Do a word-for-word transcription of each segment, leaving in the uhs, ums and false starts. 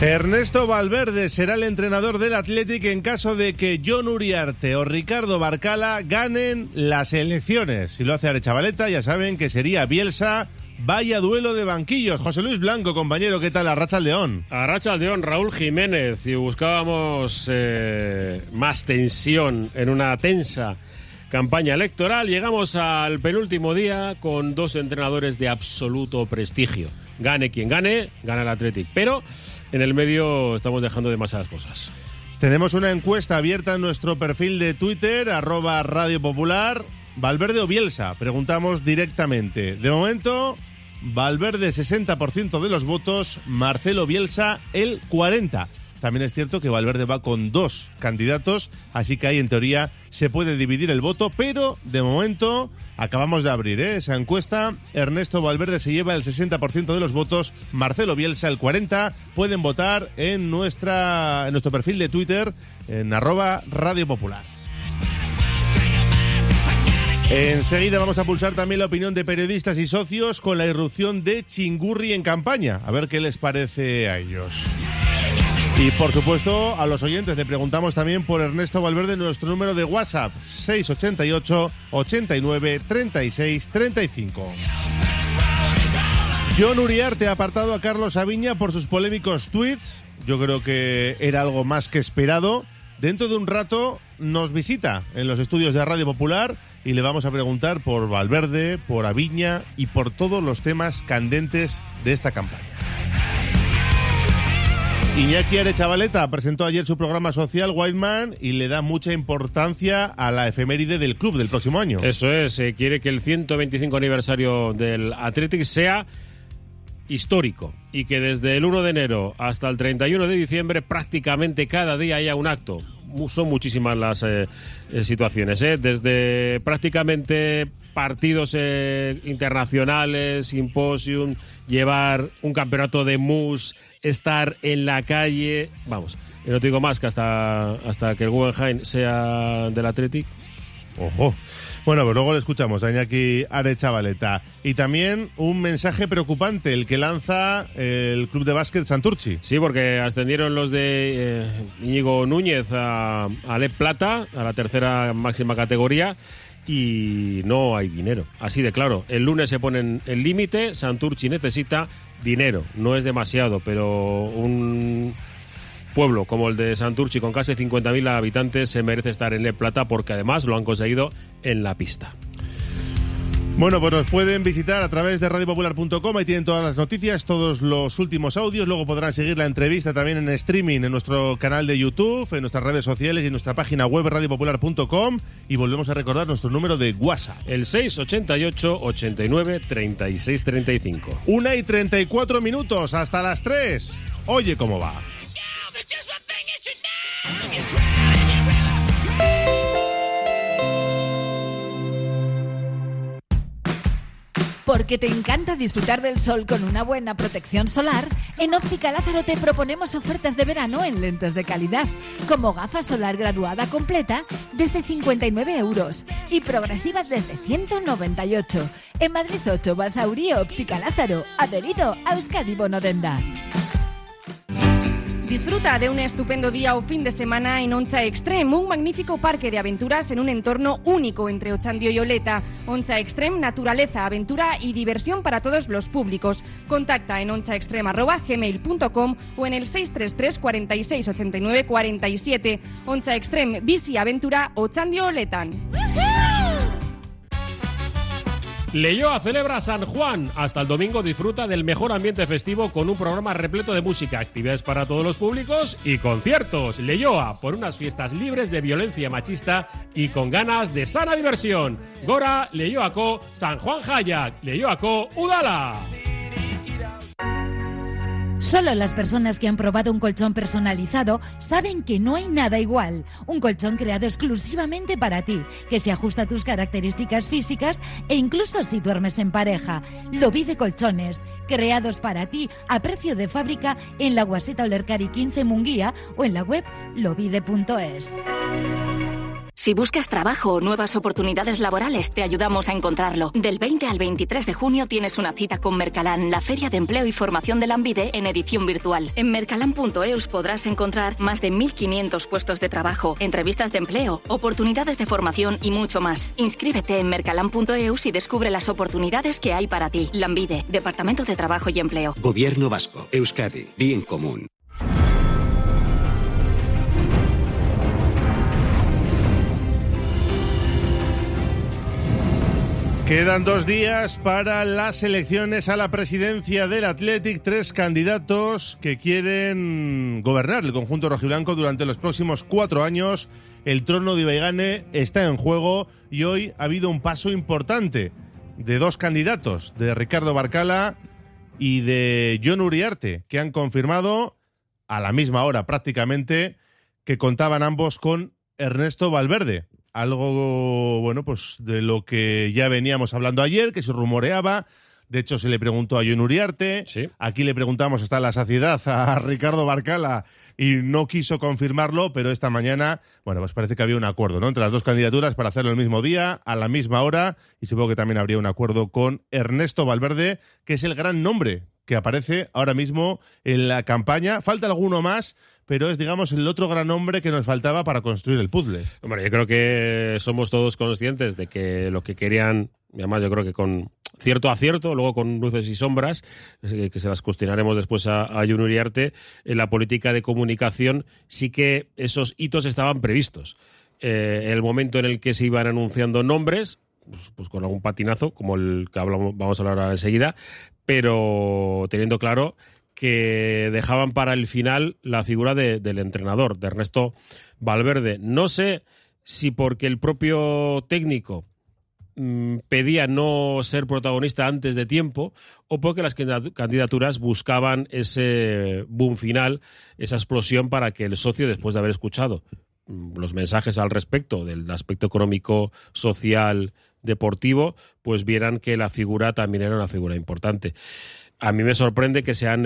Ernesto Valverde será el entrenador del Athletic en caso de que Jon Uriarte o Ricardo Barcala ganen las elecciones. Si lo hace Arechavaleta, ya saben que sería Bielsa. Vaya duelo de banquillos. José Luis Blanco, compañero, ¿qué tal? Arratsaldeón. Arratsaldeón, Raúl Jiménez. Y buscábamos eh, más tensión en una tensa campaña electoral. Llegamos al penúltimo día con dos entrenadores de absoluto prestigio. Gane quien gane, gana el Athletic. Pero en el medio estamos dejando demasiadas cosas. Tenemos una encuesta abierta en nuestro perfil de Twitter, arroba Radio Popular. ¿Valverde o Bielsa? Preguntamos directamente. De momento, Valverde sesenta por ciento de los votos, Marcelo Bielsa el cuarenta por ciento. También es cierto que Valverde va con dos candidatos, así que ahí en teoría se puede dividir el voto, pero de momento acabamos de abrir ¿eh? esa encuesta. Ernesto Valverde se lleva el sesenta por ciento de los votos, Marcelo Bielsa el cuarenta por ciento. Pueden votar en, nuestra, en nuestro perfil de Twitter, en arroba Radio Popular. Enseguida vamos a pulsar también la opinión de periodistas y socios con la irrupción de Chingurri en campaña. A ver qué les parece a ellos. Y por supuesto, a los oyentes le preguntamos también por Ernesto Valverde, nuestro número de WhatsApp, seis ochenta y ocho, ochenta y nueve, treinta y seis, treinta y cinco. Jon Uriarte ha apartado a Carlos Aviña por sus polémicos tweets. Yo creo que era algo más que esperado. Dentro de un rato nos visita en los estudios de Radio Popular y le vamos a preguntar por Valverde, por Aviña y por todos los temas candentes de esta campaña. Iñaki Arechavaleta presentó ayer su programa social White Man y le da mucha importancia a la efeméride del club del próximo año. Eso es, eh, quiere que el ciento veinticinco aniversario del Athletic sea histórico y que desde el uno de enero hasta el treinta y uno de diciembre prácticamente cada día haya un acto. Son muchísimas las eh, eh, situaciones, ¿eh? Desde prácticamente partidos eh, internacionales, simposium, llevar un campeonato de mus, estar en la calle, vamos, y no te digo más que hasta, hasta que el Guggenheim sea del Athletic. Ojo. Bueno, pues luego le escuchamos a Iñaki Arechavaleta. Y también un mensaje preocupante, el que lanza el Club de Básquet Santurtzi. Sí, porque ascendieron los de eh, Íñigo Núñez a, a Leb Plata, a la tercera máxima categoría, y no hay dinero. Así de claro. El lunes se ponen el límite, Santurtzi necesita dinero. No es demasiado, pero un pueblo como el de Santurtzi, con casi cincuenta mil habitantes, se merece estar en Leb Plata porque además lo han conseguido en la pista. Bueno, pues nos pueden visitar a través de radio popular punto com, ahí tienen todas las noticias, todos los últimos audios, luego podrán seguir la entrevista también en streaming en nuestro canal de YouTube, en nuestras redes sociales y en nuestra página web radio popular punto com, y volvemos a recordar nuestro número de WhatsApp. El seis ochenta y ocho, ochenta y nueve, treinta y seis, treinta y cinco. Una y treinta y cuatro minutos, hasta las tres. Oye cómo va. Porque te encanta disfrutar del sol con una buena protección solar, en Óptica Lázaro te proponemos ofertas de verano en lentes de calidad, como gafa solar graduada completa desde cincuenta y nueve euros y progresiva desde ciento noventa y ocho. En Madrid ocho, Basauri, Óptica Lázaro, adherido a Euskadi Bono Denda. Disfruta de un estupendo día o fin de semana en Oncha Extreme, un magnífico parque de aventuras en un entorno único entre Otxandio y Oleta. Oncha Extreme, naturaleza, aventura y diversión para todos los públicos. Contacta en onchaextreme arroba gmail punto com o en el seis tres tres, cuarenta y seis, ochenta y nueve, cuarenta y siete. Oncha Extreme, bici aventura, Otxandio Oletan. Leioa celebra San Juan. Hasta el domingo disfruta del mejor ambiente festivo con un programa repleto de música, actividades para todos los públicos y conciertos. Leioa, por unas fiestas libres de violencia machista y con ganas de sana diversión. Gora, Leioako, San Juan Jayak, Leioako, Udala. Solo las personas que han probado un colchón personalizado saben que no hay nada igual. Un colchón creado exclusivamente para ti, que se ajusta a tus características físicas e incluso si duermes en pareja. Lobide Colchones, creados para ti a precio de fábrica en la Guaseta Olercari quince Munguía o en la web lobide punto es. Si buscas trabajo o nuevas oportunidades laborales, te ayudamos a encontrarlo. Del veinte al veintitrés de junio tienes una cita con Mercalan, la Feria de Empleo y Formación de Lanbide en edición virtual. En mercalan punto eus podrás encontrar más de mil quinientos puestos de trabajo, entrevistas de empleo, oportunidades de formación y mucho más. Inscríbete en mercalan punto eus y descubre las oportunidades que hay para ti. Lanbide, Departamento de Trabajo y Empleo. Gobierno Vasco. Euskadi. Bien común. Quedan dos días para las elecciones a la presidencia del Athletic. Tres candidatos que quieren gobernar el conjunto rojiblanco durante los próximos cuatro años. El trono de Ibaigane está en juego y hoy ha habido un paso importante de dos candidatos, de Ricardo Barcala y de Jon Uriarte, que han confirmado a la misma hora prácticamente que contaban ambos con Ernesto Valverde. Algo, bueno, pues de lo que ya veníamos hablando ayer, que se rumoreaba. De hecho, se le preguntó a Jon Uriarte. Sí. Aquí le preguntamos hasta la saciedad a Ricardo Barcala y no quiso confirmarlo, pero esta mañana, bueno, pues parece que había un acuerdo, ¿no?, entre las dos candidaturas para hacerlo el mismo día, a la misma hora, y supongo que también habría un acuerdo con Ernesto Valverde, que es el gran nombre que aparece ahora mismo en la campaña. Falta alguno más, pero es, digamos, el otro gran hombre que nos faltaba para construir el puzzle. Hombre, yo creo que somos todos conscientes de que lo que querían, y además yo creo que con cierto acierto, luego con luces y sombras, que se las cuestionaremos después a, a Jon Uriarte, en la política de comunicación sí que esos hitos estaban previstos. Eh, en el momento en el que se iban anunciando nombres, pues, pues con algún patinazo, como el que hablamos, vamos a hablar ahora enseguida, pero teniendo claro que dejaban para el final la figura de, del entrenador, de Ernesto Valverde. No sé si porque el propio técnico mmm, pedía no ser protagonista antes de tiempo o porque las candidaturas buscaban ese boom final, esa explosión para que el socio, después de haber escuchado los mensajes al respecto del aspecto económico, social, deportivo, pues vieran que la figura también era una figura importante. A mí me sorprende que sean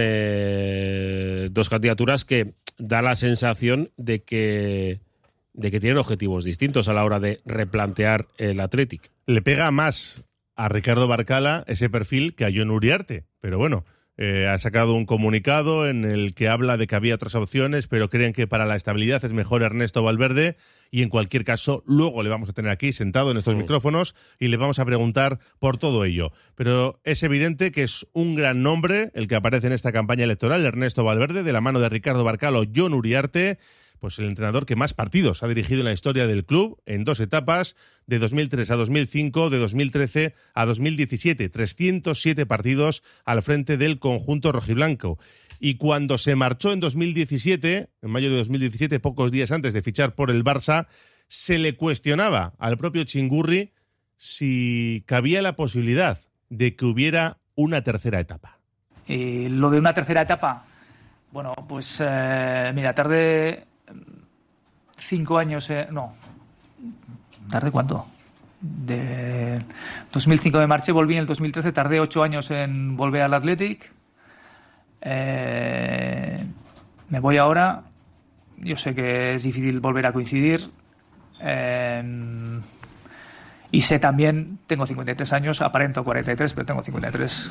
eh, dos candidaturas que da la sensación de que, de que tienen objetivos distintos a la hora de replantear el Athletic. Le pega más a Ricardo Barcala ese perfil que a Jon Uriarte, pero bueno, eh, ha sacado un comunicado en el que habla de que había otras opciones, pero creen que para la estabilidad es mejor Ernesto Valverde. Y en cualquier caso, luego le vamos a tener aquí sentado en estos mm. micrófonos y le vamos a preguntar por todo ello. Pero es evidente que es un gran nombre el que aparece en esta campaña electoral, Ernesto Valverde, de la mano de Ricardo Barcala o Jon Uriarte, pues el entrenador que más partidos ha dirigido en la historia del club, en dos etapas, de dos mil tres a dos mil cinco, de dos mil trece a dos mil diecisiete, trescientos siete partidos al frente del conjunto rojiblanco. Y cuando se marchó en dos mil diecisiete, en mayo de dos mil diecisiete, pocos días antes de fichar por el Barça, se le cuestionaba al propio Chingurri si cabía la posibilidad de que hubiera una tercera etapa. Eh, lo de una tercera etapa, bueno, pues eh, mira, tardé cinco años, eh, no, ¿tardé cuánto? De dos mil cinco me marché, volví en el dos mil trece, tardé ocho años en volver al Athletic. Eh, me voy ahora. Yo sé que es difícil volver a coincidir. Eh, y sé también, tengo cincuenta y tres años, aparento cuarenta y tres, pero tengo cincuenta y tres.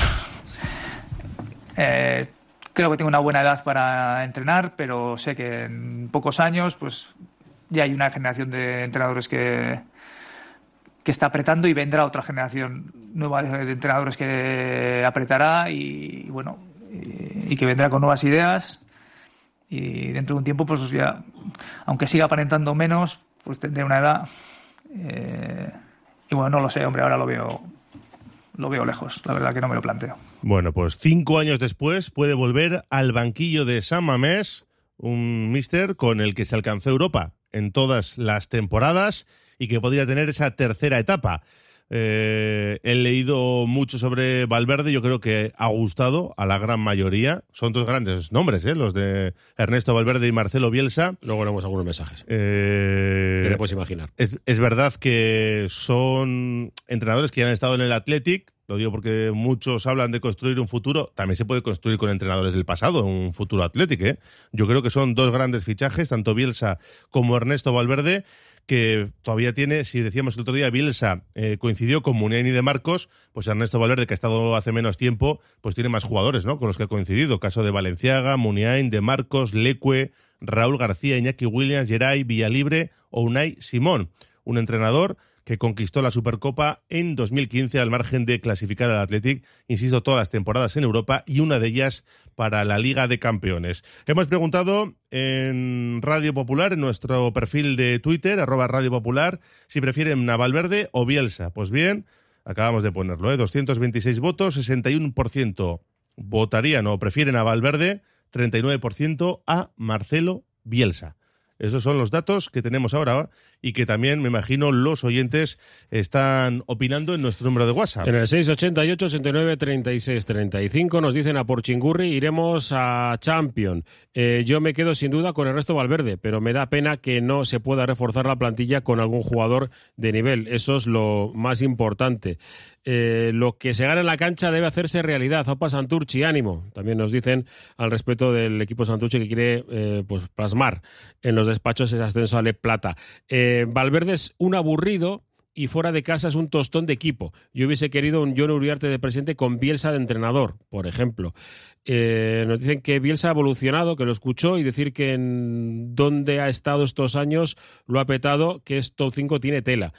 Eh, creo que tengo una buena edad para entrenar, pero sé que en pocos años pues ya hay una generación de entrenadores que, que está apretando y vendrá otra generación nueva de, de entrenadores que apretará y, y bueno, y que vendrá con nuevas ideas y dentro de un tiempo pues ya, aunque siga aparentando menos, pues tendré una edad eh, y bueno, no lo sé, hombre, ahora lo veo lo veo lejos, la verdad que no me lo planteo. Bueno, pues cinco años después puede volver al banquillo de San Mamés, un míster con el que se alcanzó Europa en todas las temporadas y que podría tener esa tercera etapa. Eh, he leído mucho sobre Valverde, yo creo que ha gustado a la gran mayoría. Son dos grandes nombres, ¿eh? Los de Ernesto Valverde y Marcelo Bielsa. Luego leemos algunos mensajes. Eh, ¿Qué te puedes imaginar? Es, es verdad que son entrenadores que ya han estado en el Athletic. Lo digo porque muchos hablan de construir un futuro. También se puede construir con entrenadores del pasado, un futuro Athletic, ¿eh? Yo creo que son dos grandes fichajes, tanto Bielsa como Ernesto Valverde, que todavía tiene, si decíamos el otro día, Bielsa eh, coincidió con Muniain y De Marcos, pues Ernesto Valverde, que ha estado hace menos tiempo, pues tiene más jugadores, ¿no?, con los que ha coincidido. Caso de Valenciaga, Muniain, De Marcos, Leque, Raúl García, Iñaki Williams, Geray, Villalibre o Unai Simón. Un entrenador que conquistó la Supercopa en dos mil quince al margen de clasificar al Athletic, insisto, todas las temporadas en Europa y una de ellas para la Liga de Campeones. Hemos preguntado en Radio Popular, en nuestro perfil de Twitter, arroba Radio Popular, si prefieren a Valverde o Bielsa. Pues bien, acabamos de ponerlo, ¿eh? doscientos veintiséis votos, sesenta y uno por ciento votarían o prefieren a Valverde, treinta y nueve por ciento a Marcelo Bielsa. Esos son los datos que tenemos ahora y que también, me imagino, los oyentes están opinando en nuestro número de WhatsApp. En el seis ochenta y ocho, ochenta y nueve, treinta y seis, treinta y cinco nos dicen a por Chingurri, iremos a Champions. Eh, yo me quedo sin duda con Ernesto Valverde, pero me da pena que no se pueda reforzar la plantilla con algún jugador de nivel. Eso es lo más importante. Eh, lo que se gana en la cancha debe hacerse realidad. Opa Santurchi, ánimo. También nos dicen al respecto del equipo Santurchi que quiere eh, pues plasmar en los despachos ese ascenso a Le Plata. Eh, Valverde es un aburrido y fuera de casa es un tostón de equipo. Yo hubiese querido un Jon Uriarte de presidente con Bielsa de entrenador, por ejemplo. Eh, nos dicen que Bielsa ha evolucionado, que lo escuchó, y decir que en donde ha estado estos años lo ha petado, que es top cinco, tiene tela.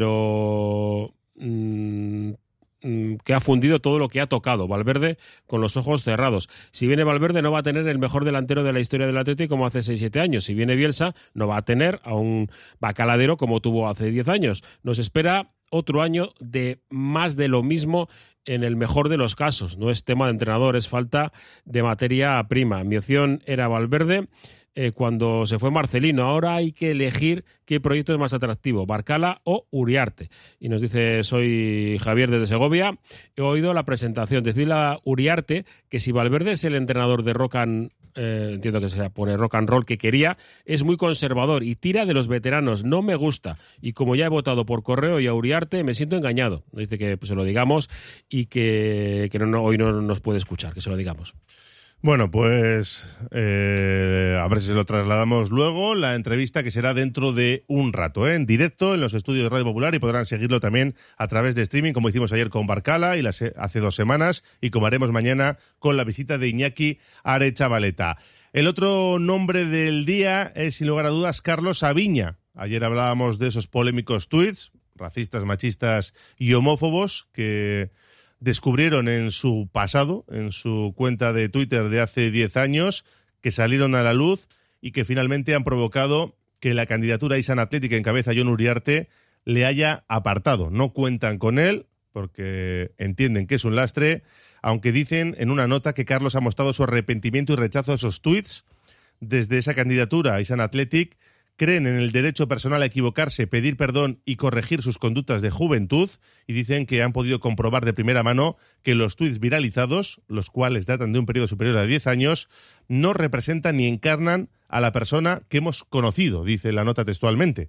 Pero Mmm, que ha fundido todo lo que ha tocado Valverde con los ojos cerrados. Si viene Valverde no va a tener el mejor delantero de la historia del Atlético como hace seis siete años. Si viene Bielsa no va a tener a un Bacaladero como tuvo hace diez años. Nos espera otro año de más de lo mismo en el mejor de los casos. No es tema de entrenador, es falta de materia prima. Mi opción era Valverde eh, cuando se fue Marcelino. Ahora hay que elegir qué proyecto es más atractivo, Barcala o Uriarte. Y nos dice, soy Javier desde Segovia, he oído la presentación. Decirle a Uriarte que si Valverde es el entrenador de Rock and Eh, entiendo que se pone rock and roll que quería, es muy conservador y tira de los veteranos, no me gusta, y como ya he votado por correo y a Uriarte me siento engañado. Dice que pues, se lo digamos y que, que no, no, hoy no nos puede escuchar, que se lo digamos. Bueno, pues eh, a ver si se lo trasladamos luego, la entrevista que será dentro de un rato, ¿eh? En directo en los estudios de Radio Popular, y podrán seguirlo también a través de streaming, como hicimos ayer con Barcala y las, hace dos semanas, y como haremos mañana con la visita de Iñaki Arechavaleta. El otro nombre del día es, sin lugar a dudas, Carlos Aviña. Ayer hablábamos de esos polémicos tuits, racistas, machistas y homófobos, que descubrieron en su pasado, en su cuenta de Twitter de hace diez años, que salieron a la luz y que finalmente han provocado que la candidatura Isan Athletic, que encabeza Jon Uriarte, le haya apartado. No cuentan con él porque entienden que es un lastre, aunque dicen en una nota que Carlos ha mostrado su arrepentimiento y rechazo a esos tuits. Desde esa candidatura Isan Athletic creen en el derecho personal a equivocarse, pedir perdón y corregir sus conductas de juventud, y dicen que han podido comprobar de primera mano que los tuits viralizados, los cuales datan de un periodo superior a diez años, no representan ni encarnan a la persona que hemos conocido, dice la nota textualmente.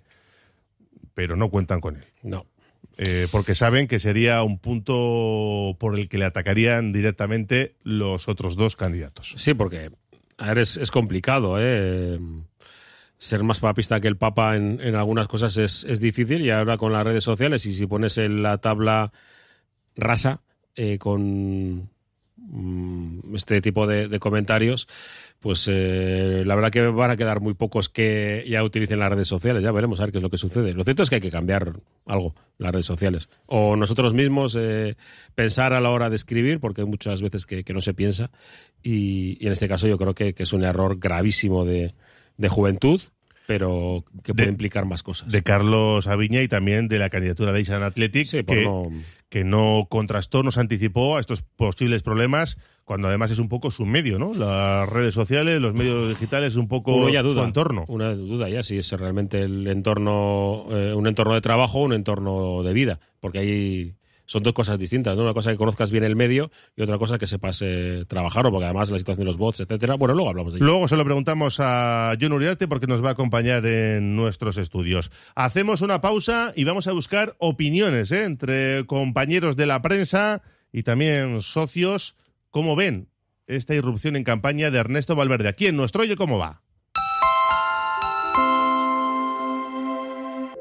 Pero no cuentan con él. No. Eh, porque saben que sería un punto por el que le atacarían directamente los otros dos candidatos. Sí, porque a ver, es, es complicado, ¿eh? Ser más papista que el Papa en, en algunas cosas es, es difícil, y ahora con las redes sociales, y si pones en la tabla rasa eh, con mm, este tipo de, de comentarios, pues eh, la verdad que van a quedar muy pocos que ya utilicen las redes sociales. Ya veremos a ver qué es lo que sucede. Lo cierto es que hay que cambiar algo las redes sociales. O nosotros mismos eh, pensar a la hora de escribir, porque hay muchas veces que, que no se piensa, y, y en este caso yo creo que, que es un error gravísimo de de juventud, pero que puede de, implicar más cosas. De Carlos Aviña y también de la candidatura de Isan Athletic, sí, que, no... que no contrastó, no se anticipó a estos posibles problemas, cuando además es un poco su medio, ¿no? Las redes sociales, los medios digitales, un poco Uno ya duda, su entorno. Una duda ya si es realmente el entorno, eh, un entorno de trabajo o un entorno de vida, porque hay... Son dos cosas distintas, ¿no? Una cosa que conozcas bien el medio y otra cosa que sepas eh, trabajar, o porque además la situación de los bots, etcétera. Bueno, luego hablamos de ello. Luego se lo preguntamos a Jon Uriarte porque nos va a acompañar en nuestros estudios. Hacemos una pausa y vamos a buscar opiniones ¿eh? entre compañeros de la prensa y también socios. ¿Cómo ven esta irrupción en campaña de Ernesto Valverde? Aquí en nuestro Oye Cómo Va.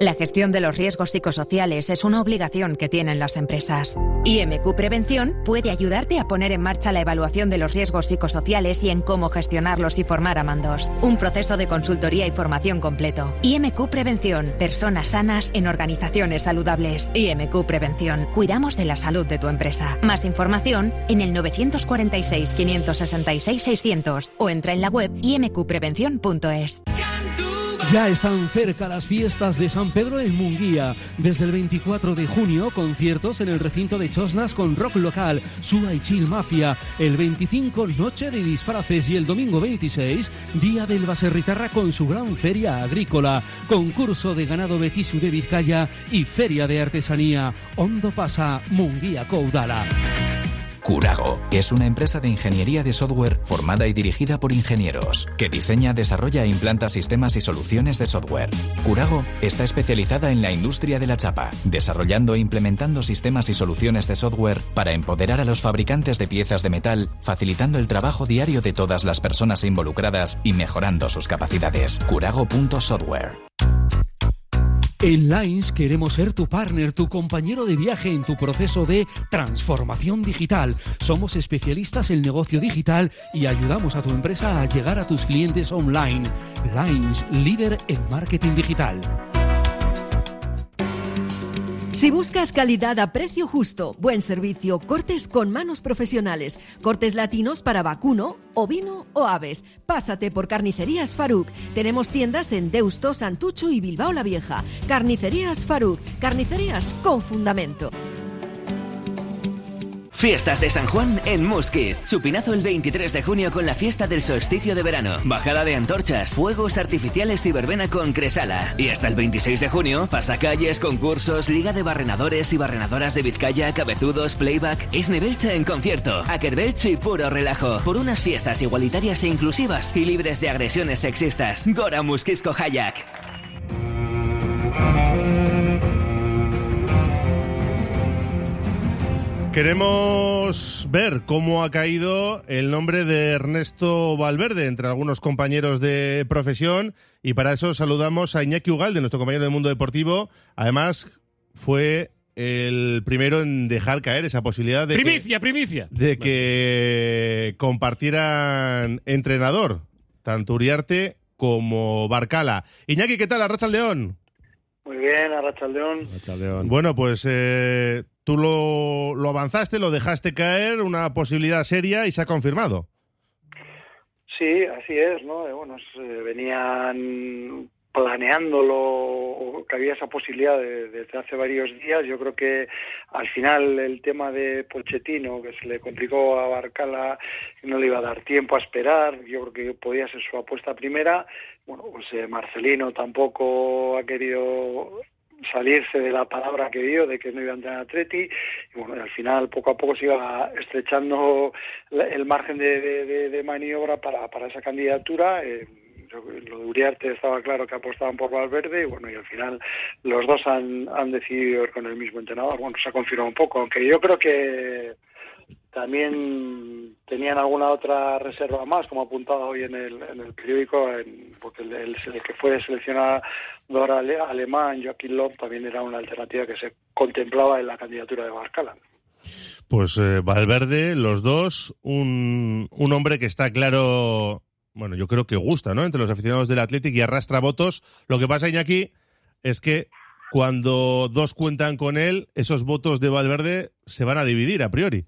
La gestión de los riesgos psicosociales es una obligación que tienen las empresas. I M Q Prevención puede ayudarte a poner en marcha la evaluación de los riesgos psicosociales y en cómo gestionarlos y formar a mandos. Un proceso de consultoría y formación completo. I M Q Prevención. Personas sanas en organizaciones saludables. I M Q Prevención. Cuidamos de la salud de tu empresa. Más información en el nueve cuatro seis, cinco seis seis, seiscientos o entra en la web i m q prevención punto es. Ya están cerca las fiestas de San Pedro en Munguía. Desde el veinticuatro de junio, conciertos en el recinto de Chosnas con rock local, Sua y Chill Mafia. El veinticinco, noche de disfraces y el domingo veintiséis, día del Baserritarra con su gran feria agrícola, concurso de ganado Betisu de Vizcaya y feria de artesanía. Ondo pasa Munguía Coudala. Curago es una empresa de ingeniería de software formada y dirigida por ingenieros que diseña, desarrolla e implanta sistemas y soluciones de software. Curago está especializada en la industria de la chapa, desarrollando e implementando sistemas y soluciones de software para empoderar a los fabricantes de piezas de metal, facilitando el trabajo diario de todas las personas involucradas y mejorando sus capacidades. Curago punto software. En Lines queremos ser tu partner, tu compañero de viaje en tu proceso de transformación digital. Somos especialistas en negocio digital y ayudamos a tu empresa a llegar a tus clientes online. Lines, líder en marketing digital. Si buscas calidad a precio justo, buen servicio, cortes con manos profesionales, cortes latinos para vacuno, ovino o aves, pásate por Carnicerías Faruk. Tenemos tiendas en Deusto, Santucho y Bilbao la Vieja. Carnicerías Faruk, carnicerías con fundamento. Fiestas de San Juan en Muskiz. Chupinazo el veintitrés de junio con la fiesta del solsticio de verano. Bajada de antorchas, fuegos artificiales y verbena con Cresala. Y hasta el veintiséis de junio, pasacalles, concursos, liga de barrenadores y barrenadoras de Vizcaya, cabezudos, playback, Isnebelcha en concierto, Akerbelch y puro relajo. Por unas fiestas igualitarias e inclusivas y libres de agresiones sexistas. Gora Muskizko Hayak. Queremos ver cómo ha caído el nombre de Ernesto Valverde entre algunos compañeros de profesión y para eso saludamos a Iñaki Ugalde, nuestro compañero del mundo deportivo. Además, fue el primero en dejar caer esa posibilidad de primicia, que, primicia. de que compartieran entrenador, tanto Uriarte como Barcala. Iñaki, ¿qué tal? Arratsaldeon. Muy bien, Arratsaldeon. Arratsaldeon. Bueno, pues eh, tú lo, lo avanzaste, lo dejaste caer, una posibilidad seria y se ha confirmado. Sí, así es, ¿no? Eh, bueno, eh, venían planeándolo, que había esa posibilidad de, desde hace varios días. Yo creo que al final el tema de Pochettino, que se le complicó a Barcala, no le iba a dar tiempo a esperar, yo creo que podía ser su apuesta primera. Bueno, pues eh, Marcelino tampoco ha querido salirse de la palabra que dio de que no iba a entrenar a Atleti y bueno, al final poco a poco se iba estrechando el margen de, de, de maniobra para, para esa candidatura. Eh, lo de Uriarte estaba claro que apostaban por Valverde y bueno, y al final los dos han, han decidido ir con el mismo entrenador. Bueno, se ha confirmado un poco, aunque yo creo que también tenían alguna otra reserva más, como apuntaba hoy en el, en el periódico, en, porque el, el, el que fue seleccionador ale, alemán, Joachim Löw, también era una alternativa que se contemplaba en la candidatura de Barcala. Pues eh, Valverde, los dos, un, un hombre que está claro, bueno, yo creo que gusta, ¿no?, entre los aficionados del Athletic y arrastra votos. Lo que pasa, Iñaki, es que cuando dos cuentan con él, esos votos de Valverde se van a dividir a priori.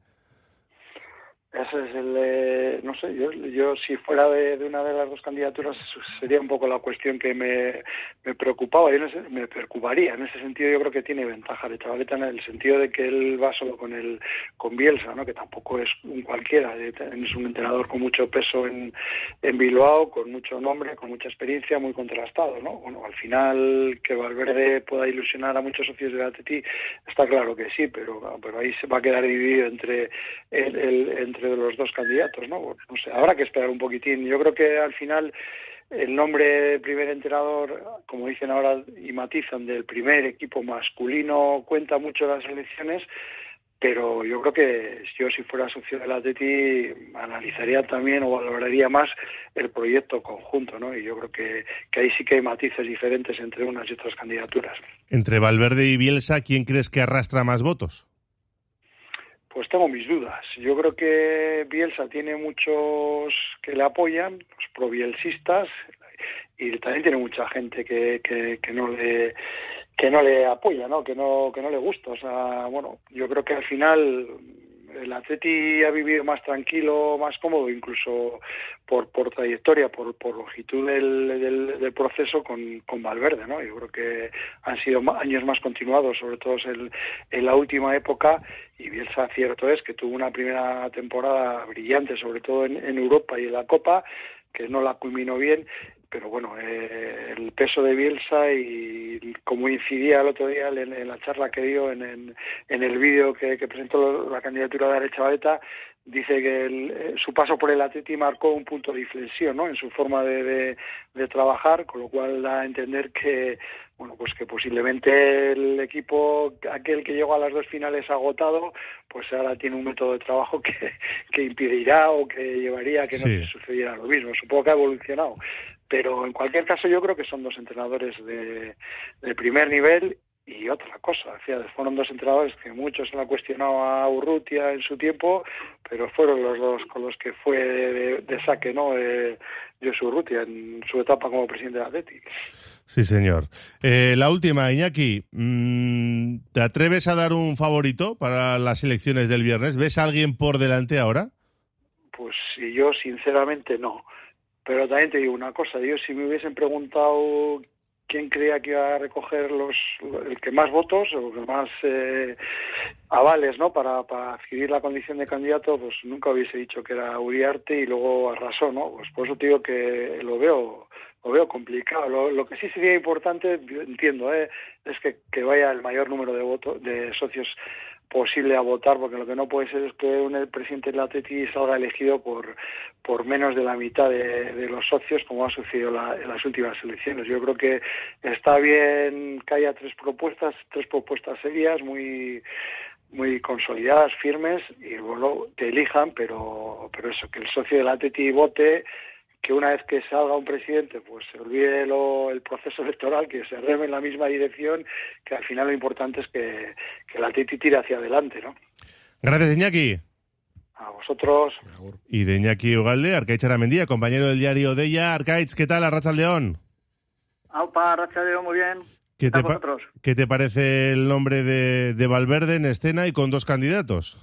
Ese es el, eh, no sé, yo, yo si fuera de, de una de las dos candidaturas sería un poco la cuestión que me, me preocupaba, y en ese, me preocuparía. En ese sentido yo creo que tiene ventaja de Chavaleta en el sentido de que él va solo con el con Bielsa, ¿no?, que tampoco es un cualquiera, es un entrenador con mucho peso en, en Bilbao, con mucho nombre, con mucha experiencia, muy contrastado, ¿no? Bueno, al final que Valverde pueda ilusionar a muchos socios del Atleti está claro que sí, pero, pero ahí se va a quedar dividido entre el, el entre de los dos candidatos, ¿no? Bueno, no sé, habrá que esperar un poquitín. Yo creo que al final el nombre del primer entrenador, como dicen ahora y matizan, del primer equipo masculino cuenta mucho en las elecciones, pero yo creo que yo, si fuera socio del Atleti, analizaría también o valoraría más el proyecto conjunto, ¿no? Y yo creo que, que ahí sí que hay matices diferentes entre unas y otras candidaturas. Entre Valverde y Bielsa, ¿quién crees que arrastra más votos? Pues tengo mis dudas. Yo creo que Bielsa tiene muchos que le apoyan, los pro-bielsistas, y también tiene mucha gente que, que, que no le que no le apoya, ¿no? Que no que no le gusta. O sea, bueno, yo creo que al final el Atleti ha vivido más tranquilo, más cómodo, incluso por por trayectoria, por por longitud del, del, del proceso con, con Valverde, ¿no? Yo creo que han sido años más continuados, sobre todo en, en la última época, y Bielsa, cierto es que tuvo una primera temporada brillante, sobre todo en, en Europa y en la Copa, que no la culminó bien, pero bueno, eh, el peso de Bielsa, y como incidía el otro día en, en la charla que dio en, en, en el vídeo que, que presentó la candidatura de Aretxabaleta, dice que el, su paso por el Atleti marcó un punto de inflexión, ¿no?, en su forma de, de, de trabajar, con lo cual da a entender que, bueno, pues que posiblemente el equipo, aquel que llegó a las dos finales agotado, pues ahora tiene un método de trabajo que, que impedirá o que llevaría a que no Sí. se sucediera lo mismo. Supongo que ha evolucionado, pero en cualquier caso yo creo que son dos entrenadores de, de primer nivel. Y otra cosa, o sea, fueron dos entrenadores que muchos se han cuestionado a Urrutia en su tiempo, pero fueron los dos con los que fue de, de saque, ¿no?, eh, Josu Urrutia en su etapa como presidente del Atleti. Sí, señor. Eh, la última, Iñaki, mmm, ¿te atreves a dar un favorito para las elecciones del viernes? ¿Ves a alguien por delante ahora? Pues si yo sinceramente no, pero también te digo una cosa, yo si me hubiesen preguntado quién creía que iba a recoger los el que más votos o el que más eh, avales, ¿no?, para, para adquirir la condición de candidato, pues nunca hubiese dicho que era Uriarte, y luego arrasó, ¿no? Pues por eso te digo que lo veo lo veo complicado. Lo, lo que sí sería importante, entiendo, ¿eh?, es que, que vaya el mayor número de votos de socios posible a votar, porque lo que no puede ser es que un el presidente del Atleti salga elegido por por menos de la mitad de, de los socios, como ha sucedido la, en las últimas elecciones. Yo creo que está bien que haya tres propuestas, tres propuestas serias, muy muy consolidadas, firmes, y bueno, que elijan, pero pero eso, que el socio del Atleti vote, que una vez que salga un presidente, pues se olvide lo, el proceso electoral, que se reme en la misma dirección, que al final lo importante es que, que el Atleti tire hacia adelante, ¿no? Gracias, Iñaki. A vosotros. Y de Iñaki Ugalde, Arkaitz Aramendía, compañero del diario Deia. Arkaitz, ¿qué tal? Arratsaldeon. Aupa, Arratsaldeon, muy bien. ¿Qué te, pa- ¿Qué te parece el nombre de, de Valverde en escena y con dos candidatos?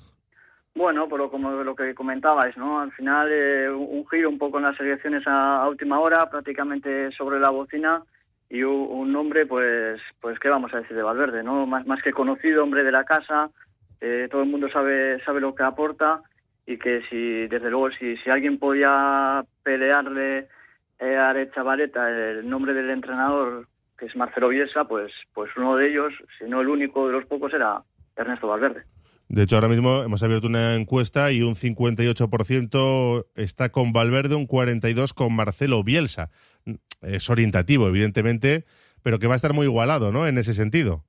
Bueno, pero como lo que comentabais, ¿no? Al final eh, un giro un poco en las elecciones a, a última hora, prácticamente sobre la bocina, y un, un nombre, pues, pues qué vamos a decir de Valverde, ¿no? Más, más que conocido, hombre de la casa, eh, todo el mundo sabe sabe lo que aporta, y que si, desde luego, si, si alguien podía pelearle eh, a Aretxabaleta el nombre del entrenador, que es Marcelo Bielsa, pues, pues uno de ellos, si no el único de los pocos, era Ernesto Valverde. De hecho, ahora mismo hemos abierto una encuesta y un cincuenta y ocho por ciento está con Valverde, un cuarenta y dos por ciento con Marcelo Bielsa. Es orientativo, evidentemente, pero que va a estar muy igualado, ¿no?, en ese sentido.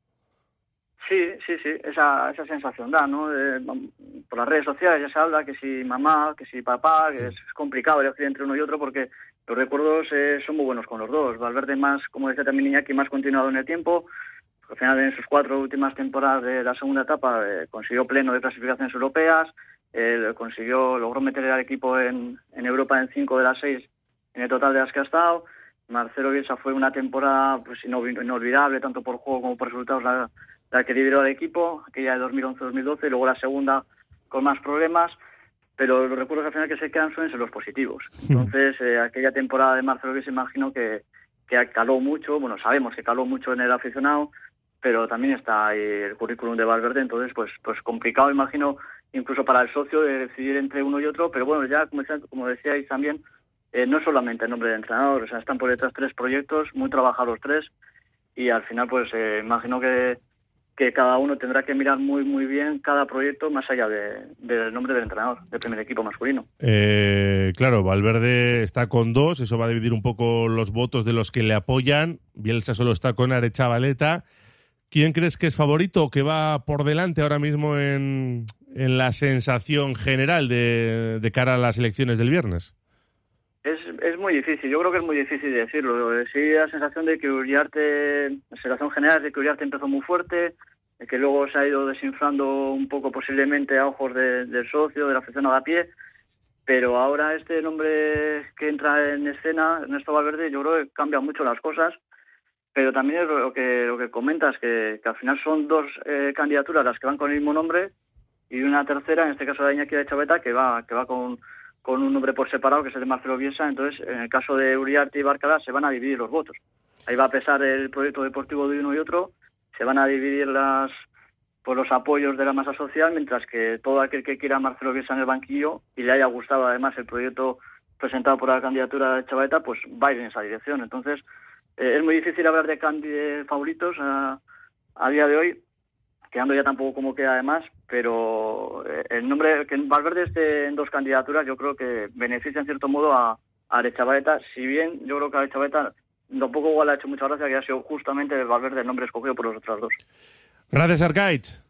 Sí, sí, sí, esa, esa sensación da, ¿no? Eh, por las redes sociales ya se habla que si mamá, que si papá, que es, es complicado elegir entre uno y otro, porque los recuerdos eh, son muy buenos con los dos. Valverde más, como decía también Iñaki, más continuado en el tiempo. Al final, en sus cuatro últimas temporadas de la segunda etapa, eh, consiguió pleno de clasificaciones europeas, eh, consiguió, logró meter al equipo en, en Europa en cinco de las seis en el total de las que ha estado. Marcelo Bielsa fue una temporada pues inolvidable, tanto por juego como por resultados, la, la que lideró al equipo, aquella de dos mil once dos mil doce, y luego la segunda con más problemas, pero los recuerdos al final que se quedan suelen ser los positivos. Entonces, eh, aquella temporada de Marcelo Bielsa, imagino que, que caló mucho, bueno, sabemos que caló mucho en el aficionado, pero también está ahí el currículum de Valverde, entonces pues pues complicado, imagino, incluso para el socio de decidir entre uno y otro, pero bueno, ya como, decía, como decíais también, eh, no solamente el nombre de entrenador, o sea, están por detrás tres proyectos, muy trabajados los tres, y al final pues eh, imagino que, que cada uno tendrá que mirar muy muy bien cada proyecto más allá de, del nombre del entrenador, del primer equipo masculino. Eh, claro, Valverde está con dos, eso va a dividir un poco los votos de los que le apoyan. Bielsa solo está con Aretxabaleta. ¿quién crees que es favorito o que va por delante ahora mismo en, en la sensación general de, de cara a las elecciones del viernes? Es, es muy difícil, yo creo que es muy difícil decirlo. Sí, la sensación de que Uriarte, la sensación general es de que Uriarte empezó muy fuerte, de que luego se ha ido desinflando un poco posiblemente a ojos de, del socio, de la aficionado a pie, pero ahora este nombre que entra en escena, Ernesto Valverde, yo creo que cambia mucho las cosas, pero también es lo que, lo que comentas, que, que al final son dos eh, candidaturas las que van con el mismo nombre y una tercera, en este caso de Iñaki Etxebarrieta, que va, que va con... con un nombre por separado, que es el de Marcelo Bielsa. Entonces, en el caso de Uriarte y Barcala, se van a dividir los votos. Ahí va a pesar el proyecto deportivo de uno y otro, se van a dividir las por los apoyos de la masa social, mientras que todo aquel que quiera a Marcelo Bielsa en el banquillo y le haya gustado además el proyecto presentado por la candidatura de Etxebarrieta, pues va a ir en esa dirección. Entonces, eh, es muy difícil hablar de candi- favoritos a, a día de hoy, quedando ya tampoco como queda además, pero el nombre que Valverde esté en dos candidaturas yo creo que beneficia en cierto modo a, a Etxebarrieta, si bien yo creo que a Etxebarrieta tampoco igual le ha hecho mucha gracia que ha sido justamente Valverde el nombre escogido por los otros dos. Gracias, Arcaich.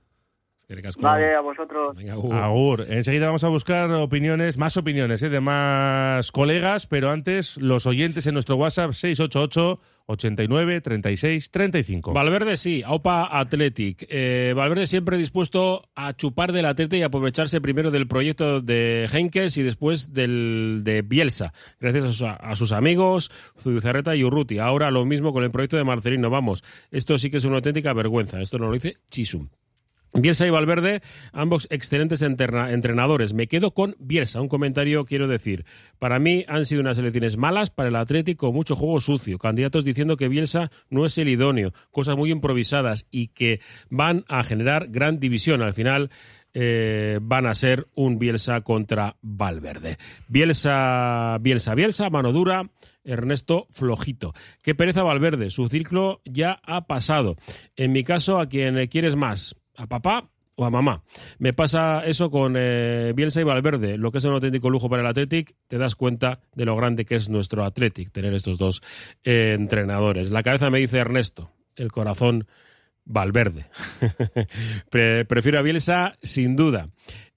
Vale, a vosotros. Venga, agur. Agur. Enseguida vamos a buscar opiniones, más opiniones ¿eh? de más colegas, pero antes los oyentes en nuestro WhatsApp seis ocho ocho, ochenta y nueve, treinta y seis, treinta y cinco. Valverde sí, Aupa Athletic. Eh, Valverde siempre dispuesto a chupar del Athletic y aprovecharse primero del proyecto de Henkes y después del de Bielsa, gracias a sus, a sus amigos Zubizarreta y Urruti. Ahora lo mismo con el proyecto de Marcelino. Vamos, esto sí que es una auténtica vergüenza. Esto nos lo dice Chisum. Bielsa y Valverde, ambos excelentes entrena- entrenadores. Me quedo con Bielsa. Un comentario quiero decir. Para mí han sido unas elecciones malas para el Atlético, con mucho juego sucio. Candidatos diciendo que Bielsa no es el idóneo. Cosas muy improvisadas y que van a generar gran división. Al final eh, van a ser un Bielsa contra Valverde. Bielsa, Bielsa, Bielsa, mano dura. Ernesto flojito. Qué pereza Valverde. Su ciclo ya ha pasado. En mi caso, ¿a quién quieres más? ¿A papá o a mamá? Me pasa eso con eh, Bielsa y Valverde. Lo que es un auténtico lujo para el Athletic, te das cuenta de lo grande que es nuestro Athletic, tener estos dos eh, entrenadores. La cabeza me dice Ernesto, el corazón Valverde. Pre- prefiero a Bielsa sin duda.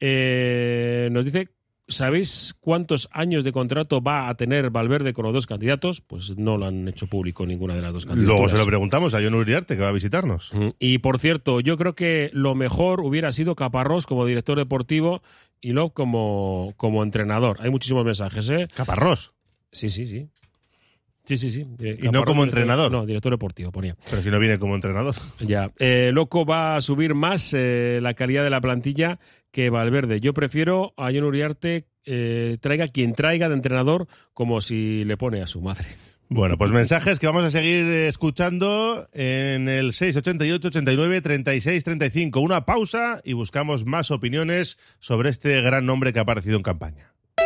Eh, nos dice... ¿Sabéis cuántos años de contrato va a tener Valverde con los dos candidatos? Pues no lo han hecho público ninguna de las dos candidaturas. Luego se lo preguntamos a Jon Uriarte, que va a visitarnos. Y, por cierto, yo creo que lo mejor hubiera sido Caparrós como director deportivo y Lop como, como entrenador. Hay muchísimos mensajes, ¿eh? ¿Caparrós? Sí, sí, sí. Sí, sí, sí. Eh, ¿Y no como director, entrenador? No, director deportivo ponía. Pero si no viene como entrenador. Ya. Eh, Loco va a subir más eh, la calidad de la plantilla que Valverde. Yo prefiero a Jon Uriarte eh, traiga quien traiga de entrenador como si le pone a su madre. Bueno, pues mensajes que vamos a seguir escuchando en el seis ocho ocho, ochenta y nueve, treinta y seis, treinta y cinco. Una pausa y buscamos más opiniones sobre este gran nombre que ha aparecido en campaña.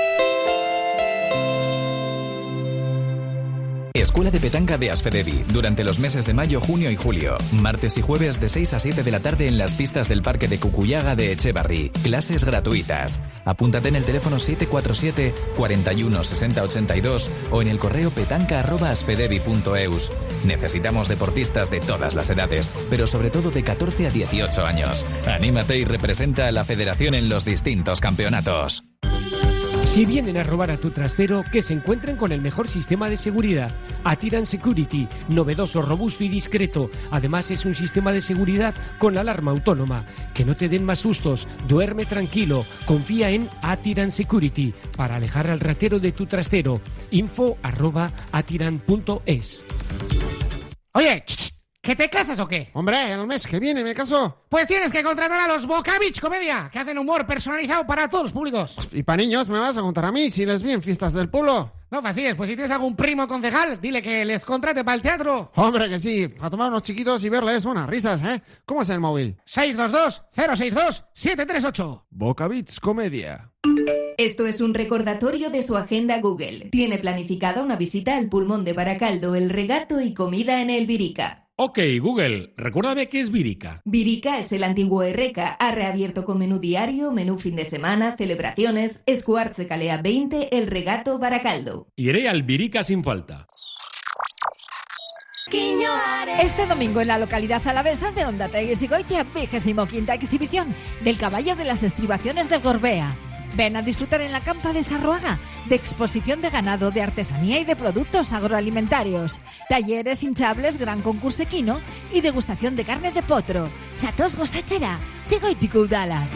Escuela de Petanca de Asfedevi, durante los meses de mayo, junio y julio. Martes y jueves de seis a siete de la tarde en las pistas del Parque de Cucuyaga de Echevarri. Clases gratuitas. Apúntate en el teléfono siete cuatro siete, cuarenta y uno, sesenta ochenta y dos o en el correo petanca arroba asfedevi punto eus. Necesitamos deportistas de todas las edades, pero sobre todo de catorce a dieciocho años. Anímate y representa a la federación en los distintos campeonatos. Si vienen a robar a tu trastero, que se encuentren con el mejor sistema de seguridad. Atiran Security, novedoso, robusto y discreto. Además es un sistema de seguridad con alarma autónoma. Que no te den más sustos, duerme tranquilo. Confía en Atiran Security para alejar al ratero de tu trastero. Info arroba atiran punto es. Oye, ch, ch, ¿que te casas o qué? Hombre, el mes que viene me caso. Pues tienes que contratar a los Boca Beach Comedia, que hacen humor personalizado para todos los públicos. Y para niños me vas a contar a mí si les vi en fiestas del pueblo. No fastidies, pues si tienes algún primo concejal, dile que les contrate para el teatro. Hombre, que sí, a tomar unos chiquitos y verles unas risas, ¿eh? ¿Cómo es el móvil? seis dos dos, cero seis dos, siete tres ocho. Boca Beach Comedia. Esto es un recordatorio de su agenda Google. Tiene planificada una visita al Pulmón de Baracaldo, el regato y comida en el Virica. Ok, Google, recuérdame qué es Virica. Virica es el antiguo Erreca. Ha reabierto con menú diario, menú fin de semana, celebraciones, Escuartze Calea veinte, el regato Baracaldo. Iré al Virica sin falta. Este domingo en la localidad alavesa de Ondategues y Goitia, vigésimo quinta exhibición del caballo de las estribaciones del Gorbea. Ven a disfrutar en la campa de Sarroaga de exposición de ganado, de artesanía y de productos agroalimentarios. Talleres hinchables, gran concurso equino y degustación de carne de potro. Satos gozachera, Sigoitiko udala.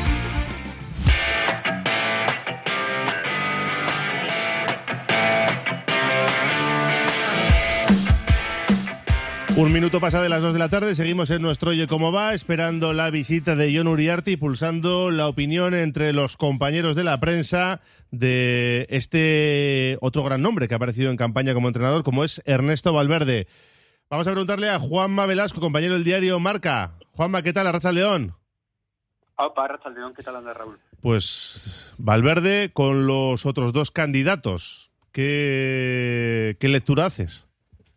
Un minuto pasa de las dos de la tarde, seguimos en nuestro Oye Cómo Va, esperando la visita de Jon Uriarte y pulsando la opinión entre los compañeros de la prensa de este otro gran nombre que ha aparecido en campaña como entrenador, como es Ernesto Valverde. Vamos a preguntarle a Juanma Velasco, compañero del diario Marca. Juanma, ¿qué tal? Arratsaldeón. Opa, Arratsaldeón, ¿qué tal anda, Raúl? Pues Valverde con los otros dos candidatos. ¿Qué, qué lectura haces?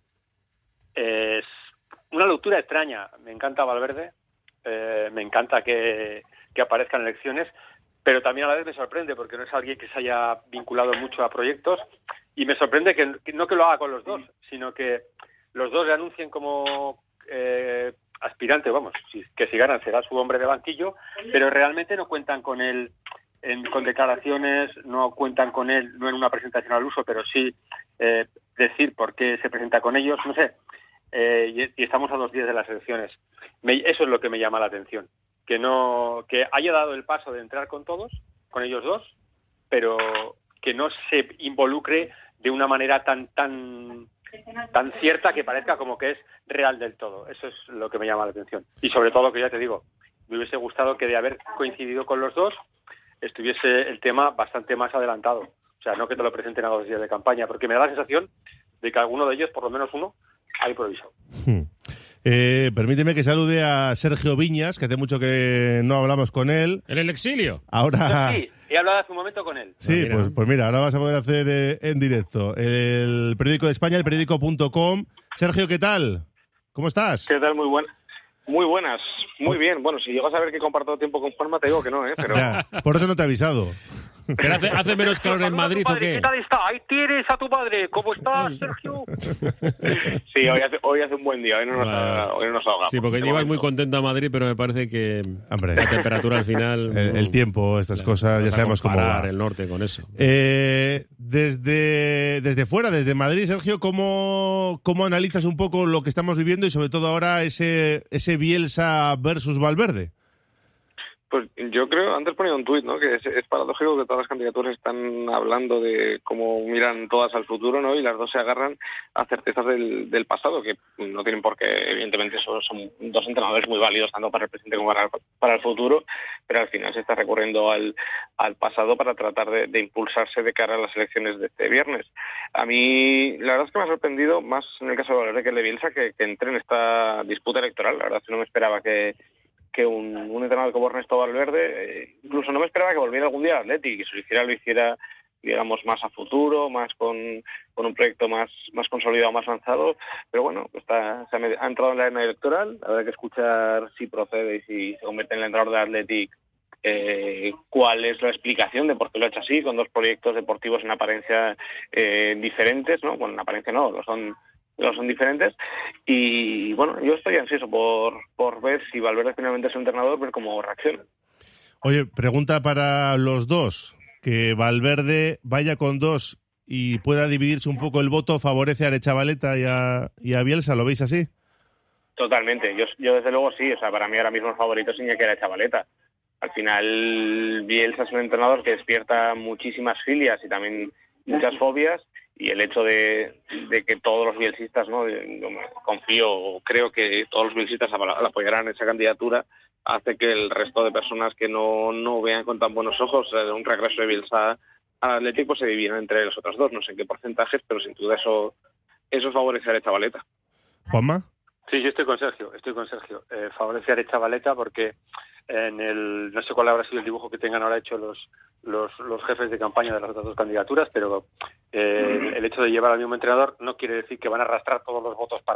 Es una lectura extraña. Me encanta Valverde, eh, me encanta que, que aparezcan elecciones, pero también a la vez me sorprende porque no es alguien que se haya vinculado mucho a proyectos y me sorprende que, que no que lo haga con los dos, sino que los dos le anuncien como eh, aspirante, vamos, si, que si ganan será su hombre de banquillo, pero realmente no cuentan con él en, con declaraciones, no cuentan con él, no en una presentación al uso, pero sí eh, decir por qué se presenta con ellos, no sé. Eh, y, y estamos a dos días de las elecciones. Me, eso es lo que me llama la atención, que no que haya dado el paso de entrar con todos, con ellos dos, pero que no se involucre de una manera tan tan tan cierta que parezca como que es real del todo. Eso es lo que me llama la atención. Y sobre todo, que ya te digo, me hubiese gustado que de haber coincidido con los dos estuviese el tema bastante más adelantado. O sea, no que te lo presenten a dos días de campaña, porque me da la sensación de que alguno de ellos, por lo menos uno, ha improvisado. Hmm. Eh, permíteme que salude a Sergio Viñas, que hace mucho que no hablamos con él. ¿En el exilio? Ahora... Sí, he hablado hace un momento con él. Sí, mira. Pues, pues mira, ahora vas a poder hacer eh, en directo. El periódico de España, el periódico punto com. Sergio, ¿qué tal? ¿Cómo estás? ¿Qué tal? Muy buenas. Muy buenas. Muy bien. Bueno, si llego a saber que comparto tiempo con Juanma, te digo que no, ¿eh? Pero... Ya, por eso no te he avisado. ¿Pero hace, hace menos calor en Madrid o qué? ¿Qué tal está? Ahí tienes a tu padre. ¿Cómo estás, Sergio? Sí, hoy hace, hoy hace un buen día. Hoy no nos, Vale. hoy no nos ahogamos. Sí, porque ibas muy contento a Madrid, pero me parece que Hombre, la temperatura al final... el, el tiempo, estas cosas, ya sabemos cómo va. el norte con eso. Eh, desde, desde fuera, desde Madrid, Sergio, ¿cómo, ¿cómo analizas un poco lo que estamos viviendo y sobre todo ahora ese, ese Bielsa versus Valverde? Pues yo creo, antes ponía un tuit, ¿no? Que es, es paradójico que todas las candidaturas están hablando de cómo miran todas al futuro, ¿no? Y las dos se agarran a certezas del, del pasado, que no tienen por qué, evidentemente, son, son dos entrenadores muy válidos, tanto para el presente como para, para el futuro, pero al final se está recurriendo al, al pasado para tratar de, de impulsarse de cara a las elecciones de este viernes. A mí, la verdad es que me ha sorprendido, más en el caso de Valverde que el de Bielsa, que, que entre en esta disputa electoral. La verdad es que no me esperaba que que un, un entrenador como Ernesto Valverde, eh, incluso no me esperaba que volviera algún día al Athletic y que si lo hiciera, lo hiciera, digamos, más a futuro, más con, con un proyecto más, más consolidado, más avanzado, pero bueno, está, se ha, ha entrado en la arena electoral, habrá que escuchar si procede y si se convierte en el entrenador del Athletic, eh, cuál es la explicación de por qué lo ha hecho así, con dos proyectos deportivos en apariencia eh, diferentes, ¿no? Bueno, en apariencia no, lo son no son diferentes, y bueno, yo estoy ansioso por, por ver si Valverde finalmente es un entrenador, ver cómo reacciona. Oye, pregunta para los dos, que Valverde vaya con dos y pueda dividirse un poco el voto, ¿favorece a Arechavaleta y a, y a Bielsa? ¿Lo veis así? Totalmente, yo, yo desde luego sí, o sea, para mí ahora mismo el favorito es Iñaki Arechavaleta. Al final Bielsa es un entrenador que despierta muchísimas filias y también muchas fobias, y el hecho de, de que todos los bielsistas, ¿no? Yo confío, creo que todos los bielsistas apoyarán esa candidatura, hace que el resto de personas que no, no vean con tan buenos ojos un regreso de Bielsa al Atlético se dividan entre los otros dos, no sé en qué porcentajes, pero sin duda eso, eso favorece a Arechavaleta. ¿Juanma? Sí, yo estoy con Sergio, estoy con Sergio. Eh, favorece a Arechavaleta porque en el, no sé cuál habrá sido el dibujo que tengan ahora hecho los los, los jefes de campaña de las otras dos candidaturas, pero eh, el hecho de llevar al mismo entrenador no quiere decir que van a arrastrar todos los votos para él.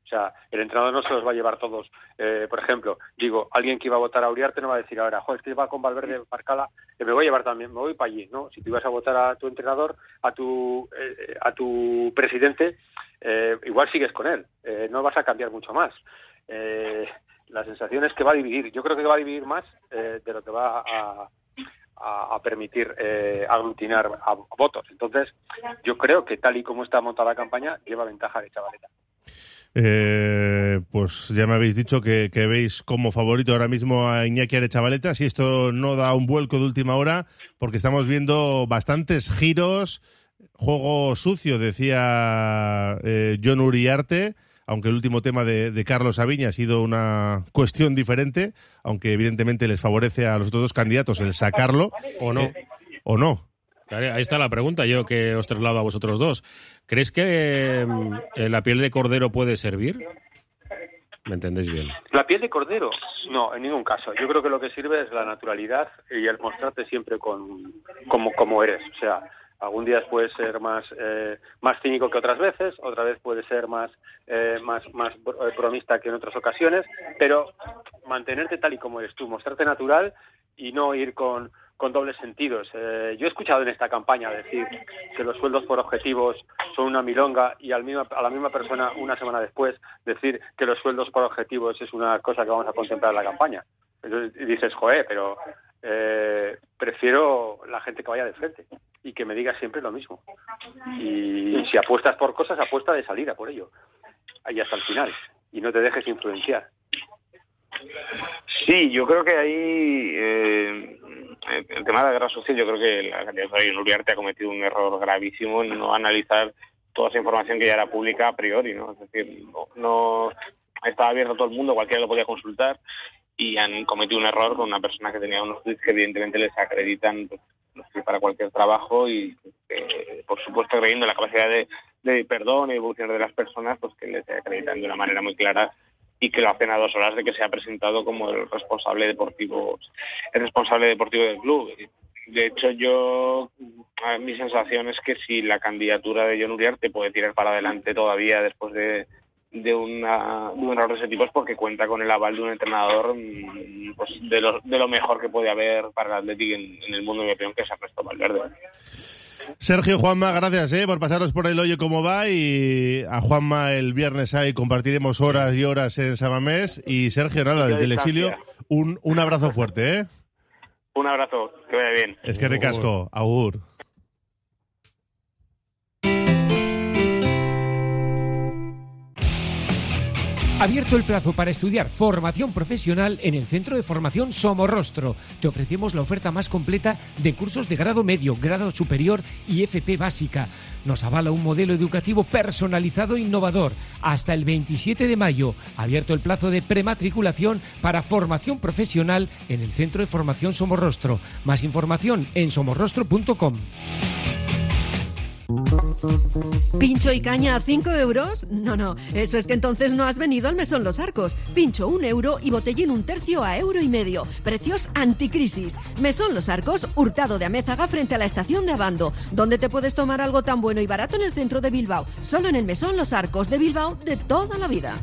O sea, el entrenador no se los va a llevar todos. Eh, por ejemplo, digo, alguien que iba a votar a Uriarte no va a decir ahora, joder, es que va con Valverde, Parcala, que me voy a llevar también, me voy para allí, ¿no? Si tú ibas a votar a tu entrenador, a tu eh, a tu presidente, eh, igual sigues con él, eh, no vas a cambiar mucho más. Eh, la sensación es que va a dividir, yo creo que va a dividir más eh, de lo que va a, a, a permitir eh, aglutinar a, a votos. Entonces, yo creo que tal y como está montada la campaña, lleva ventaja de Chavaleta. Eh, pues ya me habéis dicho que, que veis como favorito ahora mismo a Iñaki Aretxabaleta, si esto no da un vuelco de última hora, porque estamos viendo bastantes giros, juego sucio, decía eh, Jon Uriarte, aunque el último tema de, de Carlos Aviña ha sido una cuestión diferente, aunque evidentemente les favorece a los otros dos candidatos el sacarlo. ¿O no? Eh, ¿O no? Ahí está la pregunta, yo que os traslado a vosotros dos. ¿Crees que eh, la piel de cordero puede servir? ¿Me entendéis bien? ¿La piel de cordero? No, en ningún caso. Yo creo que lo que sirve es la naturalidad y el mostrarte siempre con como, como eres. O sea, algún día puedes ser más eh, más cínico que otras veces, otra vez puedes ser más eh, más más bromista que en otras ocasiones, pero mantenerte tal y como eres tú, mostrarte natural y no ir con con dobles sentidos. Eh, yo he escuchado en esta campaña decir que los sueldos por objetivos son una milonga y al misma, a la misma persona una semana después decir que los sueldos por objetivos es una cosa que vamos a contemplar en la campaña. Entonces dices, joder, pero eh, prefiero la gente que vaya de frente y que me diga siempre lo mismo. Y si apuestas por cosas, apuesta de salida por ello. Ahí hasta el final. Y no te dejes influenciar. Sí, yo creo que ahí eh, el tema de la guerra social, yo creo que la candidata de Uriarte ha cometido un error gravísimo en no analizar toda esa información que ya era pública a priori, ¿no? Es decir, no, no estaba abierto a todo el mundo, cualquiera lo podía consultar y han cometido un error con una persona que tenía unos tweets que evidentemente les acreditan pues, no sé, para cualquier trabajo y eh, por supuesto creyendo en la capacidad de, de perdón y evolución de las personas, pues que les acreditan de una manera muy clara y que lo hacen a dos horas de que se ha presentado como el responsable deportivo, el responsable deportivo del club. De hecho, yo, mi sensación es que si la candidatura de Jon Uriarte puede tirar para adelante todavía después de, de, una, de un error de ese tipo es porque cuenta con el aval de un entrenador pues, de, lo, de lo mejor que puede haber para el Athletic en, en el mundo, en mi opinión, que es Ernesto Valverde. Sergio, Juanma, gracias eh, por pasaros por el hoyo como va, y a Juanma el viernes ahí compartiremos horas y horas en Samamés. Y Sergio, nada, desde el exilio, un, un abrazo fuerte, ¿eh? Un abrazo, que vaya bien. Es que ricasco, agur. Abierto el plazo para estudiar formación profesional en el Centro de Formación Somorrostro. Te ofrecemos la oferta más completa de cursos de grado medio, grado superior y F P básica. Nos avala un modelo educativo personalizado e innovador. Hasta el veintisiete de mayo, abierto el plazo de prematriculación para formación profesional en el Centro de Formación Somorrostro. Más información en somorrostro punto com. ¿Pincho y caña a cinco euros? No, no, eso es que entonces no has venido al Mesón Los Arcos. Pincho un euro y botellín un tercio a euro y medio. Precios anticrisis. Mesón Los Arcos, Hurtado de Amézaga frente a la estación de Abando, donde te puedes tomar algo tan bueno y barato en el centro de Bilbao. Solo en el Mesón Los Arcos de Bilbao de toda la vida.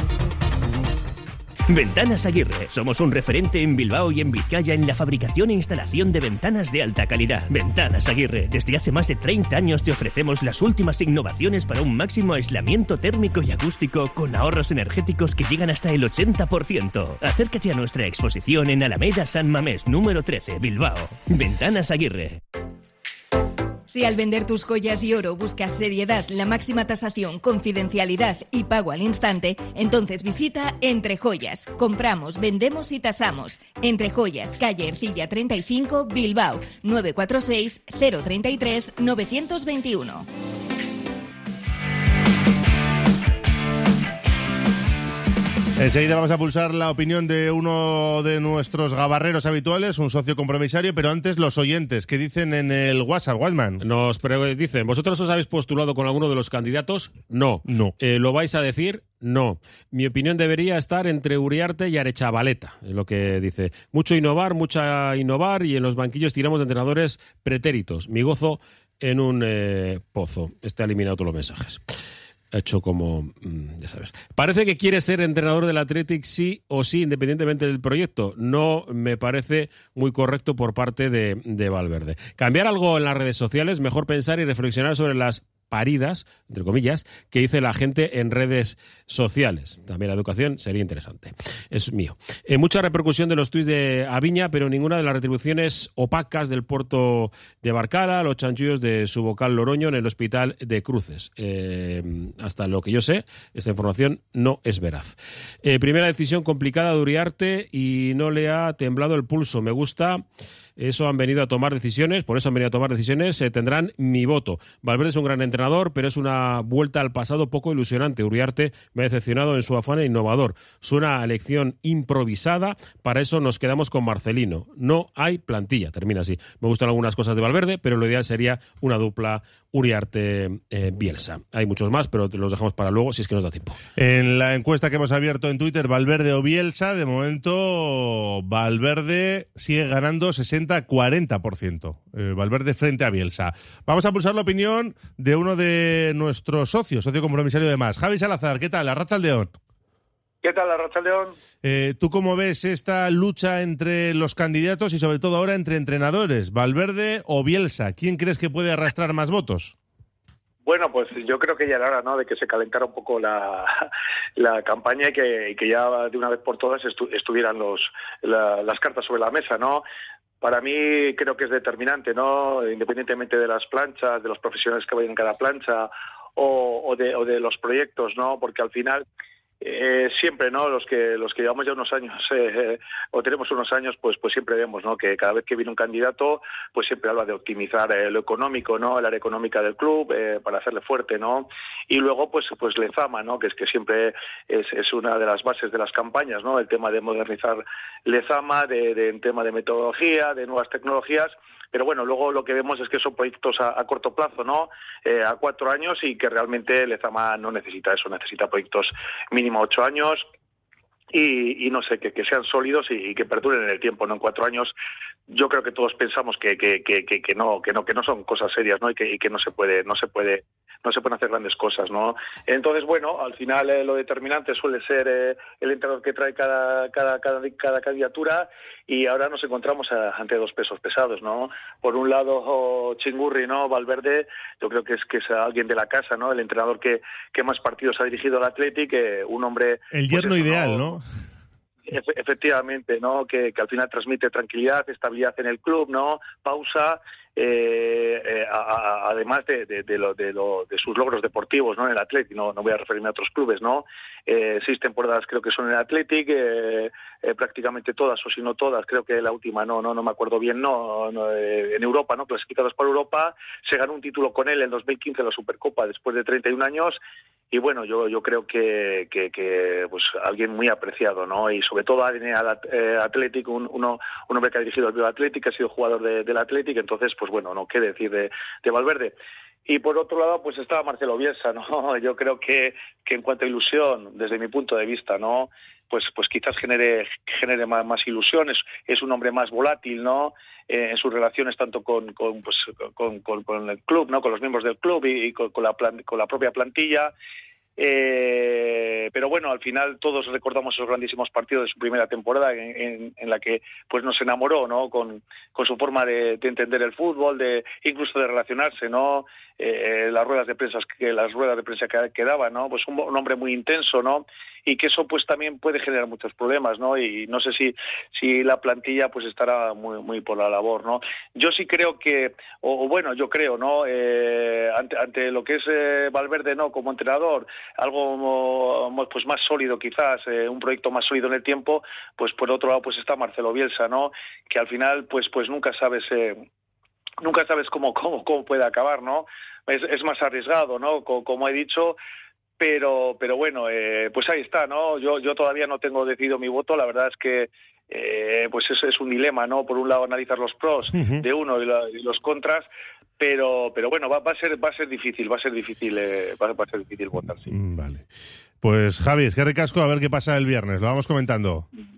Ventanas Aguirre. Somos un referente en Bilbao y en Vizcaya en la fabricación e instalación de ventanas de alta calidad. Ventanas Aguirre. Desde hace más de treinta años te ofrecemos las últimas innovaciones para un máximo aislamiento térmico y acústico con ahorros energéticos que llegan hasta el ochenta por ciento. Acércate a nuestra exposición en Alameda San Mamés, número trece, Bilbao. Ventanas Aguirre. Si al vender tus joyas y oro buscas seriedad, la máxima tasación, confidencialidad y pago al instante, entonces visita Entre Joyas. Compramos, vendemos y tasamos. Entre Joyas, calle Ercilla treinta y cinco, Bilbao, nueve cuatro seis, cero tres tres, nueve dos uno. Enseguida vamos a pulsar la opinión de uno de nuestros gabarreros habituales, un socio compromisario, pero antes los oyentes, ¿qué dicen en el WhatsApp, Watman? Nos pre- dicen, ¿vosotros os habéis postulado con alguno de los candidatos? No. No. Eh, ¿Lo vais a decir? No. Mi opinión debería estar entre Uriarte y Aretxabaleta, es lo que dice. Mucho innovar, mucha innovar, y en los banquillos tiramos de entrenadores pretéritos. Mi gozo en un eh, pozo. Este ha eliminado todos los mensajes. hecho como, ya sabes. Parece que quiere ser entrenador del Athletic sí o sí, independientemente del proyecto. No me parece muy correcto por parte de, de Valverde. Cambiar algo en las redes sociales, mejor pensar y reflexionar sobre las paridas, entre comillas, que dice la gente en redes sociales. También la educación sería interesante. Es mío. Eh, mucha repercusión de los tuits de Aviña, pero ninguna de las retribuciones opacas del puerto de Barcala, los chanchullos de su vocal Loroño en el hospital de Cruces. Eh, hasta lo que yo sé, esta información no es veraz. Eh, primera decisión complicada de Uriarte y no le ha temblado el pulso. Me gusta. Eso han venido a tomar decisiones, por eso han venido a tomar decisiones, eh, tendrán mi voto. Valverde es un gran entrenador, pero es una vuelta al pasado poco ilusionante. Uriarte me ha decepcionado en su afán innovador. Suena a elección improvisada, para eso nos quedamos con Marcelino. No hay plantilla, termina así. Me gustan algunas cosas de Valverde, pero lo ideal sería una dupla Uriarte-Bielsa. Hay muchos más, pero te los dejamos para luego si es que nos da tiempo. En la encuesta que hemos abierto en Twitter, Valverde o Bielsa, de momento Valverde sigue ganando sesenta a cuarenta por ciento. Eh, Valverde frente a Bielsa. Vamos a pulsar la opinión de uno de nuestros socios, socio compromisario de Más. Javi Salazar, ¿qué tal? Arratsaldeon. ¿Qué tal, Arratsaldeon? Eh, ¿Tú cómo ves esta lucha entre los candidatos y sobre todo ahora entre entrenadores, Valverde o Bielsa? ¿Quién crees que puede arrastrar más votos? Bueno, pues yo creo que ya era hora, ¿no?, de que se calentara un poco la, la campaña y que, y que ya de una vez por todas estu, estuvieran los, la, las cartas sobre la mesa, ¿no? Para mí creo que es determinante, ¿no?, independientemente de las planchas, de los profesionales que vayan en cada plancha o, o, de, o de los proyectos, ¿no?, porque al final eh, siempre, ¿no?, los que los que llevamos ya unos años eh, o tenemos unos años, pues pues siempre vemos, ¿no?, que cada vez que viene un candidato, pues siempre habla de optimizar eh, lo económico, ¿no?, el área económica del club eh, para hacerle fuerte, ¿no?, y luego pues pues Lezama, ¿no?, que es que siempre es, es una de las bases de las campañas, ¿no?, el tema de modernizar Lezama, de, de en tema de metodología, de nuevas tecnologías. Pero bueno, luego lo que vemos es que son proyectos a, a corto plazo, ¿no? Eh, a cuatro años y que realmente Lezama no necesita eso, necesita proyectos mínimo ocho años y, y no sé, que, que sean sólidos y, y que perduren en el tiempo, ¿no? En cuatro años yo creo que todos pensamos que que, que, que, que no que no que no son cosas serias, ¿no? Y que, y que no se puede no se puede no se pueden hacer grandes cosas, ¿no? Entonces, bueno, al final eh, lo determinante suele ser eh, el entrenador que trae cada cada cada cada candidatura y ahora nos encontramos a, ante dos pesos pesados, ¿no? Por un lado, oh, Chingurri, ¿no? Valverde, yo creo que es que es alguien de la casa, ¿no? El entrenador que que más partidos ha dirigido al Athletic, eh, un hombre el yerno pues, ideal, ¿no? ¿no? Efectivamente, ¿no? Que, que al final transmite tranquilidad, estabilidad en el club, ¿no? Pausa, eh, eh, a, a, además de, de, de, lo, de, lo, de sus logros deportivos, ¿no? En el Athletic, no, no voy a referirme a otros clubes, ¿no? Eh, seis temporadas creo que son en el Athletic, eh, eh, prácticamente todas, o si no todas, creo que la última, no, no, no me acuerdo bien, no, no eh, en Europa, ¿no? Clasificados para Europa, se ganó un título con él en dos mil quince, la Supercopa, después de treinta y un años. Y bueno, yo yo creo que, que, que pues alguien muy apreciado, ¿no? Y sobre todo al eh, Athletic, un, uno, un hombre que ha dirigido el Athletic, que ha sido jugador de, del Athletic, entonces, pues bueno, no qué decir de, de Valverde. Y por otro lado, pues estaba Marcelo Bielsa, ¿no? Yo creo que, que en cuanto a ilusión, desde mi punto de vista, ¿no? Pues pues quizás genere genere más, más ilusiones, es un hombre más volátil, ¿no? Eh, en sus relaciones tanto con con, pues, con con con el club, ¿no? Con los miembros del club y, y con, con la plan, con la propia plantilla. Eh, pero bueno, al final todos recordamos esos grandísimos partidos de su primera temporada en, en, en la que pues nos enamoró, ¿no? Con, con su forma de, de entender el fútbol, de incluso de relacionarse, ¿no? Eh, las ruedas de prensa que las ruedas de prensa que, que daba, ¿no? Pues un, un hombre muy intenso, ¿no? Y que eso pues también puede generar muchos problemas, ¿no? Y no sé si si la plantilla pues estará muy muy por la labor, ¿no? Yo sí creo que, o, o bueno, yo creo, ¿no? Eh, ante, ante lo que es eh, Valverde, ¿no? Como entrenador, algo pues más sólido quizás, eh, un proyecto más sólido en el tiempo, pues por otro lado pues está Marcelo Bielsa, ¿no? Que al final pues pues nunca sabes eh, nunca sabes cómo cómo cómo puede acabar, ¿no? Es, es más arriesgado, ¿no? Como, como he dicho. Pero, pero bueno, eh, pues ahí está, ¿no? Yo, yo todavía no tengo decidido mi voto. La verdad es que, eh, pues es, es un dilema, ¿no? Por un lado analizar los pros uh-huh. de uno y, la, y los contras, pero, pero bueno, va, va a ser, va a ser difícil, va a ser difícil, eh, va, va a ser difícil votar, sí. Vale. Pues Javi, es que ricasco, a ver qué pasa el viernes. Lo vamos comentando.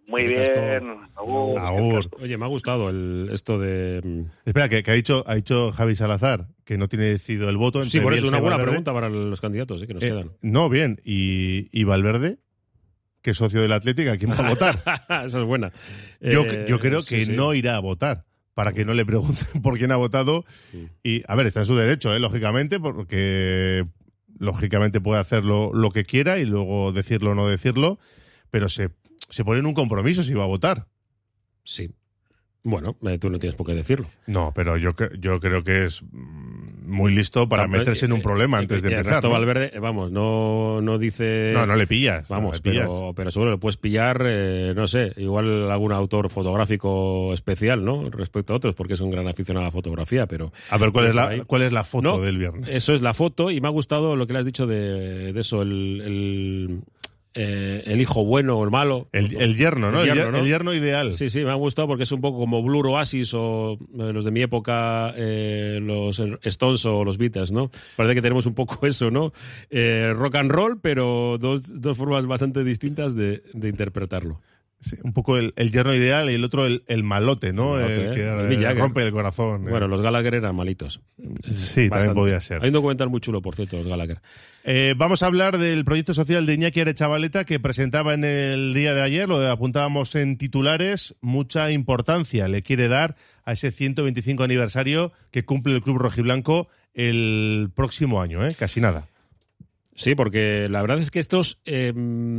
Muy bien. Agur. Agur. Oye, me ha gustado el, esto de... Espera, que, que ha, dicho, ha dicho Javi Salazar que no tiene decidido el voto. Sí, por eso, una buena Valverde. pregunta para los candidatos, ¿eh? Que nos Eh, quedan. No, bien. ¿Y, y Valverde? Que es socio del Atlético, ¿a quién va a votar? Esa es buena. Yo, Eh, yo creo sí, que sí. no irá a votar, para que no le pregunten por quién ha votado. Y, a ver, está en su derecho, ¿eh? Lógicamente, porque lógicamente puede hacer lo, lo que quiera y luego decirlo o no decirlo, pero se, se pone en un compromiso si va a votar. Sí. Bueno, eh, tú no tienes por qué decirlo. No, pero yo, cre- yo creo que es mm, muy listo para No, pero, meterse en un eh, problema eh, antes de eh, empezar. Ernesto ¿no? Valverde, eh, vamos, no, no dice... No, no le pillas. Vamos, no le pillas. pero, pero seguro le puedes pillar, eh, no sé, igual algún autor fotográfico especial, ¿no? Respecto a otros, porque es un gran aficionado a la fotografía, pero... A ver, ¿cuál es la, ahí- cuál es la foto No, del viernes? Eso es la foto, y me ha gustado lo que le has dicho de, de eso, el... el eh, el hijo bueno o el malo. El, el yerno, ¿no? El yerno, yerno, ¿no? el yerno ideal. Sí, sí, me ha gustado porque es un poco como Blur Oasis o eh, los de mi época, eh, los Stones o los Beatles, ¿no? Parece que tenemos un poco eso, ¿no? Eh, rock and roll, pero dos, dos formas bastante distintas de, de interpretarlo. Sí, un poco el, el yerno ideal y el otro el, el malote, ¿no? El malote, el ¿eh? que El eh, Mick Jagger. rompe el corazón. Bueno, los Gallagher eran malitos. Sí, también podía ser. Hay un documental muy chulo, por cierto, los Gallagher. Eh, vamos a hablar del proyecto social de Iñaki Arechavaleta que presentaba en el día de ayer, lo apuntábamos en titulares, mucha importancia le quiere dar a ese ciento veinticinco aniversario que cumple el Club Rojiblanco el próximo año, ¿eh? Casi nada. Sí, porque la verdad es que estos... Eh,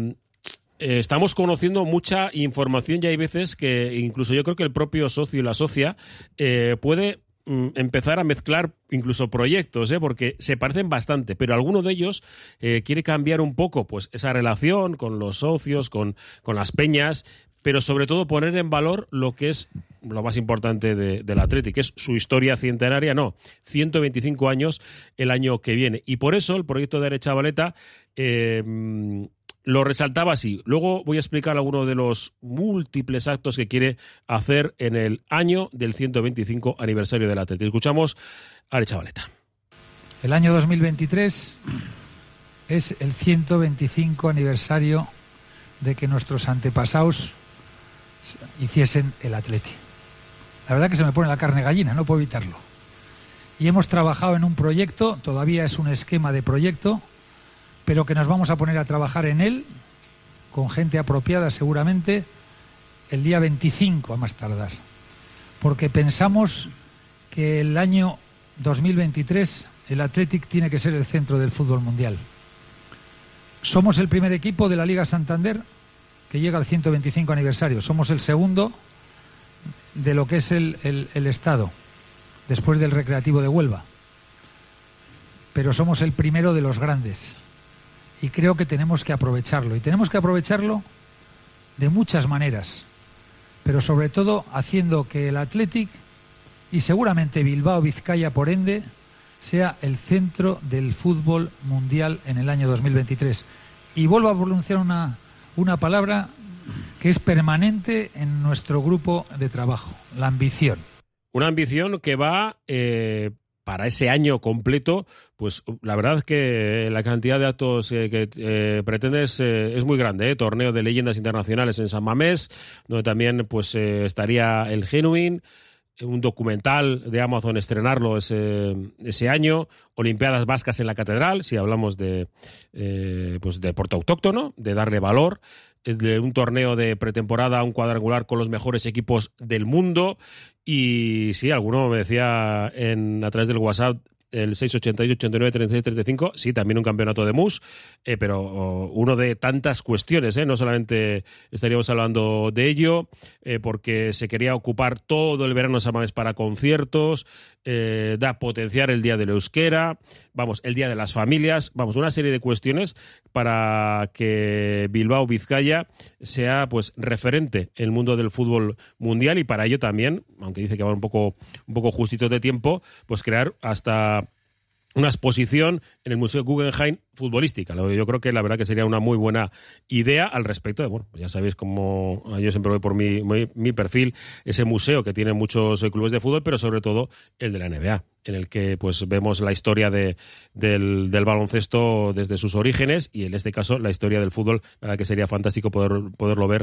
eh, estamos conociendo mucha información y hay veces que incluso yo creo que el propio socio y la socia eh, puede mm, empezar a mezclar incluso proyectos, ¿eh? Porque se parecen bastante, pero alguno de ellos eh, quiere cambiar un poco pues esa relación con los socios, con, con las peñas, pero sobre todo poner en valor lo que es lo más importante de, del Athletic, que es su historia centenaria, no, ciento veinticinco años el año que viene. Y por eso el proyecto de Arechavaleta eh, lo resaltaba así. Luego voy a explicar algunos de los múltiples actos que quiere hacer en el año del ciento veinticinco aniversario del Athletic. Escuchamos a Arechavaleta. El año dos mil veintitrés es el ciento veinticinco aniversario de que nuestros antepasados hiciesen el Athletic. La verdad que se me pone la carne gallina, no puedo evitarlo. Y hemos trabajado en un proyecto, todavía es un esquema de proyecto, pero que nos vamos a poner a trabajar en él, con gente apropiada seguramente, el día veinticinco a más tardar. Porque pensamos que el año dos mil veintitrés el Athletic tiene que ser el centro del fútbol mundial. Somos el primer equipo de la Liga Santander que llega al ciento veinticinco aniversario. Somos el segundo de lo que es el, el, el Estado, después del Recreativo de Huelva. Pero somos el primero de los grandes. Y creo que tenemos que aprovecharlo. Y tenemos que aprovecharlo de muchas maneras. Pero sobre todo haciendo que el Athletic, y seguramente Bilbao, Vizcaya, por ende, sea el centro del fútbol mundial en el año dos mil veintitrés. Y vuelvo a pronunciar una... una palabra que es permanente en nuestro grupo de trabajo, la ambición. Una ambición que va eh, para ese año completo, pues la verdad es que la cantidad de actos eh, que eh, pretendes eh, es muy grande. ¿eh? Torneo de leyendas internacionales en San Mamés, donde también pues eh, estaría el Genuine, un documental de Amazon estrenarlo ese, ese año, Olimpiadas Vascas en la Catedral, si hablamos de eh, pues de deporte autóctono, de darle valor, de un torneo de pretemporada, un cuadrangular con los mejores equipos del mundo. Y sí, alguno me decía en, a través del WhatsApp, el seis ochenta y ocho, ochenta y nueve, treinta y seis, treinta y cinco, sí, también un campeonato de M U S, eh, pero oh, uno de tantas cuestiones, ¿eh? No solamente estaríamos hablando de ello, eh, porque se quería ocupar todo el verano San Mamés para conciertos, eh, da potenciar el Día del Euskera, vamos, el Día de las Familias, vamos, una serie de cuestiones para que Bilbao, Vizcaya, sea pues referente en el mundo del fútbol mundial, y para ello también, aunque dice que va un poco, un poco justito de tiempo, pues crear hasta una exposición en el Museo Guggenheim futbolística. Yo creo que la verdad que sería una muy buena idea al respecto de, bueno, ya sabéis cómo yo siempre voy por mi, mi, mi perfil, ese museo que tiene muchos clubes de fútbol, pero sobre todo el de la N B A, en el que pues vemos la historia de, del, del baloncesto desde sus orígenes, y en este caso la historia del fútbol. La verdad que sería fantástico poder, poderlo ver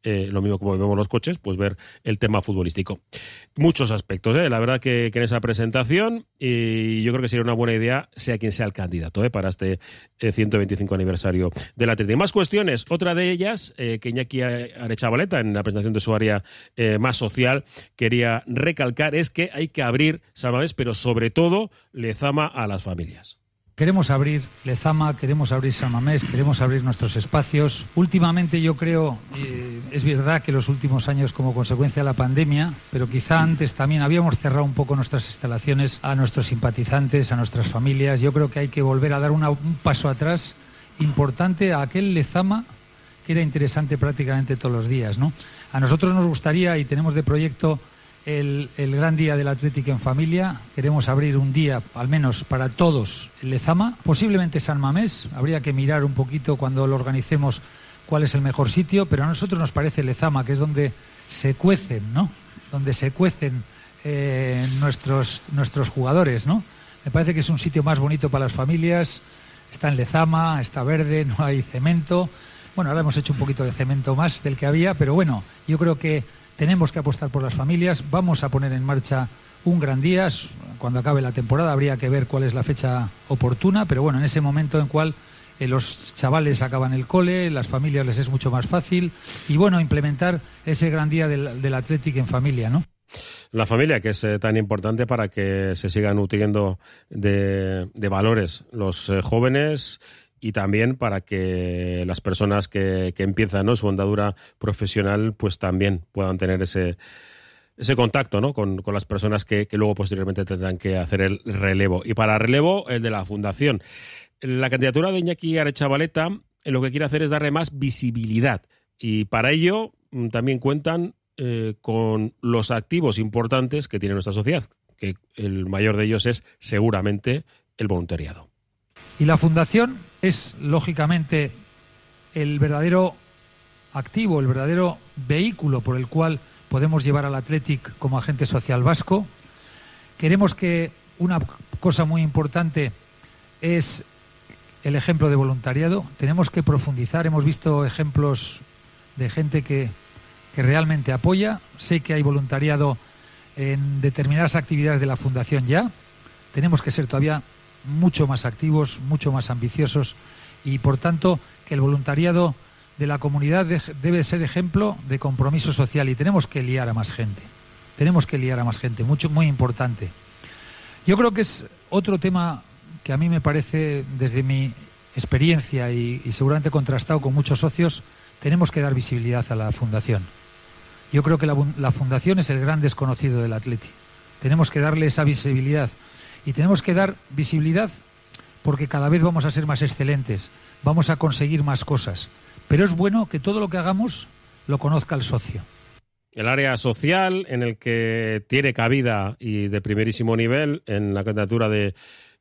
eh, lo mismo como vemos los coches, pues ver el tema futbolístico. Muchos aspectos, ¿eh? La verdad que, que en esa presentación, y yo creo que sería una buena idea, sea quien sea el candidato, ¿eh? Para este eh, ciento veinticinco aniversario del Atleti. Más cuestiones, otra de ellas, eh, que Iñaki Aretxabaleta, en la presentación de su área eh, más social, quería recalcar, es que hay que abrir San Mamés, pero sobre todo Lezama a las familias. Queremos abrir Lezama, queremos abrir San Mamés, queremos abrir nuestros espacios. Últimamente yo creo, eh, es verdad que los últimos años como consecuencia de la pandemia, pero quizá antes también habíamos cerrado un poco nuestras instalaciones a nuestros simpatizantes, a nuestras familias. Yo creo que hay que volver a dar una, un paso atrás importante a aquel Lezama que era interesante prácticamente todos los días, ¿no? A nosotros nos gustaría, y tenemos de proyecto, El, el gran día del Athletic en familia. Queremos abrir un día, al menos para todos, el Lezama, posiblemente San Mamés. Habría que mirar un poquito cuando lo organicemos cuál es el mejor sitio, pero a nosotros nos parece Lezama, que es donde se cuecen, ¿no? Donde se cuecen eh, nuestros, nuestros jugadores, ¿no? Me parece que es un sitio más bonito para las familias. Está en Lezama, está verde, no hay cemento. Bueno, ahora hemos hecho un poquito de cemento más del que había, pero bueno, yo creo que tenemos que apostar por las familias. Vamos a poner en marcha un gran día. Cuando acabe la temporada habría que ver cuál es la fecha oportuna, pero bueno, en ese momento en cual eh, los chavales acaban el cole, las familias les es mucho más fácil, y bueno, implementar ese gran día del, del Athletic en familia, ¿no? La familia, que es eh, tan importante para que se sigan nutriendo de, de valores los eh, jóvenes, y también para que las personas que, que empiezan, ¿no?, su andadura profesional, pues también puedan tener ese, ese contacto, ¿no?, con, con las personas que, que luego posteriormente tendrán que hacer el relevo. Y para relevo, el de la fundación. La candidatura de Iñaki Aretxabaleta eh, lo que quiere hacer es darle más visibilidad, y para ello mm, también cuentan eh, con los activos importantes que tiene nuestra sociedad, que el mayor de ellos es seguramente el voluntariado. Y la fundación es, lógicamente, el verdadero activo, el verdadero vehículo por el cual podemos llevar al Athletic como agente social vasco. Queremos que una cosa muy importante es el ejemplo de voluntariado. Tenemos que profundizar. Hemos visto ejemplos de gente que, que realmente apoya. Sé que hay voluntariado en determinadas actividades de la fundación ya. Tenemos que ser todavía mucho más activos, mucho más ambiciosos, y por tanto que el voluntariado de la comunidad de, debe ser ejemplo de compromiso social, y tenemos que liar a más gente, tenemos que liar a más gente, mucho, muy importante. Yo creo que es otro tema que a mí me parece, desde mi experiencia y, y seguramente contrastado con muchos socios, tenemos que dar visibilidad a la fundación. Yo creo que la, la fundación es el gran desconocido del Athletic. Tenemos que darle esa visibilidad. Y tenemos que dar visibilidad porque cada vez vamos a ser más excelentes, vamos a conseguir más cosas. Pero es bueno que todo lo que hagamos lo conozca el socio. El área social en el que tiene cabida y de primerísimo nivel en la candidatura de,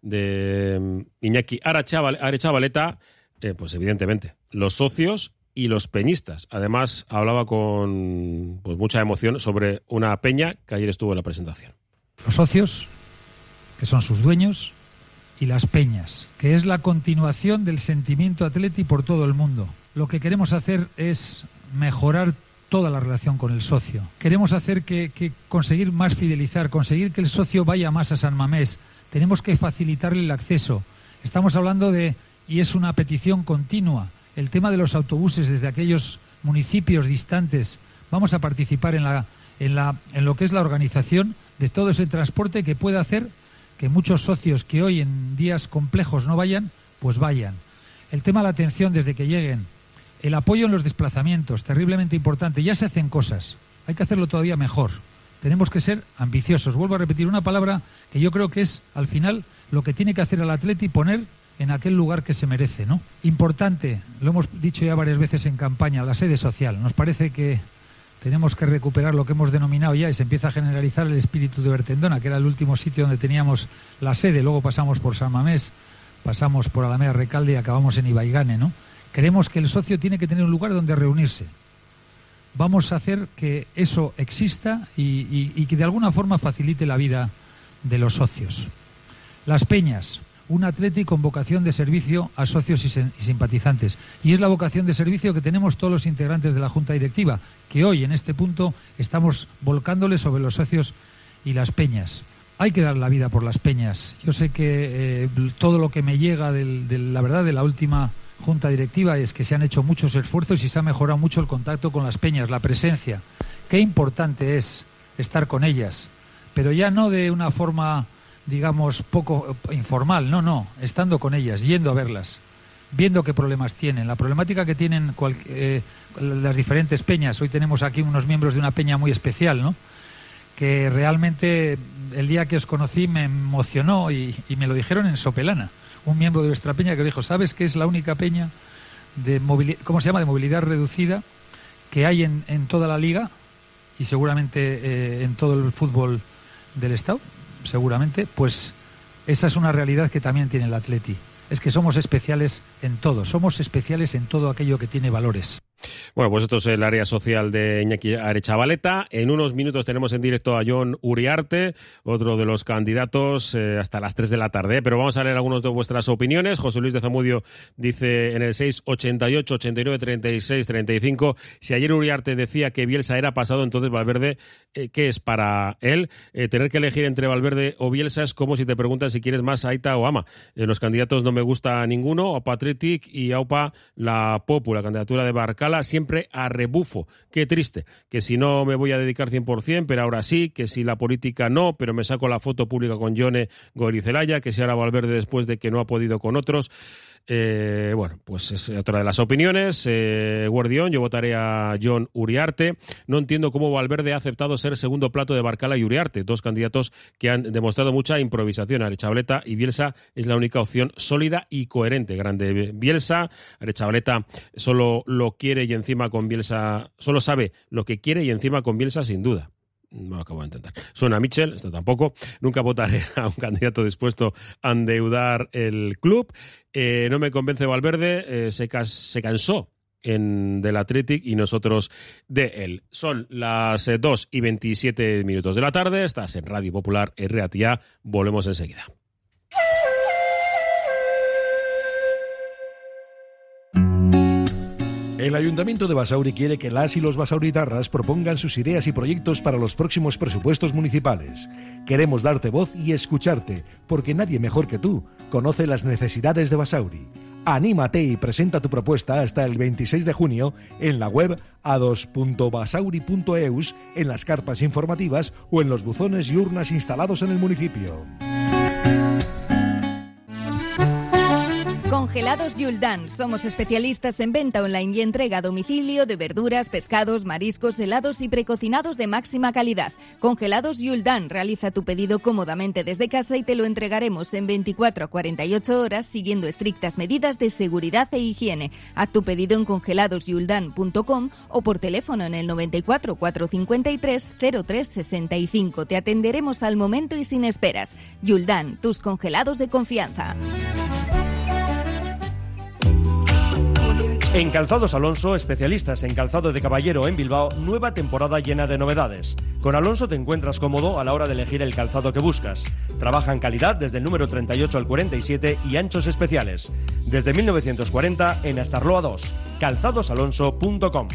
de Iñaki Aretxabaleta, eh, pues evidentemente los socios y los peñistas. Además hablaba con pues, mucha emoción sobre una peña que ayer estuvo en la presentación. Los socios, que son sus dueños, y las peñas, que es la continuación del sentimiento Athletic por todo el mundo. Lo que queremos hacer es mejorar toda la relación con el socio. Queremos hacer que, que conseguir más fidelizar, conseguir que el socio vaya más a San Mamés. Tenemos que facilitarle el acceso. Estamos hablando de, y es una petición continua, el tema de los autobuses desde aquellos municipios distantes. Vamos a participar en, la, en, la, en lo que es la organización de todo ese transporte que pueda hacer que muchos socios que hoy en días complejos no vayan, pues vayan. El tema de la atención desde que lleguen, el apoyo en los desplazamientos, terriblemente importante. Ya se hacen cosas, hay que hacerlo todavía mejor. Tenemos que ser ambiciosos. Vuelvo a repetir una palabra que yo creo que es, al final, lo que tiene que hacer al Athletic, poner en aquel lugar que se merece, ¿no? Importante, lo hemos dicho ya varias veces en campaña, la sede social. Nos parece que tenemos que recuperar lo que hemos denominado ya, y se empieza a generalizar el espíritu de Bertendona, que era el último sitio donde teníamos la sede. Luego pasamos por San Mamés, pasamos por Alameda Recalde y acabamos en Ibaigane, ¿no? Creemos que el socio tiene que tener un lugar donde reunirse. Vamos a hacer que eso exista y, y, y que de alguna forma facilite la vida de los socios. Las peñas, un Athletic con vocación de servicio a socios y, sen- y simpatizantes. Y es la vocación de servicio que tenemos todos los integrantes de la Junta Directiva, que hoy en este punto estamos volcándole sobre los socios y las peñas. Hay que dar la vida por las peñas. Yo sé que eh, todo lo que me llega del, de la verdad de la última Junta Directiva es que se han hecho muchos esfuerzos y se ha mejorado mucho el contacto con las peñas, la presencia. Qué importante es estar con ellas, pero ya no de una forma, digamos, poco informal, no, no, estando con ellas, yendo a verlas, viendo qué problemas tienen, la problemática que tienen cual, eh, las diferentes peñas. Hoy tenemos aquí unos miembros de una peña muy especial, ¿no?, que realmente el día que os conocí me emocionó y, y me lo dijeron en Sopelana. Un miembro de vuestra peña que dijo, ¿sabes que es la única peña de movilidad, ¿cómo se llama?, de movilidad reducida que hay en, en toda la liga y seguramente eh, en todo el fútbol del Estado? Seguramente. Pues esa es una realidad que también tiene el Atleti. Es que somos especiales en todo, somos especiales en todo aquello que tiene valores. Bueno, pues esto es el área social de Iñaki Arechavaleta. En unos minutos tenemos en directo a Jon Uriarte, otro de los candidatos, eh, hasta las tres de la tarde. Pero vamos a leer algunas de vuestras opiniones. José Luis de Zamudio dice en el seis ochenta y ocho, ochenta y nueve, treinta y seis, treinta y cinco: si ayer Uriarte decía que Bielsa era pasado, entonces Valverde, eh, ¿qué es para él? Eh, tener que elegir entre Valverde o Bielsa es como si te preguntan si quieres más Aita o Ama. Eh, los candidatos no me gusta ninguno, Aupa Athletic y Aupa la Popu, la candidatura de Barcala, siempre a rebufo. Qué triste, que si no me voy a dedicar cien por ciento, pero ahora sí, que si la política no, pero me saco la foto pública con Jone Goirizelaya, que si ahora Valverde después de que no ha podido con otros. Eh, bueno, pues es otra de las opiniones. Eh, Guardión, yo votaré a Jon Uriarte. No entiendo cómo Valverde ha aceptado ser segundo plato de Barcala y Uriarte, dos candidatos que han demostrado mucha improvisación. Arechavaleta y Bielsa es la única opción sólida y coherente. Grande Bielsa, Arechavaleta solo lo quiere y encima con Bielsa, solo sabe lo que quiere y encima con Bielsa sin duda. No acabo de entender. Suena a Michel, esto tampoco. Nunca votaré a un candidato dispuesto a endeudar el club. Eh, no me convence Valverde, eh, se, cas- se cansó en del Athletic y nosotros de él. Son las eh, dos y veintisiete minutos de la tarde. Estás en Radio Popular, R A T I A. Volvemos enseguida. El Ayuntamiento de Basauri quiere que las y los basauritarras propongan sus ideas y proyectos para los próximos presupuestos municipales. Queremos darte voz y escucharte, porque nadie mejor que tú conoce las necesidades de Basauri. Anímate y presenta tu propuesta hasta el veintiséis de junio en la web a dos punto basauri punto eus, en las carpas informativas o en los buzones y urnas instalados en el municipio. Congelados Yuldan. Somos especialistas en venta online y entrega a domicilio de verduras, pescados, mariscos, helados y precocinados de máxima calidad. Congelados Yuldan. Realiza tu pedido cómodamente desde casa y te lo entregaremos en veinticuatro a cuarenta y ocho horas siguiendo estrictas medidas de seguridad e higiene. Haz tu pedido en congelados yuldan punto com o por teléfono en el noventa y cuatro, cuatrocientos cincuenta y tres, cero tres sesenta y cinco. Te atenderemos al momento y sin esperas. Yuldan, tus congelados de confianza. En Calzados Alonso, especialistas en calzado de caballero en Bilbao, nueva temporada llena de novedades. Con Alonso te encuentras cómodo a la hora de elegir el calzado que buscas. Trabaja en calidad desde el número treinta y ocho al cuarenta y siete y anchos especiales. Desde mil novecientos cuarenta en Astarloa dos. calzados alonso punto com.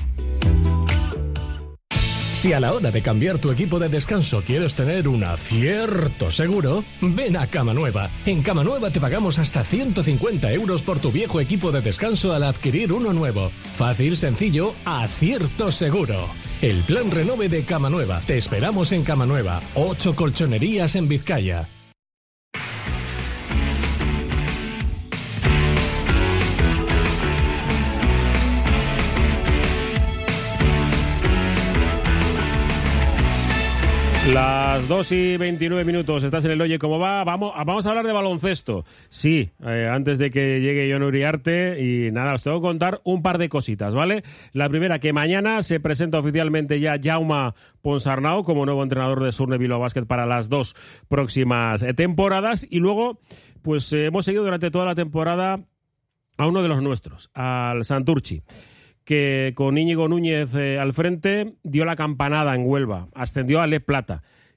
Si a la hora de cambiar tu equipo de descanso quieres tener un acierto seguro, ven a Cama Nueva. En Cama Nueva te pagamos hasta ciento cincuenta euros por tu viejo equipo de descanso al adquirir uno nuevo. Fácil, sencillo, acierto seguro. El plan renove de Cama Nueva. Te esperamos en Cama Nueva. Ocho colchonerías en Vizcaya. Las dos y veintinueve minutos, estás en el Oye Cómo Va. Vamos, vamos a hablar de baloncesto. Sí, eh, antes de que llegue Jon Uriarte, y nada, os tengo que contar un par de cositas, ¿vale? La primera, que mañana se presenta oficialmente ya Jaume Ponsarnau como nuevo entrenador de Surne Bilbao Basket para las dos próximas temporadas. Y luego, pues eh, hemos seguido durante toda la temporada a uno de los nuestros, al Santurtzi, que con Íñigo Núñez eh, al frente dio la campanada en Huelva, ascendió a Le Plata.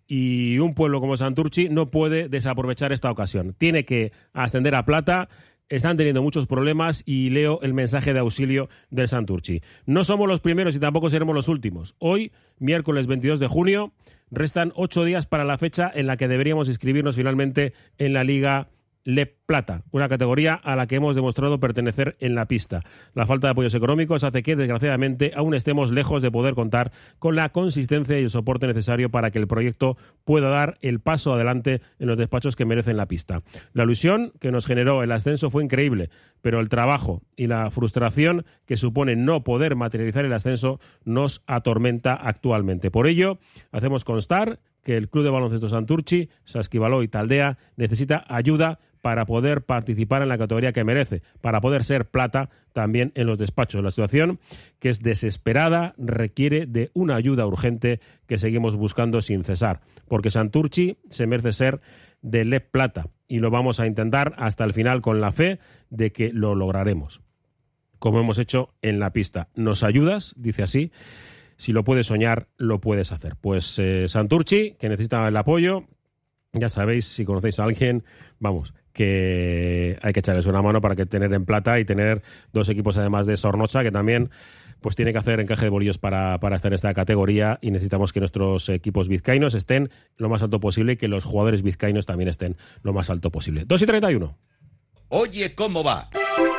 y un pueblo como Santurtzi no puede desaprovechar esta ocasión. Tiene que ascender a plata. Están teniendo muchos problemas y leo el mensaje de auxilio del Santurtzi. No somos los primeros y tampoco seremos los últimos. Hoy, miércoles veintidós de junio, restan ocho días para la fecha en la que deberíamos inscribirnos finalmente en la Liga Le Plata, una categoría a la que hemos demostrado pertenecer en la pista. La falta de apoyos económicos hace que, desgraciadamente, aún estemos lejos de poder contar con la consistencia y el soporte necesario para que el proyecto pueda dar el paso adelante en los despachos que merecen la pista. La ilusión que nos generó el ascenso fue increíble, pero el trabajo y la frustración que supone no poder materializar el ascenso nos atormenta actualmente. Por ello, hacemos constar que el Club de Baloncesto Santurtzi, Saskibaloi Taldea, necesita ayuda para poder participar en la categoría que merece, para poder ser plata también en los despachos. La situación, que es desesperada, requiere de una ayuda urgente que seguimos buscando sin cesar, porque Santurtzi se merece ser de Le Plata y lo vamos a intentar hasta el final con la fe de que lo lograremos, como hemos hecho en la pista. ¿Nos ayudas? Dice así. Si lo puedes soñar, lo puedes hacer. Pues eh, Santurtzi, que necesita el apoyo, ya sabéis, si conocéis a alguien, vamos, que hay que echarles una mano para que tener en plata y tener dos equipos además de Sornocha, que también pues tiene que hacer encaje de bolillos para, para estar en esta categoría, y necesitamos que nuestros equipos vizcaínos estén lo más alto posible y que los jugadores vizcaínos también estén lo más alto posible. dos y treinta y uno. Oye, ¿cómo va?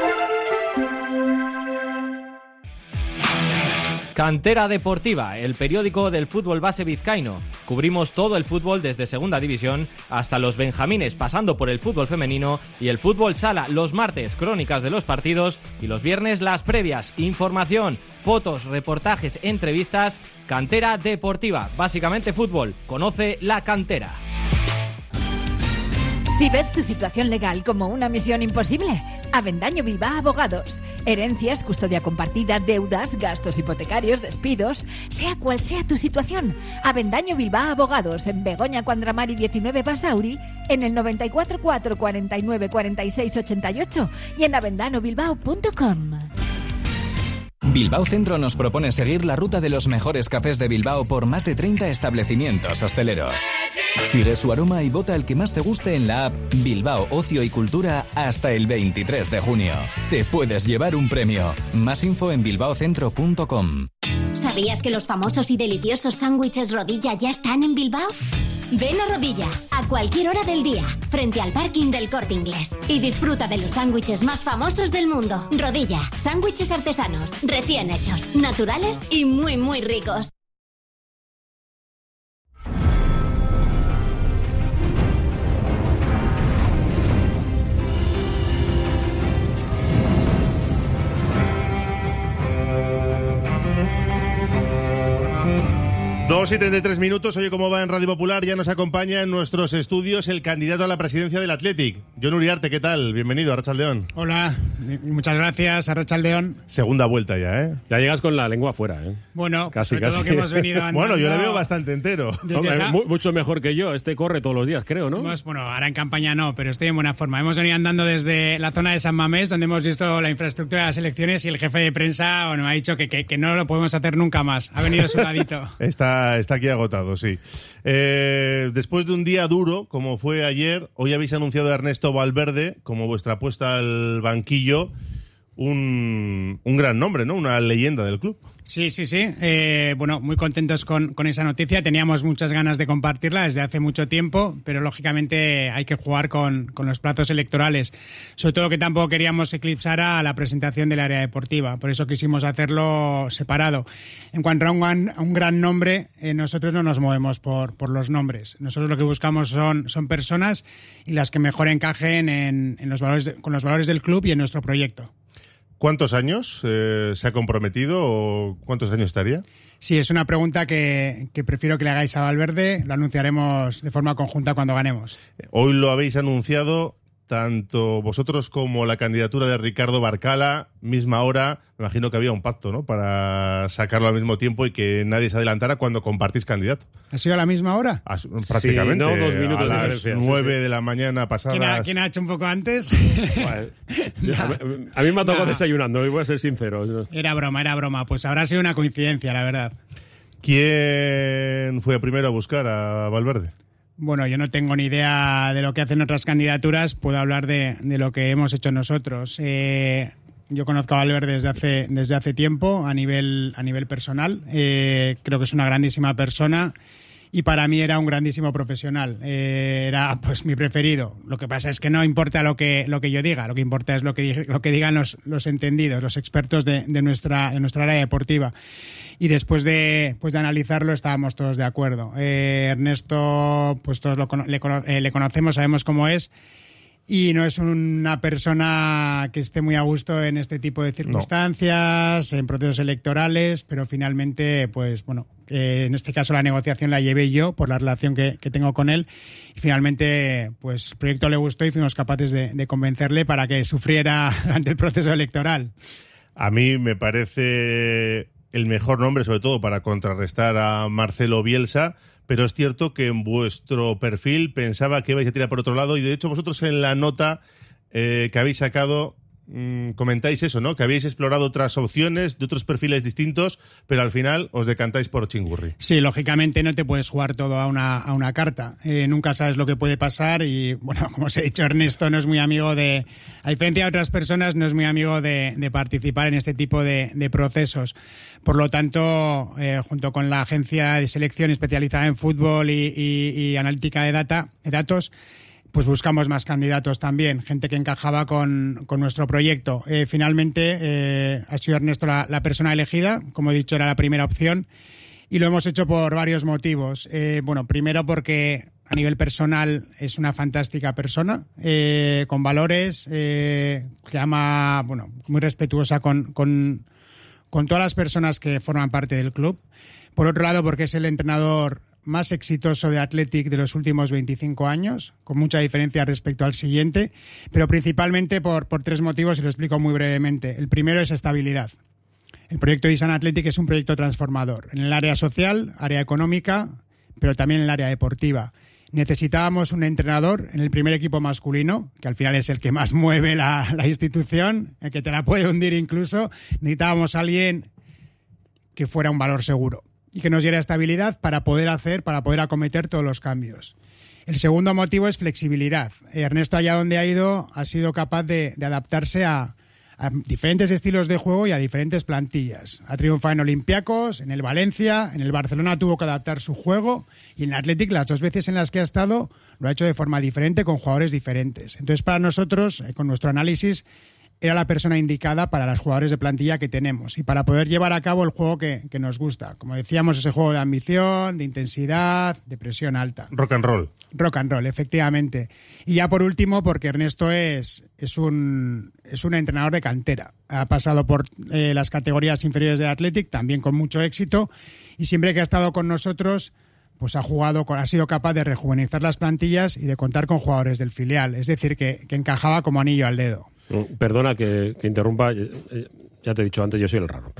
Cantera Deportiva, el periódico del fútbol base vizcaíno. Cubrimos todo el fútbol desde segunda división hasta los benjamines, pasando por el fútbol femenino y el fútbol sala. Los martes, crónicas de los partidos, y los viernes, las previas. Información, fotos, reportajes, entrevistas. Cantera Deportiva, básicamente fútbol. Conoce la cantera. Si ves tu situación legal como una misión imposible, Avendaño Bilbao Abogados. Herencias, custodia compartida, deudas, gastos hipotecarios, despidos, sea cual sea tu situación. Avendaño Bilbao Abogados, en Begoña Cuandramari diecinueve Basauri, en el noventa y cuatro cuatro cuarenta y nueve cuarenta y seis ochenta y ocho y en avendano bilbao punto com. Bilbao Centro nos propone seguir la ruta de los mejores cafés de Bilbao por más de treinta establecimientos hosteleros. Sigue su aroma y vota el que más te guste en la app Bilbao Ocio y Cultura hasta el veintitrés de junio. Te puedes llevar un premio. Más info en bilbao centro punto com. ¿Sabías que los famosos y deliciosos sándwiches Rodilla ya están en Bilbao? Ven a Rodilla, a cualquier hora del día, frente al parking del Corte Inglés, y disfruta de los sándwiches más famosos del mundo. Rodilla, sándwiches artesanos, recién hechos, naturales y muy muy ricos. dos y treinta y tres minutos. Oye, ¿cómo va en Radio Popular? Ya nos acompaña en nuestros estudios el candidato a la presidencia del Athletic, Jon Uriarte. ¿Qué tal? Bienvenido a Arratsaldeon. Hola, muchas gracias, Arratsaldeon. Segunda vuelta ya, ¿eh? Ya llegas con la lengua afuera, ¿eh? Bueno, casi, sobre casi. todo que hemos venido andando... Bueno, yo le veo bastante entero. Hombre, esa... Mucho mejor que yo. Este corre todos los días, creo, ¿no? Pues, bueno, ahora en campaña no, pero estoy en buena forma. Hemos venido andando desde la zona de San Mamés, donde hemos visto la infraestructura de las elecciones, y el jefe de prensa bueno, me ha dicho que, que, que no lo podemos hacer nunca más. Ha venido sudadito. está, está aquí agotado. Sí. Eh, después de un día duro, como fue ayer, hoy habéis anunciado a Ernesto Valverde como vuestra apuesta al banquillo. Un, un gran nombre, ¿no? Una leyenda del club. Sí, sí, sí. Eh, bueno, muy contentos con, con esa noticia. Teníamos muchas ganas de compartirla desde hace mucho tiempo, pero lógicamente hay que jugar con, con los plazos electorales. Sobre todo que tampoco queríamos que eclipsara la presentación del área deportiva. Por eso quisimos hacerlo separado. En cuanto a un, a un gran nombre, eh, nosotros no nos movemos por, por los nombres. Nosotros lo que buscamos son, son personas y las que mejor encajen en, en los valores de, con los valores del club y en nuestro proyecto. ¿Cuántos años eh, se ha comprometido o cuántos años estaría? Sí, es una pregunta que, que prefiero que le hagáis a Valverde. Lo anunciaremos de forma conjunta cuando ganemos. Hoy lo habéis anunciado tanto vosotros como la candidatura de Ricardo Barcala, misma hora. Me imagino que había un pacto, ¿no?, para sacarlo al mismo tiempo y que nadie se adelantara cuando compartís candidato. ¿Ha sido a la misma hora? A, prácticamente. Sí, no, dos minutos a las de nueve sí, sí. de la mañana pasadas. ¿Quién ha, ¿Quién ha hecho un poco antes? Bueno, a mí me ha tocado nah. desayunando, y voy a ser sincero. Era broma, era broma. Pues habrá sido una coincidencia, la verdad. ¿Quién fue primero a buscar a Valverde? Bueno, yo no tengo ni idea de lo que hacen otras candidaturas, puedo hablar de, de lo que hemos hecho nosotros. Eh, yo conozco a Valverde desde hace, desde hace tiempo, a nivel, a nivel personal. Eh, creo que es una grandísima persona y para mí era un grandísimo profesional. Eh, era pues mi preferido. Lo que pasa es que no importa lo que, lo que yo diga, lo que importa es lo que, lo que digan los, los entendidos, los expertos de, de, nuestra, de nuestra área deportiva. Y después de, pues de analizarlo estábamos todos de acuerdo. Eh, Ernesto, pues todos lo, le, eh, le conocemos, sabemos cómo es. Y no es una persona que esté muy a gusto en este tipo de circunstancias, no. en procesos electorales, pero finalmente, pues bueno, eh, en este caso la negociación la llevé yo por la relación que, que tengo con él. Y finalmente, pues el proyecto le gustó y fuimos capaces de, de convencerle para que sufriera ante el proceso electoral. A mí me parece el mejor nombre, sobre todo para contrarrestar a Marcelo Bielsa. Pero es cierto que en vuestro perfil pensaba que ibais a tirar por otro lado y de hecho vosotros en la nota eh, que habéis sacado mmm, comentáis eso, ¿no? Que habéis explorado otras opciones de otros perfiles distintos, pero al final os decantáis por Chingurri. Sí, lógicamente no te puedes jugar todo a una, a una carta. Eh, nunca sabes lo que puede pasar y, bueno, como os he dicho, Ernesto no es muy amigo de... A diferencia de otras personas, no es muy amigo de, de participar en este tipo de, de procesos. Por lo tanto, eh, junto con la agencia de selección especializada en fútbol y, y, y analítica de, data, de datos, pues buscamos más candidatos también, gente que encajaba con, con nuestro proyecto. Eh, finalmente eh, ha sido Ernesto la, la persona elegida, como he dicho, era la primera opción y lo hemos hecho por varios motivos. Eh, bueno, primero porque a nivel personal es una fantástica persona, eh, con valores, eh, que ama, bueno, muy respetuosa con... con con todas las personas que forman parte del club. Por otro lado, porque es el entrenador más exitoso de Athletic de los últimos veinticinco años, con mucha diferencia respecto al siguiente, pero principalmente por, por tres motivos y lo explico muy brevemente. El primero es estabilidad. El proyecto de Isan Athletic es un proyecto transformador en el área social, área económica, pero también en el área deportiva. Necesitábamos un entrenador en el primer equipo masculino, que al final es el que más mueve la, la institución, el que te la puede hundir incluso. Necesitábamos a alguien que fuera un valor seguro y que nos diera estabilidad para poder hacer, para poder acometer todos los cambios. El segundo motivo es flexibilidad. Ernesto, allá donde ha ido, ha sido capaz de, de adaptarse a, a diferentes estilos de juego y a diferentes plantillas. Ha triunfado en Olympiacos, en el Valencia, en el Barcelona tuvo que adaptar su juego y en el Athletic las dos veces en las que ha estado lo ha hecho de forma diferente con jugadores diferentes. Entonces para nosotros, eh, con nuestro análisis, era la persona indicada para los jugadores de plantilla que tenemos y para poder llevar a cabo el juego que, que nos gusta. Como decíamos, ese juego de ambición, de intensidad, de presión alta. Rock and roll. Rock and roll, efectivamente. Y ya por último, porque Ernesto es, es, un, es un entrenador de cantera. Ha pasado por eh, las categorías inferiores de Athletic, también con mucho éxito, y siempre que ha estado con nosotros, pues ha jugado, con, ha sido capaz de rejuvenizar las plantillas y de contar con jugadores del filial. Es decir, que, que encajaba como anillo al dedo. Perdona que, que interrumpa, ya te he dicho antes, yo soy el raro.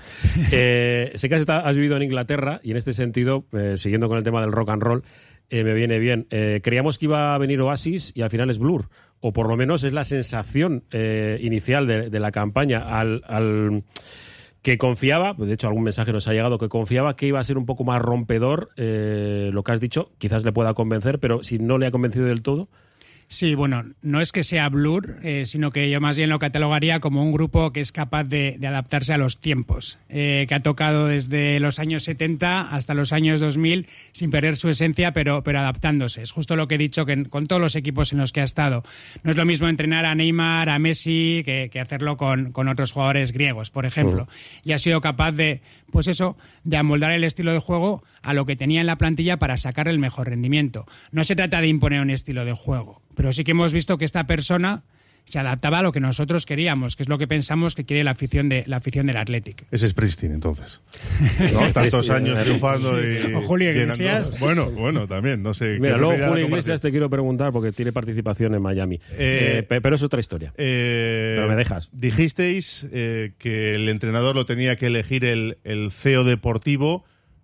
Eh, sé que has, has vivido en Inglaterra y en este sentido, eh, siguiendo con el tema del rock and roll, eh, me viene bien. Eh, creíamos que iba a venir Oasis y al final es Blur, o por lo menos es la sensación eh, inicial de, de la campaña al... al que confiaba, de hecho algún mensaje nos ha llegado, que confiaba que iba a ser un poco más rompedor, eh, lo que has dicho, quizás le pueda convencer, pero si no le ha convencido del todo... Sí, bueno, no es que sea Blur, eh, sino que yo más bien lo catalogaría como un grupo que es capaz de, de adaptarse a los tiempos, eh, que ha tocado desde los años setenta hasta los años dos mil sin perder su esencia, pero, pero adaptándose. Es justo lo que he dicho que en, con todos los equipos en los que ha estado. No es lo mismo entrenar a Neymar, a Messi, que, que hacerlo con, con otros jugadores griegos, por ejemplo. Uh-huh. Y ha sido capaz de, pues eso, de amoldar el estilo de juego a lo que tenía en la plantilla para sacar el mejor rendimiento. No se trata de imponer un estilo de juego, pero sí que hemos visto que esta persona se adaptaba a lo que nosotros queríamos, que es lo que pensamos que quiere la afición de la afición del Athletic. Ese es Pristin, entonces. ¿No? Tantos años triunfando y... O Julio Iglesias. Bueno, bueno, también, no sé. Mira, luego Julio Iglesias te quiero preguntar porque tiene participación en Miami. Eh, eh, pero es otra historia. Eh, pero me dejas. Dijisteis eh, que el entrenador lo tenía que elegir el, el C E O deportivo.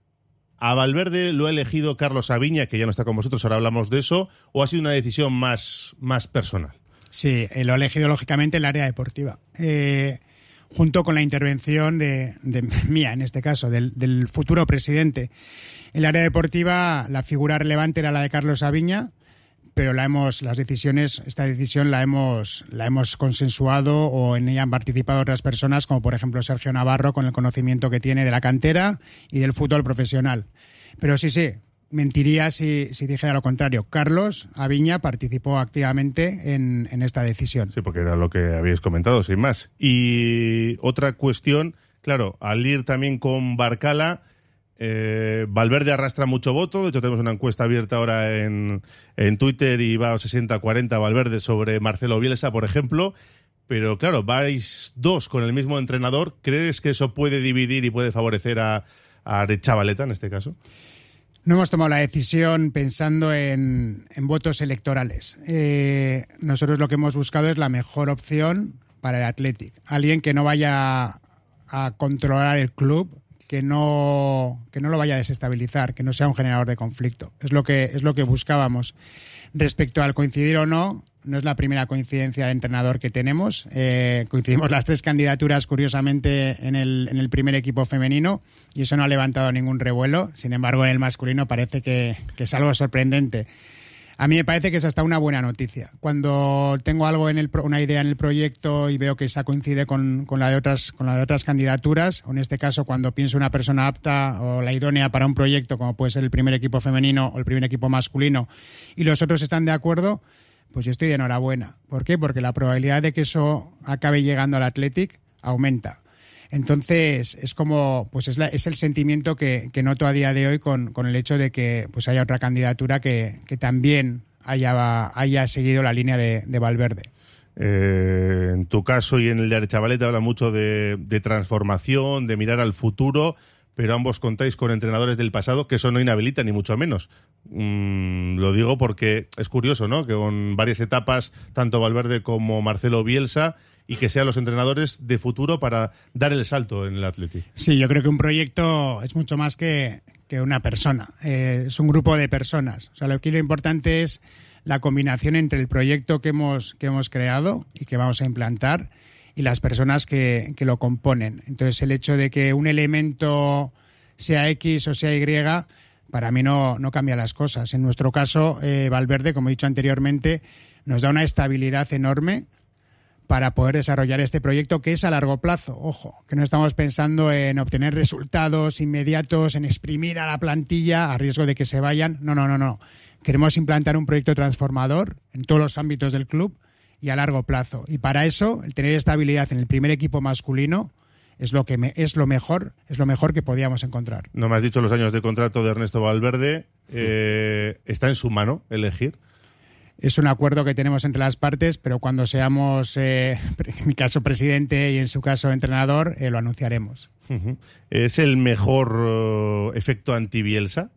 ¿A Valverde lo ha elegido Carlos Aviña, que ya no está con vosotros, ahora hablamos de eso, o ha sido una decisión más, más personal? Sí, eh, lo ha elegido lógicamente el área deportiva. Eh, junto con la intervención de, de mía, en este caso, del, del futuro presidente. En el área deportiva, la figura relevante era la de Carlos Aviña, pero la hemos, las decisiones, esta decisión la hemos, la hemos consensuado o en ella han participado otras personas, como por ejemplo Sergio Navarro, con el conocimiento que tiene de la cantera y del fútbol profesional. Pero sí, sí, mentiría si, si dijera lo contrario. Carlos Aviña participó activamente en, en esta decisión. Sí, porque era lo que habéis comentado, sin más. Y otra cuestión, claro, al ir también con Barcala, Eh, Valverde arrastra mucho voto. De hecho, tenemos una encuesta abierta ahora en, en Twitter y va a sesenta cuarenta Valverde sobre Marcelo Bielsa, por ejemplo. Pero claro, vais dos con el mismo entrenador. ¿Crees que eso puede dividir y puede favorecer a, a Arechavaleta en este caso? No hemos tomado la decisión pensando en, en votos electorales. Eh, nosotros lo que hemos buscado es la mejor opción para el Athletic. Alguien que no vaya a controlar el club, que no que no lo vaya a desestabilizar, que no sea un generador de conflicto. Es lo que es lo que buscábamos. Respecto al coincidir o no, no es la primera coincidencia de entrenador que tenemos. Eh, coincidimos las tres candidaturas, curiosamente, en el, en el primer equipo femenino, y eso no ha levantado ningún revuelo. Sin embargo, en el masculino parece que, que es algo sorprendente. A mí me parece que es hasta una buena noticia. Cuando tengo algo en el pro, una idea en el proyecto y veo que esa coincide con, con la de otras con la de otras candidaturas, o en este caso cuando pienso una persona apta o la idónea para un proyecto, como puede ser el primer equipo femenino o el primer equipo masculino, y los otros están de acuerdo, pues yo estoy de enhorabuena. ¿Por qué? Porque la probabilidad de que eso acabe llegando al Athletic aumenta. Entonces, es como, pues es, la, es el sentimiento que, que noto a día de hoy con, con el hecho de que pues haya otra candidatura que, que también haya, haya seguido la línea de, de Valverde. Eh, en tu caso y en el de Arechavaleta habla mucho de, de transformación, de mirar al futuro, pero ambos contáis con entrenadores del pasado que eso no inhabilita ni mucho menos. Mm, lo digo porque es curioso, ¿no? Que con varias etapas, tanto Valverde como Marcelo Bielsa, y que sean los entrenadores de futuro para dar el salto en el Athletic. Sí, yo creo que un proyecto es mucho más que, que una persona. Eh, es un grupo de personas. O sea, lo que lo importante es la combinación entre el proyecto que hemos, que hemos creado y que vamos a implantar y las personas que, que lo componen. Entonces, el hecho de que un elemento sea X o sea Y, para mí no, no cambia las cosas. En nuestro caso, eh, Valverde, como he dicho anteriormente, nos da una estabilidad enorme para poder desarrollar este proyecto, que es a largo plazo. Ojo, que no estamos pensando en obtener resultados inmediatos, en exprimir a la plantilla a riesgo de que se vayan. No, no, no, no. Queremos implantar un proyecto transformador en todos los ámbitos del club y a largo plazo. Y para eso, el tener estabilidad en el primer equipo masculino es lo que me, es lo mejor, es lo mejor que podíamos encontrar. No me has dicho los años de contrato de Ernesto Valverde. Eh, ¿Está en su mano elegir? Es un acuerdo que tenemos entre las partes, pero cuando seamos, eh, en mi caso, presidente y en su caso entrenador, eh, lo anunciaremos. Uh-huh. ¿Es el mejor uh, efecto anti-Bielsa?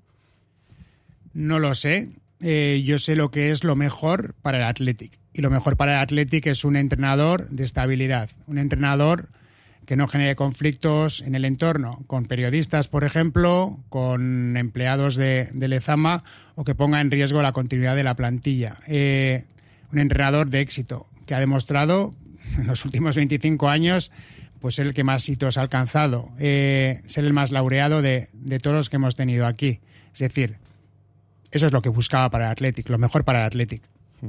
No lo sé. Eh, yo sé lo que es lo mejor para el Athletic. Y lo mejor para el Athletic es un entrenador de estabilidad. Un entrenador que no genere conflictos en el entorno, con periodistas, por ejemplo, con empleados de, de Lezama, o que ponga en riesgo la continuidad de la plantilla. Eh, un entrenador de éxito, que ha demostrado en los últimos veinticinco años pues ser el que más hitos ha alcanzado, eh, ser el más laureado de, de todos los que hemos tenido aquí. Es decir, eso es lo que buscaba para el Athletic, lo mejor para el Athletic.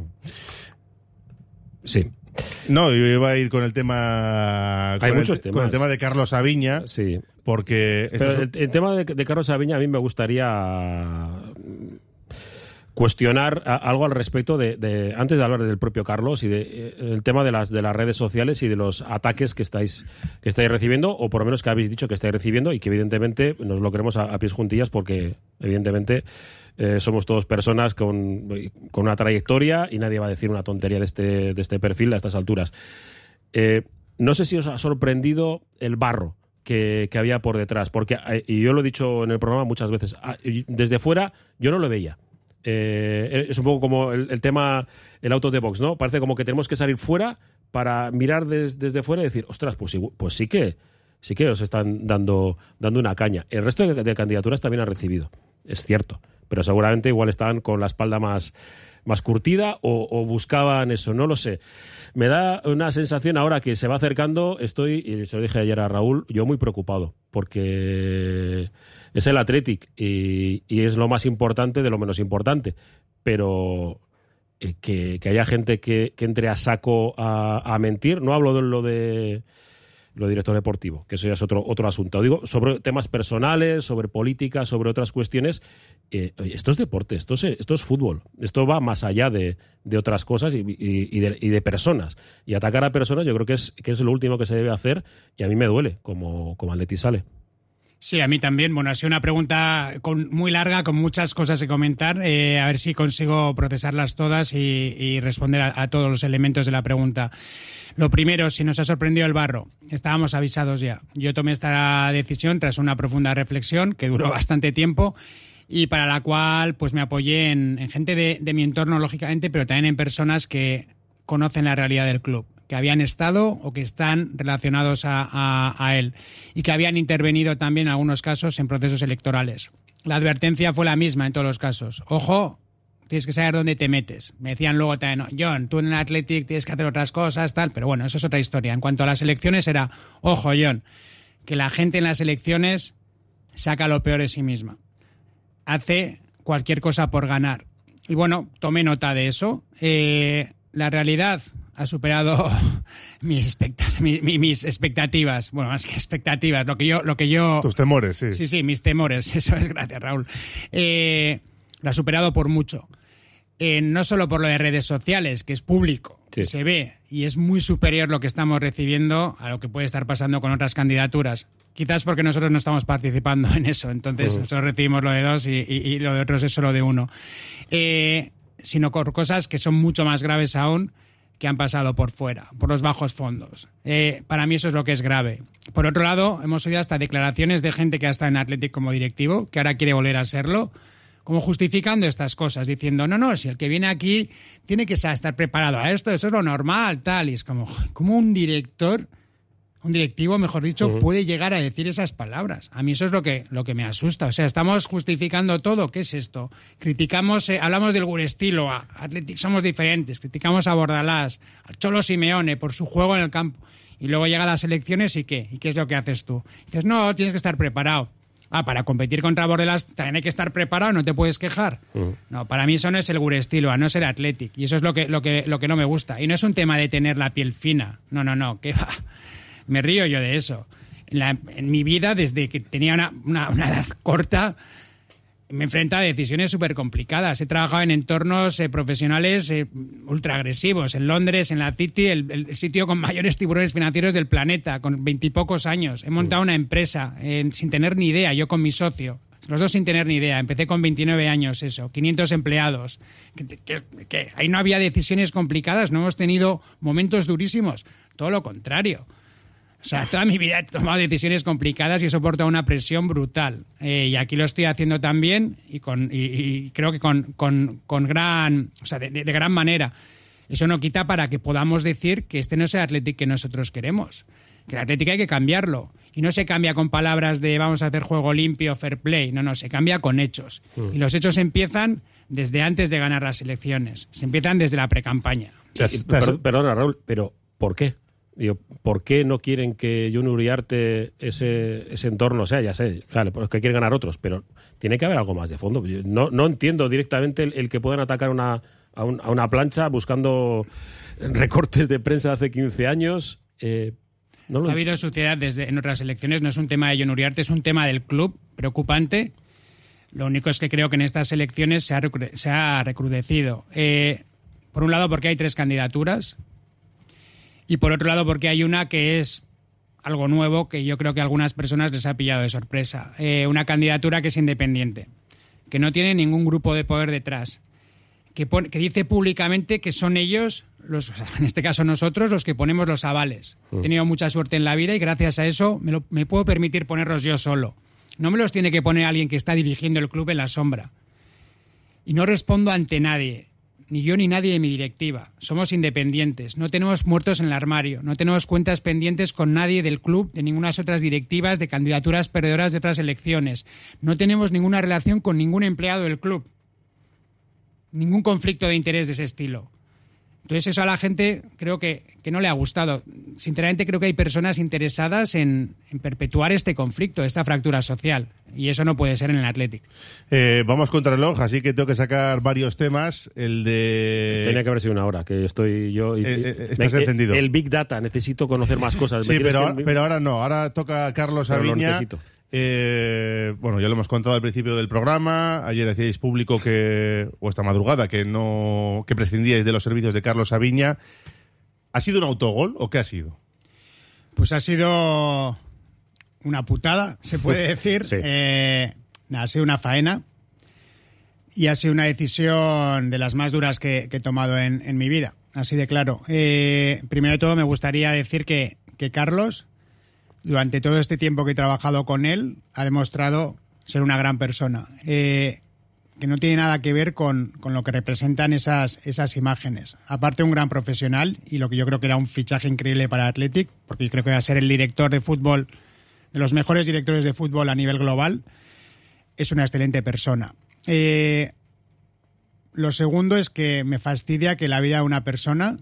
Sí. No, yo iba a ir con el tema. Hay con muchos el, temas. Con el tema de Carlos Aviña. Sí. Porque. Pero el, el tema de, de Carlos Aviña, a mí me gustaría cuestionar a, algo al respecto de, de. Antes de hablar del propio Carlos y de eh, el tema de las, de las redes sociales y de los ataques que estáis, que estáis recibiendo, o por lo menos que habéis dicho que estáis recibiendo, y que evidentemente nos lo queremos a, a pies juntillas porque, evidentemente. Eh, somos todos personas con, con una trayectoria y nadie va a decir una tontería de este, de este perfil a estas alturas. Eh, no sé si os ha sorprendido el barro que, que había por detrás, porque, y yo lo he dicho en el programa muchas veces, desde fuera yo no lo veía. Eh, es un poco como el, el tema, el auto de box, ¿no? Parece como que tenemos que salir fuera para mirar des, desde fuera y decir, ostras, pues, pues sí que sí que os están dando, dando una caña. El resto de, de candidaturas también han recibido, es cierto. Pero seguramente igual están con la espalda más, más curtida o, o buscaban eso, no lo sé. Me da una sensación ahora que se va acercando, estoy, y se lo dije ayer a Raúl, yo muy preocupado, porque es el Athletic y, y es lo más importante de lo menos importante, pero eh, que, que haya gente que, que entre a saco a, a mentir, no hablo de lo de lo de director deportivo, que eso ya es otro, otro asunto. Digo, sobre temas personales, sobre política, sobre otras cuestiones. Eh, esto es deporte, esto es, esto es fútbol. Esto va más allá de, de otras cosas y, y, y, de, y de personas. Y atacar a personas yo creo que es, que es lo último que se debe hacer y a mí me duele, como, como Atleti sale. Sí, a mí también. Bueno, ha sido una pregunta con, muy larga, con muchas cosas que comentar. Eh, a ver si consigo procesarlas todas y, y responder a, a todos los elementos de la pregunta. Lo primero, si nos ha sorprendido el Barro, estábamos avisados ya. Yo tomé esta decisión tras una profunda reflexión que duró bastante tiempo y para la cual pues me apoyé en, en gente de, de mi entorno, lógicamente, pero también en personas que conocen la realidad del club, que habían estado o que están relacionados a, a, a él y que habían intervenido también en algunos casos en procesos electorales. La advertencia fue la misma en todos los casos. Ojo, tienes que saber dónde te metes. Me decían luego también, no, John, tú en el Athletic tienes que hacer otras cosas, tal, pero bueno, eso es otra historia. En cuanto a las elecciones era, ojo, John, que la gente en las elecciones saca lo peor de sí misma. Hace cualquier cosa por ganar. Y bueno, tomé nota de eso. Eh, la realidad ha superado mis, expectativas, mis, mis expectativas. Bueno, más que expectativas, lo que yo... Lo que yo Tus temores, sí. Sí, sí, mis temores. Eso es, gracias, Raúl. Eh, lo ha superado por mucho. Eh, no solo por lo de redes sociales, que es público, sí, que se ve, y es muy superior lo que estamos recibiendo a lo que puede estar pasando con otras candidaturas. Quizás porque nosotros no estamos participando en eso, entonces uh-huh. nosotros recibimos lo de dos y, y, y lo de otros es solo de uno. Eh, sino por cosas que son mucho más graves aún, que han pasado por fuera, por los bajos fondos. Eh, para mí eso es lo que es grave. Por otro lado, hemos oído hasta declaraciones de gente que ha estado en Athletic como directivo, que ahora quiere volver a serlo, como justificando estas cosas, diciendo, no, no, si el que viene aquí tiene que estar preparado a esto, eso es lo normal, tal. Y es como, como un director, un directivo, mejor dicho, uh-huh. puede llegar a decir esas palabras. A mí eso es lo que, lo que me asusta. O sea, estamos justificando todo. ¿Qué es esto? Criticamos, eh, hablamos del Gurestilo, a Athletic somos diferentes, criticamos a Bordalás, al Cholo Simeone por su juego en el campo. Y luego llegan las elecciones y ¿qué? ¿Y qué es lo que haces tú? Dices, no, tienes que estar preparado. Ah, para competir contra Bordalás también hay que estar preparado, no te puedes quejar. Uh-huh. No, para mí eso no es el Gurestilo, no es el Athletic. Y eso es lo que, lo que, lo que no me gusta. Y no es un tema de tener la piel fina. No, no, no, ¿qué va? Me río yo de eso. En, la, en mi vida, desde que tenía una, una, una edad corta, me enfrento a decisiones súper complicadas. He trabajado en entornos eh, profesionales eh, ultra agresivos. En Londres, en la City, el, el sitio con mayores tiburones financieros del planeta, con veintipocos años. He montado una empresa eh, sin tener ni idea, yo con mi socio. Los dos sin tener ni idea. Empecé con veintinueve años, eso, quinientos empleados. Que, que, que ahí no había decisiones complicadas, no hemos tenido momentos durísimos. Todo lo contrario. O sea, toda mi vida he tomado decisiones complicadas y he soportado una presión brutal. Eh, y aquí lo estoy haciendo también y, con, y, y creo que con, con, con gran, o sea, de, de, de gran manera. Eso no quita para que podamos decir que este no es el Athletic que nosotros queremos. Que el Athletic hay que cambiarlo. Y no se cambia con palabras de vamos a hacer juego limpio, fair play. No, no, se cambia con hechos. Mm. Y los hechos empiezan desde antes de ganar las elecciones. Se empiezan desde la precampaña. Perdona, Raúl, pero ¿por qué? Digo, ¿por qué no quieren que John Uriarte ese, ese entorno sea? Ya sé, vale, pues que quieren ganar otros, pero tiene que haber algo más de fondo. No, no entiendo directamente el, el que puedan atacar una, a, un, a una plancha buscando recortes de prensa de hace quince años. Eh, no lo ha habido suciedad desde en otras elecciones, no es un tema de John Uriarte, es un tema del club preocupante. Lo único es que creo que en estas elecciones se ha, recru- se ha recrudecido. Eh, por un lado porque hay tres candidaturas. Y por otro lado, porque hay una que es algo nuevo que yo creo que a algunas personas les ha pillado de sorpresa. Eh, una candidatura que es independiente, que no tiene ningún grupo de poder detrás, que, pone, que dice públicamente que son ellos, los, o sea, en este caso nosotros, los que ponemos los avales. Mm. He tenido mucha suerte en la vida y gracias a eso me, lo, me puedo permitir ponerlos yo solo. No me los tiene que poner alguien que está dirigiendo el club en la sombra. Y no respondo ante nadie. Ni yo ni nadie de mi directiva. Somos independientes. No tenemos muertos en el armario. No tenemos cuentas pendientes con nadie del club, de ninguna otras directivas, de candidaturas perdedoras de otras elecciones. No tenemos ninguna relación con ningún empleado del club. ningún conflicto de interés de ese estilo. Entonces eso a la gente creo que, que no le ha gustado. Sinceramente creo que hay personas interesadas en, en perpetuar este conflicto, esta fractura social. Y eso no puede ser en el Athletic. Eh, vamos contra el reloj, así que tengo que sacar varios temas. El de... Tenía que haber sido una hora, que estoy yo... Y, eh, eh, estás me, encendido. El Big Data, necesito conocer más cosas. Sí, pero, que... ahora, pero ahora no. Ahora toca Carlos pero Aviña. Eh, bueno, ya lo hemos contado al principio del programa. Ayer hacíais público que, o esta madrugada, que no, que prescindíais de los servicios de Carlos Aviña. ¿Ha sido un autogol o qué ha sido? Pues ha sido una putada, se puede decir. Sí. Eh, ha sido una faena y ha sido una decisión de las más duras que, que he tomado en, en mi vida, así de claro. Eh, primero de todo me gustaría decir que, que Carlos, durante todo este tiempo que he trabajado con él, ha demostrado ser una gran persona, eh, que no tiene nada que ver con, con lo que representan esas, esas imágenes. Aparte, un gran profesional y lo que yo creo que era un fichaje increíble para Athletic, porque yo creo que va a ser el director de fútbol, de los mejores directores de fútbol a nivel global. Es una excelente persona. Eh, lo segundo es que me fastidia que la vida de una persona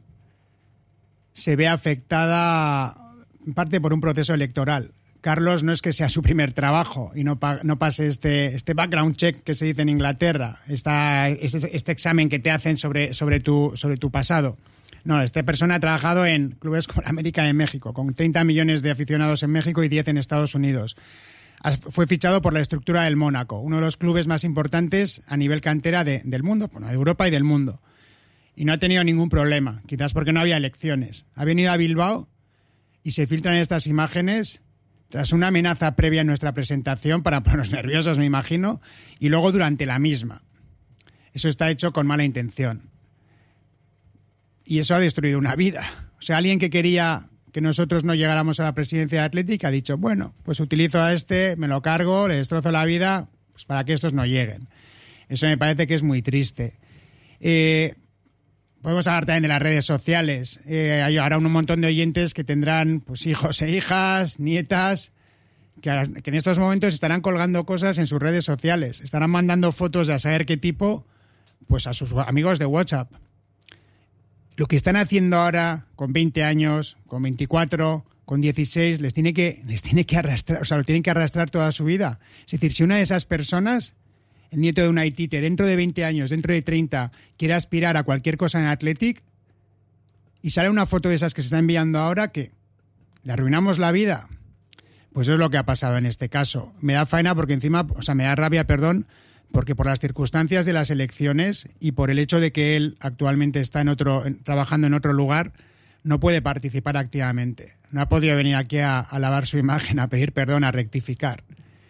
se vea afectada en parte por un proceso electoral. Carlos no es que sea su primer trabajo y no, pa- no pase este, este background check que se dice en Inglaterra, esta, este, este examen que te hacen sobre, sobre, tu, sobre tu pasado. No, esta persona ha trabajado en clubes como la América de México, con treinta millones de aficionados en México y diez en Estados Unidos. Fue fichado por la estructura del Mónaco, uno de los clubes más importantes a nivel cantera de, del mundo, bueno, de Europa y del mundo. Y no ha tenido ningún problema, quizás porque no había elecciones. Ha venido a Bilbao y se filtran estas imágenes tras una amenaza previa en nuestra presentación para ponernos nerviosos, me imagino, y luego durante la misma. Eso está hecho con mala intención. Y eso ha destruido una vida. O sea, alguien que quería que nosotros no llegáramos a la presidencia de Athletic ha dicho, bueno, pues utilizo a este, me lo cargo, le destrozo la vida, pues para que estos no lleguen. Eso me parece que es muy triste. Eh... Podemos hablar también de las redes sociales. Eh, hay ahora un montón de oyentes que tendrán pues hijos e hijas, nietas, que, ahora, que en estos momentos estarán colgando cosas en sus redes sociales. Estarán mandando fotos de a saber qué tipo pues a sus amigos de WhatsApp. Lo que están haciendo ahora con veinte años, con veinticuatro, con dieciséis, les tiene que, les tiene que arrastrar, o sea, lo tienen que arrastrar toda su vida. Es decir, si una de esas personas, el nieto de un haitite, dentro de veinte años, dentro de treinta, quiere aspirar a cualquier cosa en Athletic y sale una foto de esas que se está enviando ahora, que le arruinamos la vida, pues eso es lo que ha pasado en este caso. Me da faena porque encima, o sea, me da rabia, perdón, porque por las circunstancias de las elecciones y por el hecho de que él actualmente está en otro, en, trabajando en otro lugar, no puede participar activamente. No ha podido venir aquí a, a lavar su imagen, a pedir perdón, a rectificar.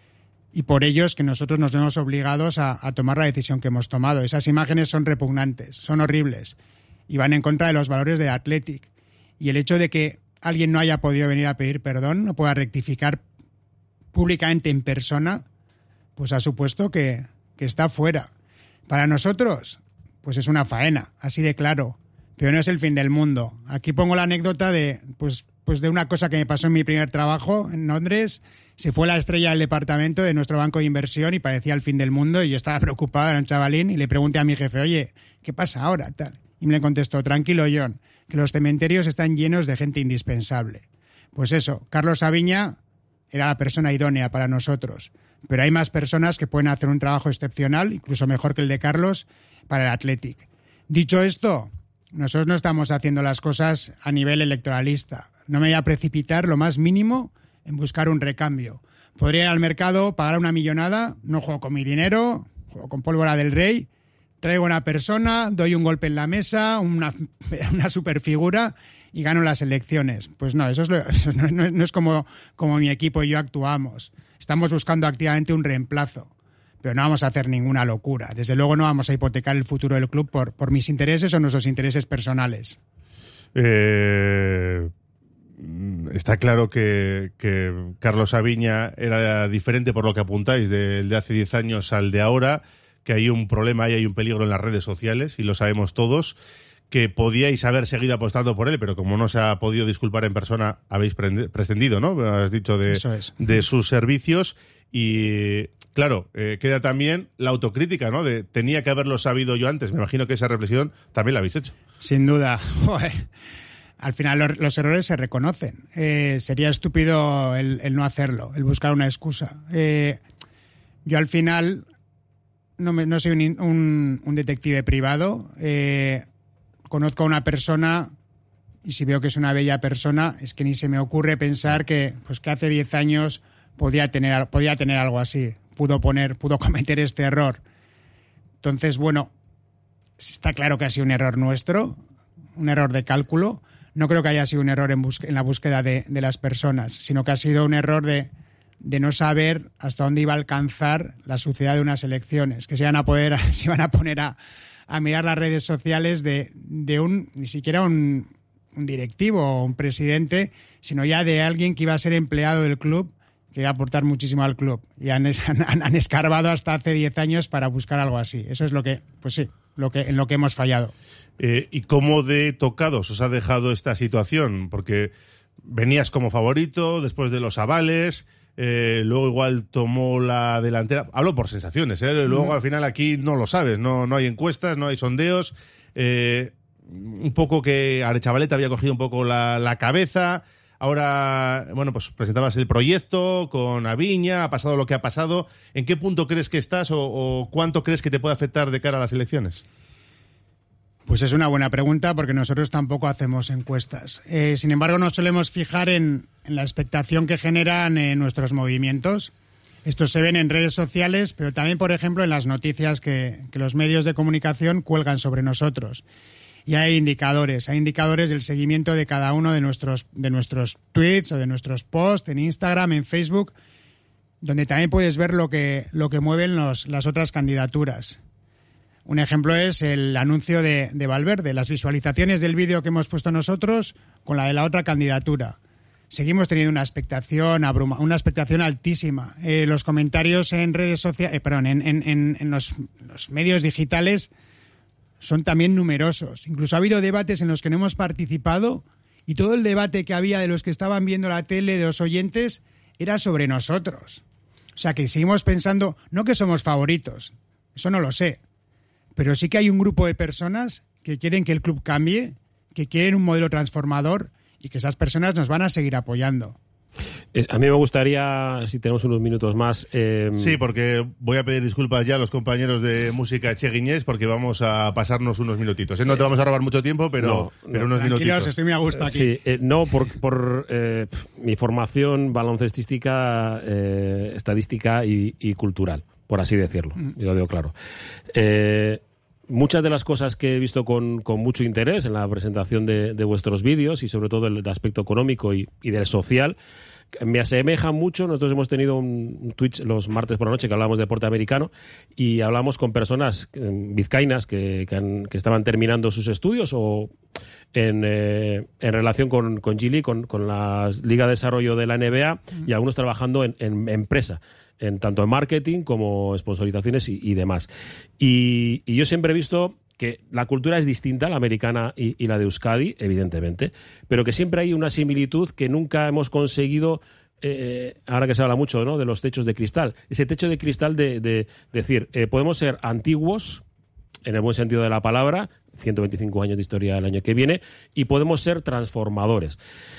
Y por ello es que nosotros nos vemos obligados a, a tomar la decisión que hemos tomado. Esas imágenes son repugnantes, son horribles y van en contra de los valores del Athletic. Y el hecho de que alguien no haya podido venir a pedir perdón, no pueda rectificar públicamente en persona, pues ha supuesto que, que está fuera. Para nosotros, pues es una faena, así de claro. Pero no es el fin del mundo. Aquí pongo la anécdota de, pues, pues de una cosa que me pasó en mi primer trabajo en Londres. Se fue la estrella del departamento de nuestro banco de inversión y parecía el fin del mundo y yo estaba preocupado, era un chavalín, y le pregunté a mi jefe, oye, ¿qué pasa ahora? Tal. Y me contestó, tranquilo, John, que los cementerios están llenos de gente indispensable. Pues eso, Carlos Aviña era la persona idónea para nosotros, pero hay más personas que pueden hacer un trabajo excepcional, incluso mejor que el de Carlos, para el Athletic. Dicho esto, nosotros no estamos haciendo las cosas a nivel electoralista. No me voy a precipitar lo más mínimo en buscar un recambio. Podría ir al mercado, pagar una millonada, no juego con mi dinero, juego con pólvora del rey, traigo una persona, doy un golpe en la mesa, una, una superfigura y gano las elecciones. Pues no, eso es, lo, eso no, no, no es como, como mi equipo y yo actuamos. Estamos buscando activamente un reemplazo, pero no vamos a hacer ninguna locura. Desde luego no vamos a hipotecar el futuro del club por, por mis intereses o nuestros intereses personales. Eh... Está claro que, que Carlos Aviña era diferente por lo que apuntáis del de hace diez años al de ahora, que hay un problema y hay un peligro en las redes sociales y lo sabemos todos, que podíais haber seguido apostando por él, pero como no se ha podido disculpar en persona, habéis prescindido, ¿no? Has dicho de, Eso es. de sus servicios Y claro, eh, queda también la autocrítica, ¿no? De tenía que haberlo sabido yo antes. Me imagino que esa reflexión también la habéis hecho. Sin duda. Joder. Al final los, los errores se reconocen. Eh, sería estúpido el, el no hacerlo, el buscar una excusa. Eh, yo al final no, me, no soy un, un, un detective privado. Eh, conozco a una persona y si veo que es una bella persona, es que ni se me ocurre pensar que, pues, que hace diez años podía tener, podía tener algo así. Pudo poner, pudo cometer este error. Entonces, bueno, está claro que ha sido un error nuestro, un error de cálculo. No creo que haya sido un error en, busque, en la búsqueda de, de las personas, sino que ha sido un error de, de no saber hasta dónde iba a alcanzar la suciedad de unas elecciones, que se iban a poder, se iban a poner a, a mirar las redes sociales de, de un, ni siquiera un, un directivo o un presidente, sino ya de alguien que iba a ser empleado del club, que iba a aportar muchísimo al club. Y han, han, han escarbado hasta hace diez años para buscar algo así. Eso es lo que, pues sí, lo que, en lo que hemos fallado. Eh, ¿Y cómo de tocados os ha dejado esta situación? Porque venías como favorito después de los avales, eh, luego igual tomó la delantera. Hablo por sensaciones, ¿eh? Luego mm. al final aquí no lo sabes, no, no hay encuestas, no hay sondeos. Eh, un poco que Arechavaleta había cogido un poco la, la cabeza. Ahora, bueno, pues presentabas el proyecto con Aviña, ha pasado lo que ha pasado. ¿En qué punto crees que estás o, o cuánto crees que te puede afectar de cara a las elecciones? Pues es una buena pregunta porque nosotros tampoco hacemos encuestas. Eh, sin embargo, nos solemos fijar en, en la expectación que generan eh, nuestros movimientos. Estos se ven en redes sociales, pero también, por ejemplo, en las noticias que, que los medios de comunicación cuelgan sobre nosotros. Y hay indicadores, hay indicadores del seguimiento de cada uno de nuestros, de nuestros tweets o de nuestros posts en Instagram, en Facebook, donde también puedes ver lo que, lo que mueven los, las otras candidaturas. Un ejemplo es el anuncio de, de Valverde, las visualizaciones del vídeo que hemos puesto nosotros con la de la otra candidatura. Seguimos teniendo una expectación abruma, una expectación altísima. Eh, los comentarios en redes sociales, eh, perdón, en, en, en, en los, los medios digitales son también numerosos. Incluso ha habido debates en los que no hemos participado y todo el debate que había de los que estaban viendo la tele, de los oyentes, era sobre nosotros. O sea que seguimos pensando, no que somos favoritos, eso no lo sé, pero sí que hay un grupo de personas que quieren que el club cambie, que quieren un modelo transformador y que esas personas nos van a seguir apoyando. A mí me gustaría, si tenemos unos minutos más... Eh... Sí, porque voy a pedir disculpas ya a los compañeros de Música Che Guiñés porque vamos a pasarnos unos minutitos. ¿eh? No te vamos a robar mucho tiempo, pero, no, pero no, unos tranquilos, minutitos. Estoy muy a gusto aquí. Sí, eh, no, por, por eh, mi formación baloncestística, eh, estadística y, y cultural, por así decirlo, mm. y lo digo claro. Eh, Muchas de las cosas que he visto con, con mucho interés en la presentación de, de vuestros vídeos y sobre todo el aspecto económico y, y del social me asemejan mucho. Nosotros hemos tenido un, un Twitch los martes por la noche que hablamos de deporte americano y hablamos con personas eh, vizcaínas que, que, han, que estaban terminando sus estudios o en, eh, en relación con, con G League, con, con la Liga de Desarrollo de la N B A mm. y algunos trabajando en, en empresa. En, tanto en marketing como sponsorizaciones y, y demás. Y, y yo siempre he visto que la cultura es distinta, la americana y, y la de Euskadi, evidentemente, pero que siempre hay una similitud que nunca hemos conseguido, eh, ahora que se habla mucho, ¿no?, de los techos de cristal. Ese techo de cristal de, de decir, eh, podemos ser antiguos, en el buen sentido de la palabra, ciento veinticinco años de historia el año que viene, y podemos ser transformadores.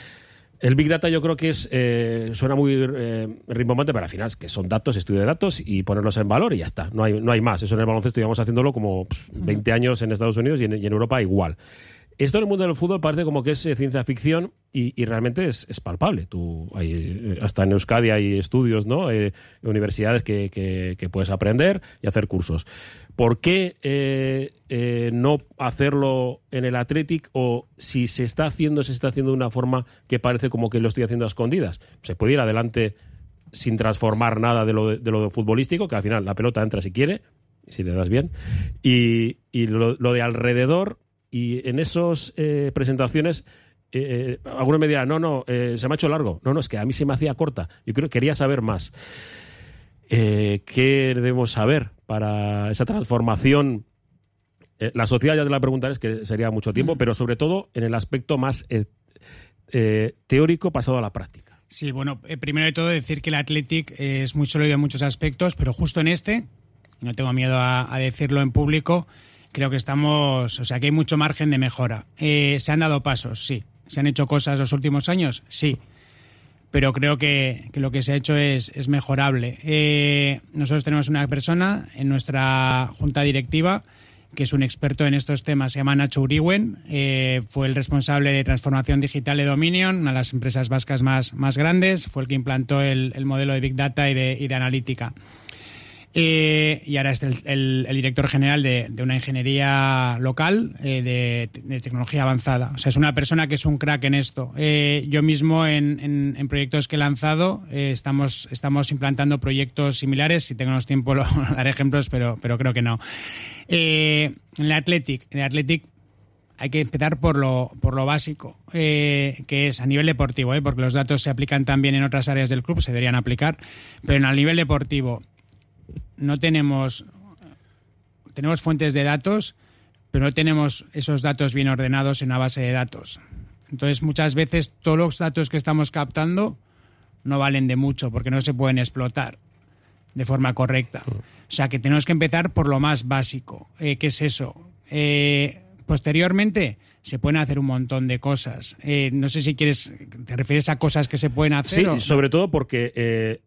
El Big Data yo creo que es eh, suena muy eh, rimbombante, pero al final es que son datos, estudio de datos y ponerlos en valor y ya está. No hay, no hay más. Eso en el baloncesto llevamos haciéndolo como pff, veinte años en Estados Unidos y en, y en Europa igual. Esto en el mundo del fútbol parece como que es eh, ciencia ficción y, y realmente es, es palpable. Tú, hay, hasta en Euskadi hay estudios, ¿no? Eh, universidades que, que, que puedes aprender y hacer cursos. ¿Por qué eh, eh, no hacerlo en el Athletic? O si se está haciendo, se está haciendo de una forma que parece como que lo estoy haciendo a escondidas. Se puede ir adelante sin transformar nada de lo, de, de lo de futbolístico, que al final la pelota entra si quiere, si le das bien. Y, y lo, lo de alrededor, y en esas eh, presentaciones... Eh, algunos me dirán, no, no, eh, se me ha hecho largo. No, no, es que a mí se me hacía corta. Yo creo que quería saber más. Eh, ¿Qué debemos saber para esa transformación? Eh, la sociedad, ya te la preguntaré, es que sería mucho tiempo, mm. pero sobre todo en el aspecto más eh, eh, teórico pasado a la práctica. Sí, bueno, eh, primero de todo decir que el Athletic es muy sólido en muchos aspectos, pero justo en este, no tengo miedo a, a decirlo en público, creo que estamos, o sea, que hay mucho margen de mejora. Eh, ¿Se han dado pasos? Sí. ¿Se han hecho cosas los últimos años? Sí. Pero creo que, que lo que se ha hecho es, es mejorable. Eh, nosotros tenemos una persona en nuestra junta directiva que es un experto en estos temas, se llama Nacho Uriwen, eh, fue el responsable de transformación digital de Dominion, una de las empresas vascas más, más grandes, fue el que implantó el, el modelo de Big Data y de, y de analítica. Eh, y ahora es el, el, el director general de, de una ingeniería local eh, de, de tecnología avanzada. O sea, es una persona que es un crack en esto. Eh, yo mismo en, en, en proyectos que he lanzado eh, estamos, estamos implantando proyectos similares. Si tenemos tiempo lo, lo daré ejemplos, pero, pero creo que no. Eh, en el Athletic, en el Athletic hay que empezar por lo, por lo básico, eh, que es a nivel deportivo, eh, porque los datos se aplican también en otras áreas del club, se deberían aplicar, pero en el nivel deportivo no tenemos tenemos fuentes de datos, pero no tenemos esos datos bien ordenados en una base de datos. Entonces, muchas veces todos los datos que estamos captando no valen de mucho porque no se pueden explotar de forma correcta. O sea, que tenemos que empezar por lo más básico. Eh, ¿Qué es eso? Eh, posteriormente se pueden hacer un montón de cosas. Eh, no sé si quieres, ¿te refieres a cosas que se pueden hacer? Sí, o... sobre todo porque... Eh...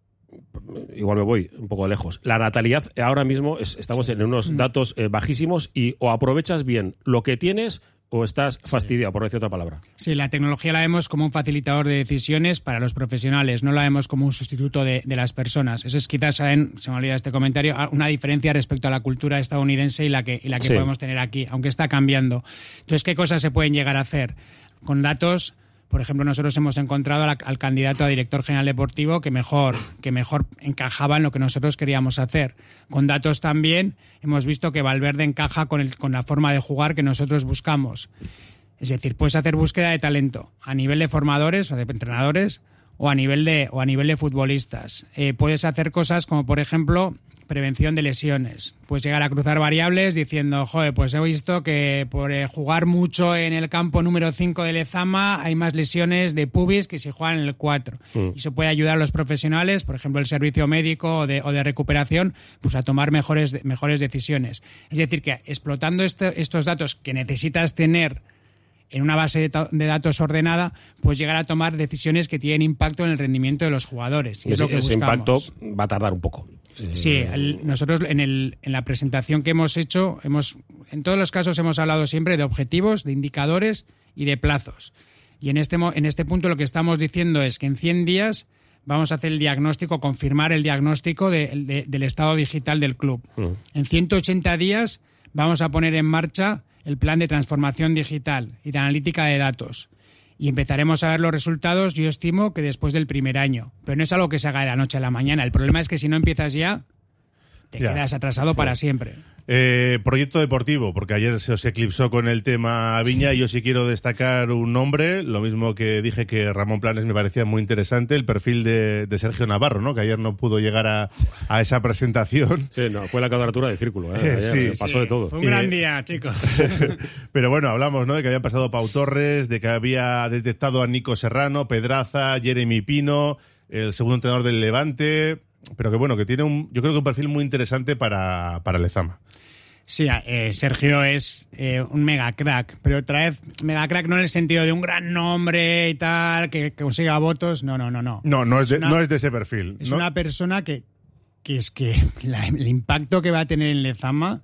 Igual me voy un poco lejos. La natalidad ahora mismo es, estamos sí. en unos datos eh, bajísimos y o aprovechas bien lo que tienes o estás fastidiado, por decir otra palabra. Sí, la tecnología la vemos como un facilitador de decisiones para los profesionales, no la vemos como un sustituto de, de las personas. Eso es quizás, ¿saben? Se me olvida este comentario, una diferencia respecto a la cultura estadounidense y la que, y la que sí. podemos tener aquí, aunque está cambiando. Entonces, ¿qué cosas se pueden llegar a hacer? Con datos... Por ejemplo, nosotros hemos encontrado al, al candidato a director general deportivo que mejor, que mejor encajaba en lo que nosotros queríamos hacer. Con datos también hemos visto que Valverde encaja con, el, con la forma de jugar que nosotros buscamos. Es decir, puedes hacer búsqueda de talento a nivel de formadores o de entrenadores o a nivel de, o a nivel de futbolistas. Eh, puedes hacer cosas como, por ejemplo, prevención de lesiones. Puedes llegar a cruzar variables diciendo, joder, pues he visto que por eh, jugar mucho en el campo número cinco de Lezama hay más lesiones de pubis que si juegan en el cuatro. Mm. Y eso puede ayudar a los profesionales, por ejemplo, el servicio médico o de, o de recuperación, pues a tomar mejores, mejores decisiones. Es decir, que explotando este, estos datos que necesitas tener en una base de, ta- de datos ordenada, pues llegar a tomar decisiones que tienen impacto en el rendimiento de los jugadores. Y ese, es lo que ese buscamos. impacto va a tardar un poco. Sí, el, nosotros en, el, en la presentación que hemos hecho, hemos en todos los casos hemos hablado siempre de objetivos, de indicadores y de plazos. Y en este, en este punto lo que estamos diciendo es que en cien días vamos a hacer el diagnóstico, confirmar el diagnóstico de, de, del estado digital del club. Uh-huh. En ciento ochenta días vamos a poner en marcha el plan de transformación digital y de analítica de datos. Y empezaremos a ver los resultados, yo estimo, que después del primer año. Pero no es algo que se haga de la noche a la mañana. El problema es que si no empiezas ya, te ya. quedas atrasado para siempre. Eh, proyecto deportivo, porque ayer se os eclipsó con el tema Viña y yo sí quiero destacar un nombre, lo mismo que dije que Ramón Planes me parecía muy interesante, el perfil de, de Sergio Navarro, ¿no? Que ayer no pudo llegar a, a esa presentación. Sí, no, fue la cuadratura de círculo, ¿eh? Ayer sí, se pasó sí. de todo. Fue un gran día, chicos. Pero bueno, hablamos, ¿no? De que habían pasado Pau Torres, de que había detectado a Nico Serrano, Pedraza, Jeremy Pino, el segundo entrenador del Levante... Pero que bueno, que tiene un, yo creo que un perfil muy interesante para, para Lezama. Sí, eh, Sergio es eh, un mega crack, pero otra vez mega crack no en el sentido de un gran nombre y tal, que, que consiga votos, no, no, no, no. No, no es de, es una, no es de ese perfil. Es ¿no? una persona que, que es que la, el impacto que va a tener en Lezama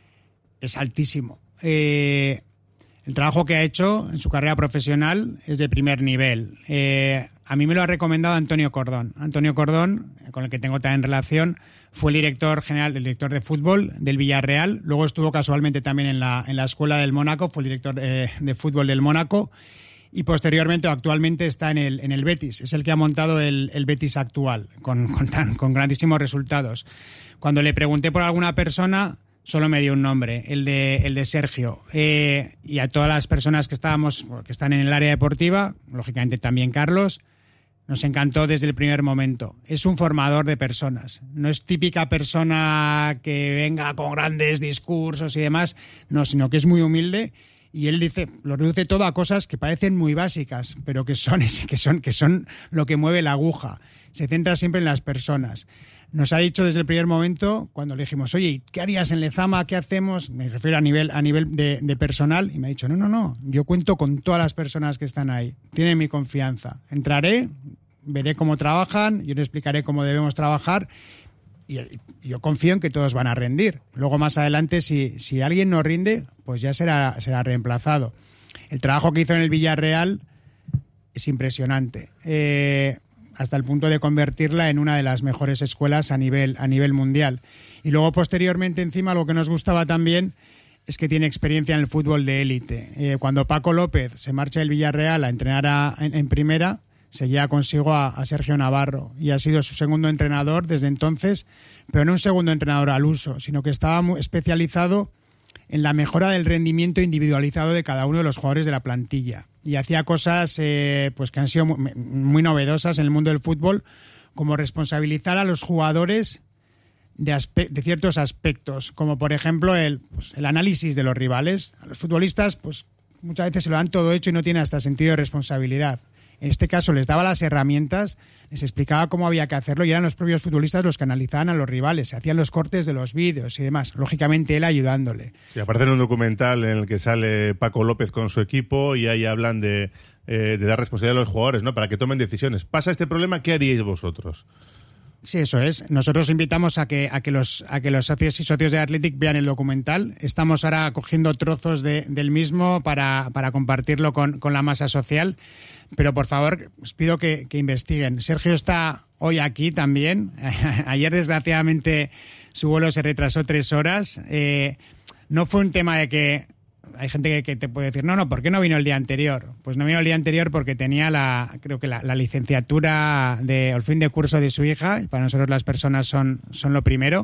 es altísimo. Eh, el trabajo que ha hecho en su carrera profesional es de primer nivel. Eh, a mí me lo ha recomendado Antonio Cordón. Antonio Cordón, con el que tengo también relación, fue el director general, el director de fútbol del Villarreal. Luego estuvo casualmente también en la, en la escuela del Mónaco, fue el director eh, de fútbol del Mónaco. Y posteriormente, actualmente está en el, en el Betis. Es el que ha montado el, el Betis actual, con, con, tan, con grandísimos resultados. Cuando le pregunté por alguna persona, solo me dio un nombre, el de, el de Sergio. Eh, y a todas las personas que estábamos, que están en el área deportiva, lógicamente también Carlos, nos encantó desde el primer momento. Es un formador de personas. No es típica persona que venga con grandes discursos y demás, no, sino que es muy humilde Y él dice, lo reduce todo a cosas que parecen muy básicas, pero que son, que son, que son lo que mueve la aguja. Se centra siempre en las personas. Nos ha dicho desde el primer momento, cuando le dijimos, oye, ¿qué harías en Lezama? ¿Qué hacemos? Me refiero a nivel, a nivel de, de personal. Y me ha dicho, no, no, no, yo cuento con todas las personas que están ahí. Tienen mi confianza. Entraré, veré cómo trabajan, yo les explicaré cómo debemos trabajar. Y yo confío en que todos van a rendir. Luego, más adelante, si, si alguien no rinde, pues ya será, será reemplazado. El trabajo que hizo en el Villarreal es impresionante. Eh, hasta el punto de convertirla en una de las mejores escuelas a nivel, a nivel mundial. Y luego, posteriormente, encima, lo que nos gustaba también es que tiene experiencia en el fútbol de élite. Eh, cuando Paco López se marcha del Villarreal a entrenar a, en, en primera, seguía consigo a, a Sergio Navarro y ha sido su segundo entrenador desde entonces, pero no un segundo entrenador al uso, sino que estaba muy especializado en la mejora del rendimiento individualizado de cada uno de los jugadores de la plantilla. Y hacía cosas eh, pues que han sido muy, muy novedosas en el mundo del fútbol, como responsabilizar a los jugadores de, aspe- de ciertos aspectos, como por ejemplo el, pues, el análisis de los rivales. A los futbolistas pues muchas veces se lo dan todo hecho y no tienen hasta sentido de responsabilidad. En este caso les daba las herramientas, les explicaba cómo había que hacerlo y eran los propios futbolistas los que analizaban a los rivales, se hacían los cortes de los vídeos y demás. Lógicamente él ayudándole. Sí, aparece en un documental en el que sale Paco López con su equipo y ahí hablan de, eh, de dar responsabilidad a los jugadores, ¿no? Para que tomen decisiones. ¿Pasa este problema? ¿Qué haríais vosotros? Sí, eso es. Nosotros invitamos a que, a que los, a que los socios y socios de Athletic vean el documental. Estamos ahora cogiendo trozos de, del mismo para, para compartirlo con, con la masa social. Pero por favor, os pido que, que investiguen. Sergio está hoy aquí también. Ayer, desgraciadamente, su vuelo se retrasó tres horas. Eh, no fue un tema de que... Hay gente que, que te puede decir, no, no, ¿por qué no vino el día anterior? Pues no vino el día anterior porque tenía la, creo que la, la licenciatura de, al fin de curso de su hija. Para nosotros las personas son, son lo primero.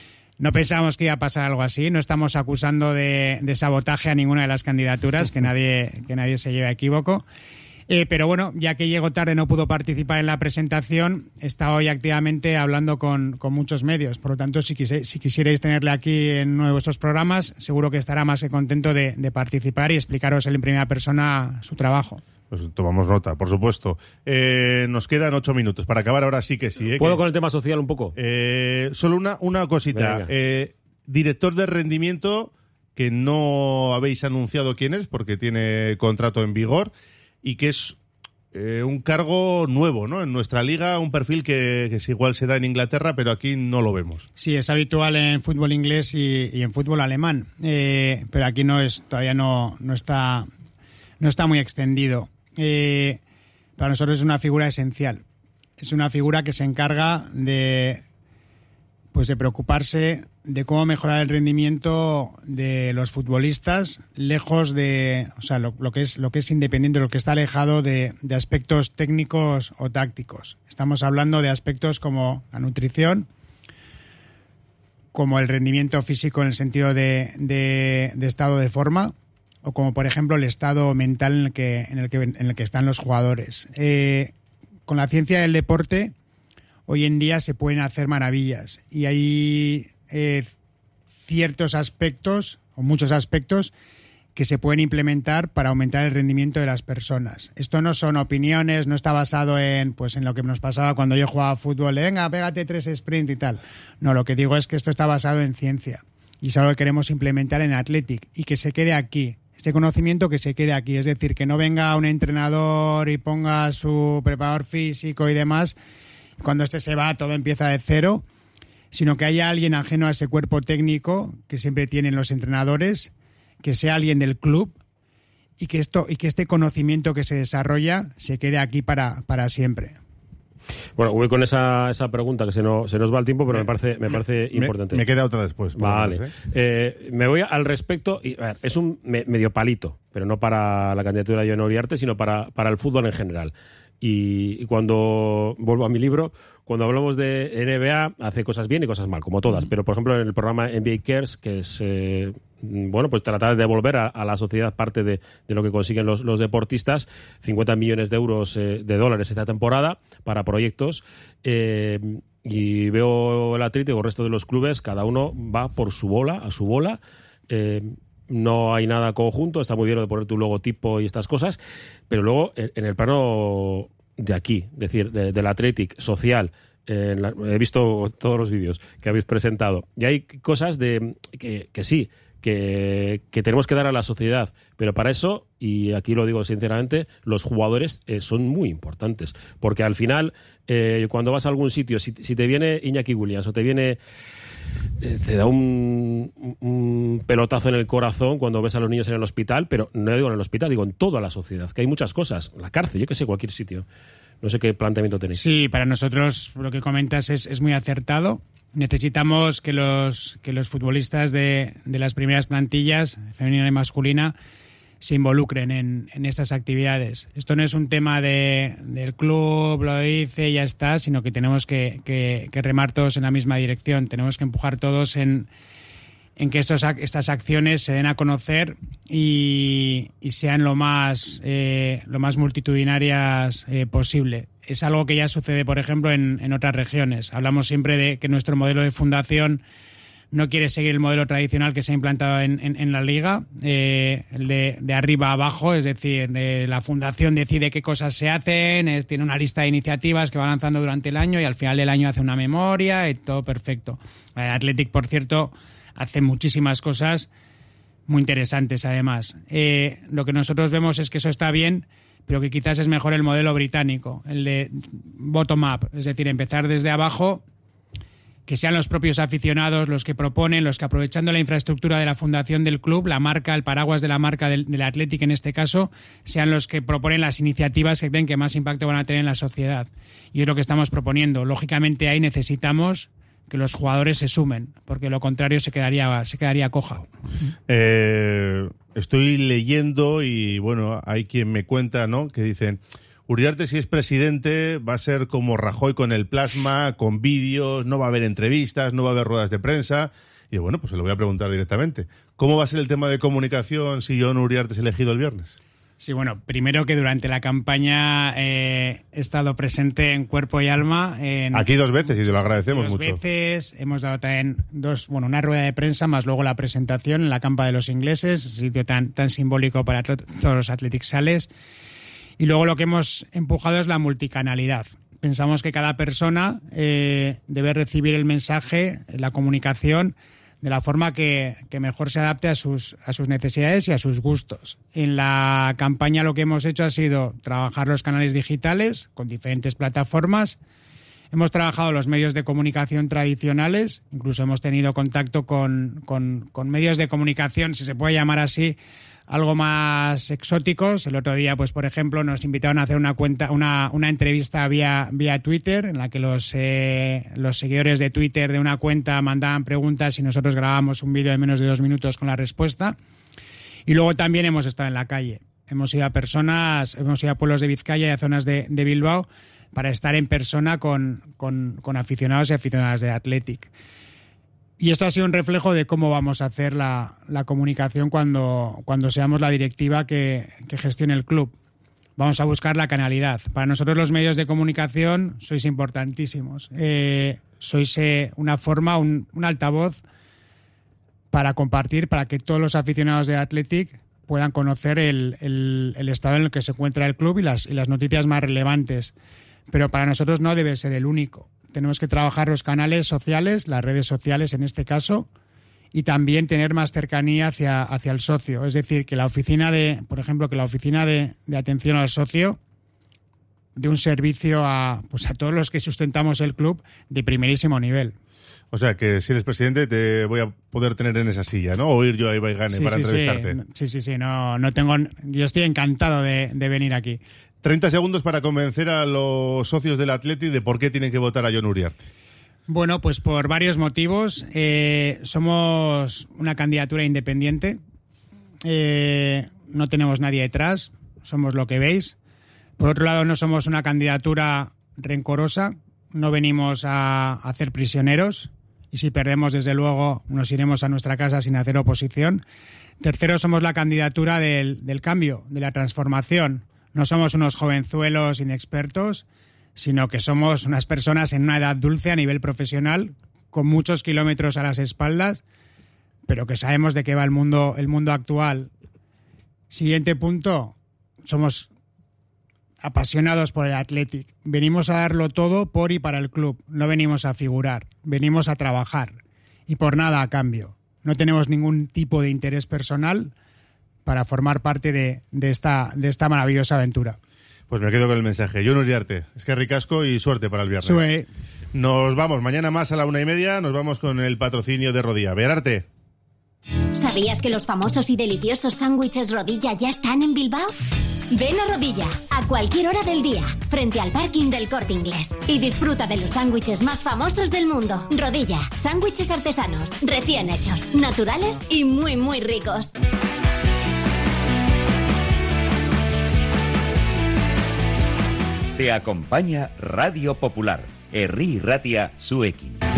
No pensábamos que iba a pasar algo así. No estamos acusando de, de sabotaje a ninguna de las candidaturas, que nadie, que nadie se lleve a equívoco. Eh, pero bueno, ya que llegó tarde, no pudo participar en la presentación, está hoy activamente hablando con, con muchos medios. Por lo tanto, si, quise, si quisierais tenerle aquí en uno de vuestros programas, seguro que estará más que contento de, de participar y explicaros él en primera persona su trabajo. Pues tomamos nota, por supuesto. Eh, nos quedan ocho minutos. Para acabar ahora sí que sí. ¿eh? ¿Puedo que, con el tema social un poco? Eh, solo una, una cosita. Eh, director de rendimiento, que no habéis anunciado quién es, porque tiene contrato en vigor, y que es eh, un cargo nuevo, ¿no? En nuestra liga, un perfil que, que es igual se da en Inglaterra, pero aquí no lo vemos. Sí, es habitual en fútbol inglés y, y en fútbol alemán, eh, pero aquí no es, todavía no, no está, no está muy extendido. Eh, para nosotros es una figura esencial. Es una figura que se encarga de, pues de preocuparse de cómo mejorar el rendimiento de los futbolistas, lejos de, o sea, lo, lo que es lo que es independiente, lo que está alejado de, de aspectos técnicos o tácticos. Estamos hablando de aspectos como la nutrición, como el rendimiento físico en el sentido de, de, de estado de forma, o como por ejemplo el estado mental en el que en el que, en el que están los jugadores. Eh, con la ciencia del deporte hoy en día se pueden hacer maravillas y hay eh, ciertos aspectos o muchos aspectos que se pueden implementar para aumentar el rendimiento de las personas. Esto no son opiniones, no está basado en pues en lo que nos pasaba cuando yo jugaba fútbol, de, venga, pégate tres sprint y tal. No, lo que digo es que esto está basado en ciencia y es algo que queremos implementar en Athletic y que se quede aquí. Este conocimiento que se quede aquí, es decir, que no venga un entrenador y ponga su preparador físico y demás, cuando este se va todo empieza de cero, sino que haya alguien ajeno a ese cuerpo técnico que siempre tienen los entrenadores, que sea alguien del club y que esto y que este conocimiento que se desarrolla se quede aquí para, para siempre. Bueno, voy con esa, esa pregunta que se, no, se nos va el tiempo, pero me, me parece, me parece me, importante. Me queda otra después. Vale. Menos, ¿eh? Eh, me voy al respecto. Y, a ver, es un me, medio palito, pero no para la candidatura de Joan Uriarte, sino para, para el fútbol en general. Y, y cuando vuelvo a mi libro, cuando hablamos de N B A, hace cosas bien y cosas mal, como todas. Pero, por ejemplo, en el programa N B A Cares, que es, eh, bueno, pues tratar de devolver a, a la sociedad parte de, de lo que consiguen los, los deportistas, cincuenta millones de euros, eh, de dólares esta temporada para proyectos. Eh, y veo el Atlético, el resto de los clubes, cada uno va por su bola, a su bola. Eh, no hay nada conjunto, está muy bien lo de poner tu logotipo y estas cosas, pero luego en el plano de aquí, es decir, de, del Athletic social, eh, la, he visto todos los vídeos que habéis presentado, y hay cosas de que, que sí, que, que tenemos que dar a la sociedad, pero para eso, y aquí lo digo sinceramente, los jugadores eh, son muy importantes, porque al final, eh, cuando vas a algún sitio, si, si te viene Iñaki Williams o te viene... te da un, un pelotazo en el corazón cuando ves a los niños en el hospital, pero no digo en el hospital, digo en toda la sociedad, que hay muchas cosas, la cárcel, yo que sé, cualquier sitio. No sé qué planteamiento tenéis. Sí, para nosotros lo que comentas es, es muy acertado. Necesitamos que los, que los futbolistas de, de las primeras plantillas, femenina y masculina, se involucren en, en estas actividades. Esto no es un tema de, del club, lo dice y ya está, sino que tenemos que, que, que remar todos en la misma dirección. Tenemos que empujar todos en, en que estos, estas acciones se den a conocer y, y sean lo más, eh, lo más multitudinarias eh, posible. Es algo que ya sucede, por ejemplo, en, en otras regiones. Hablamos siempre de que nuestro modelo de fundación no quiere seguir el modelo tradicional que se ha implantado en, en, en la Liga, eh, el de, de arriba a abajo, es decir, de la fundación decide qué cosas se hacen, eh, tiene una lista de iniciativas que va lanzando durante el año y al final del año hace una memoria y todo perfecto. El Athletic, por cierto, hace muchísimas cosas muy interesantes además. Eh, lo que nosotros vemos es que eso está bien, pero que quizás es mejor el modelo británico, el de bottom-up, es decir, empezar desde abajo, que sean los propios aficionados los que proponen, los que aprovechando la infraestructura de la fundación del club, la marca, el paraguas de la marca del, del Athletic en este caso, sean los que proponen las iniciativas que creen que más impacto van a tener en la sociedad. Y es lo que estamos proponiendo. Lógicamente ahí necesitamos que los jugadores se sumen, porque lo contrario se quedaría, se quedaría coja. Eh, estoy leyendo y bueno, hay quien me cuenta, ¿no?, que dicen... Uriarte, si es presidente, va a ser como Rajoy con el plasma, con vídeos, no va a haber entrevistas, no va a haber ruedas de prensa. Y bueno, pues se lo voy a preguntar directamente. ¿Cómo va a ser el tema de comunicación si Jon Uriarte es elegido el viernes? Sí, bueno, primero que durante la campaña eh, he estado presente en cuerpo y alma. En Aquí dos veces y te lo agradecemos dos mucho. Dos veces, hemos dado también dos, bueno, una rueda de prensa más luego la presentación en la campa de los ingleses, sitio tan, tan simbólico para todos los Athletic Sales. Y luego lo que hemos empujado es la multicanalidad. Pensamos que cada persona eh, debe recibir el mensaje, la comunicación, de la forma que, que mejor se adapte a sus, a sus necesidades y a sus gustos. En la campaña lo que hemos hecho ha sido trabajar los canales digitales con diferentes plataformas. Hemos trabajado los medios de comunicación tradicionales, incluso hemos tenido contacto con, con, con medios de comunicación, si se puede llamar así, algo más exóticos. El otro día, pues por ejemplo, nos invitaron a hacer una cuenta, una, una entrevista vía, vía Twitter, en la que los, eh, los seguidores de Twitter de una cuenta mandaban preguntas y nosotros grabábamos un vídeo de menos de dos minutos con la respuesta. Y luego también hemos estado en la calle. Hemos ido a personas, hemos ido a pueblos de Vizcaya y a zonas de, de Bilbao para estar en persona con, con, con aficionados y aficionadas de Athletic. Y esto ha sido un reflejo de cómo vamos a hacer la, la comunicación cuando, cuando seamos la directiva que, que gestione el club. Vamos a buscar la canalidad. Para nosotros los medios de comunicación sois importantísimos. Eh, sois eh, una forma, un, un altavoz para compartir, para que todos los aficionados de Athletic puedan conocer el, el, el estado en el que se encuentra el club y las, y las noticias más relevantes. Pero para nosotros no debe ser el único. Tenemos que trabajar los canales sociales, las redes sociales en este caso, y también tener más cercanía hacia, hacia el socio. Es decir, que la oficina de, por ejemplo, que la oficina de, de atención al socio dé un servicio a, pues a todos los que sustentamos el club de primerísimo nivel. O sea, que si eres presidente te voy a poder tener en esa silla, ¿no? O ir yo a Ibai Gane sí, para sí, entrevistarte. Sí, sí, sí. No, no tengo, yo estoy encantado de, de venir aquí. treinta segundos para convencer a los socios del Athletic de por qué tienen que votar a Jon Uriarte. Bueno, pues por varios motivos. Eh, somos una candidatura independiente. Eh, no tenemos nadie detrás. Somos lo que veis. Por otro lado, no somos una candidatura rencorosa. No venimos a hacer prisioneros. Y si perdemos, desde luego, nos iremos a nuestra casa sin hacer oposición. Tercero, somos la candidatura del, del cambio, de la transformación. No somos unos jovenzuelos inexpertos, sino que somos unas personas en una edad dulce a nivel profesional, con muchos kilómetros a las espaldas, pero que sabemos de qué va el mundo, el mundo actual. Siguiente punto, somos apasionados por el Athletic. Venimos a darlo todo por y para el club. No venimos a figurar, venimos a trabajar. Y por nada a cambio. No tenemos ningún tipo de interés personal para formar parte de, de, esta, de esta maravillosa aventura. Pues me quedo con el mensaje. Jon Uriarte, es que ricasco y suerte para el viernes. Sube. Nos vamos, mañana más a la una y media, nos vamos con el patrocinio de Rodilla. Berarte. ¿Sabías que los famosos y deliciosos sándwiches Rodilla ya están en Bilbao? Ven a Rodilla, a cualquier hora del día, frente al parking del Corte Inglés. Y disfruta de los sándwiches más famosos del mundo. Rodilla, sándwiches artesanos, recién hechos, naturales y muy, muy ricos. Te acompaña Radio Popular, Herri Ratia Zuekin.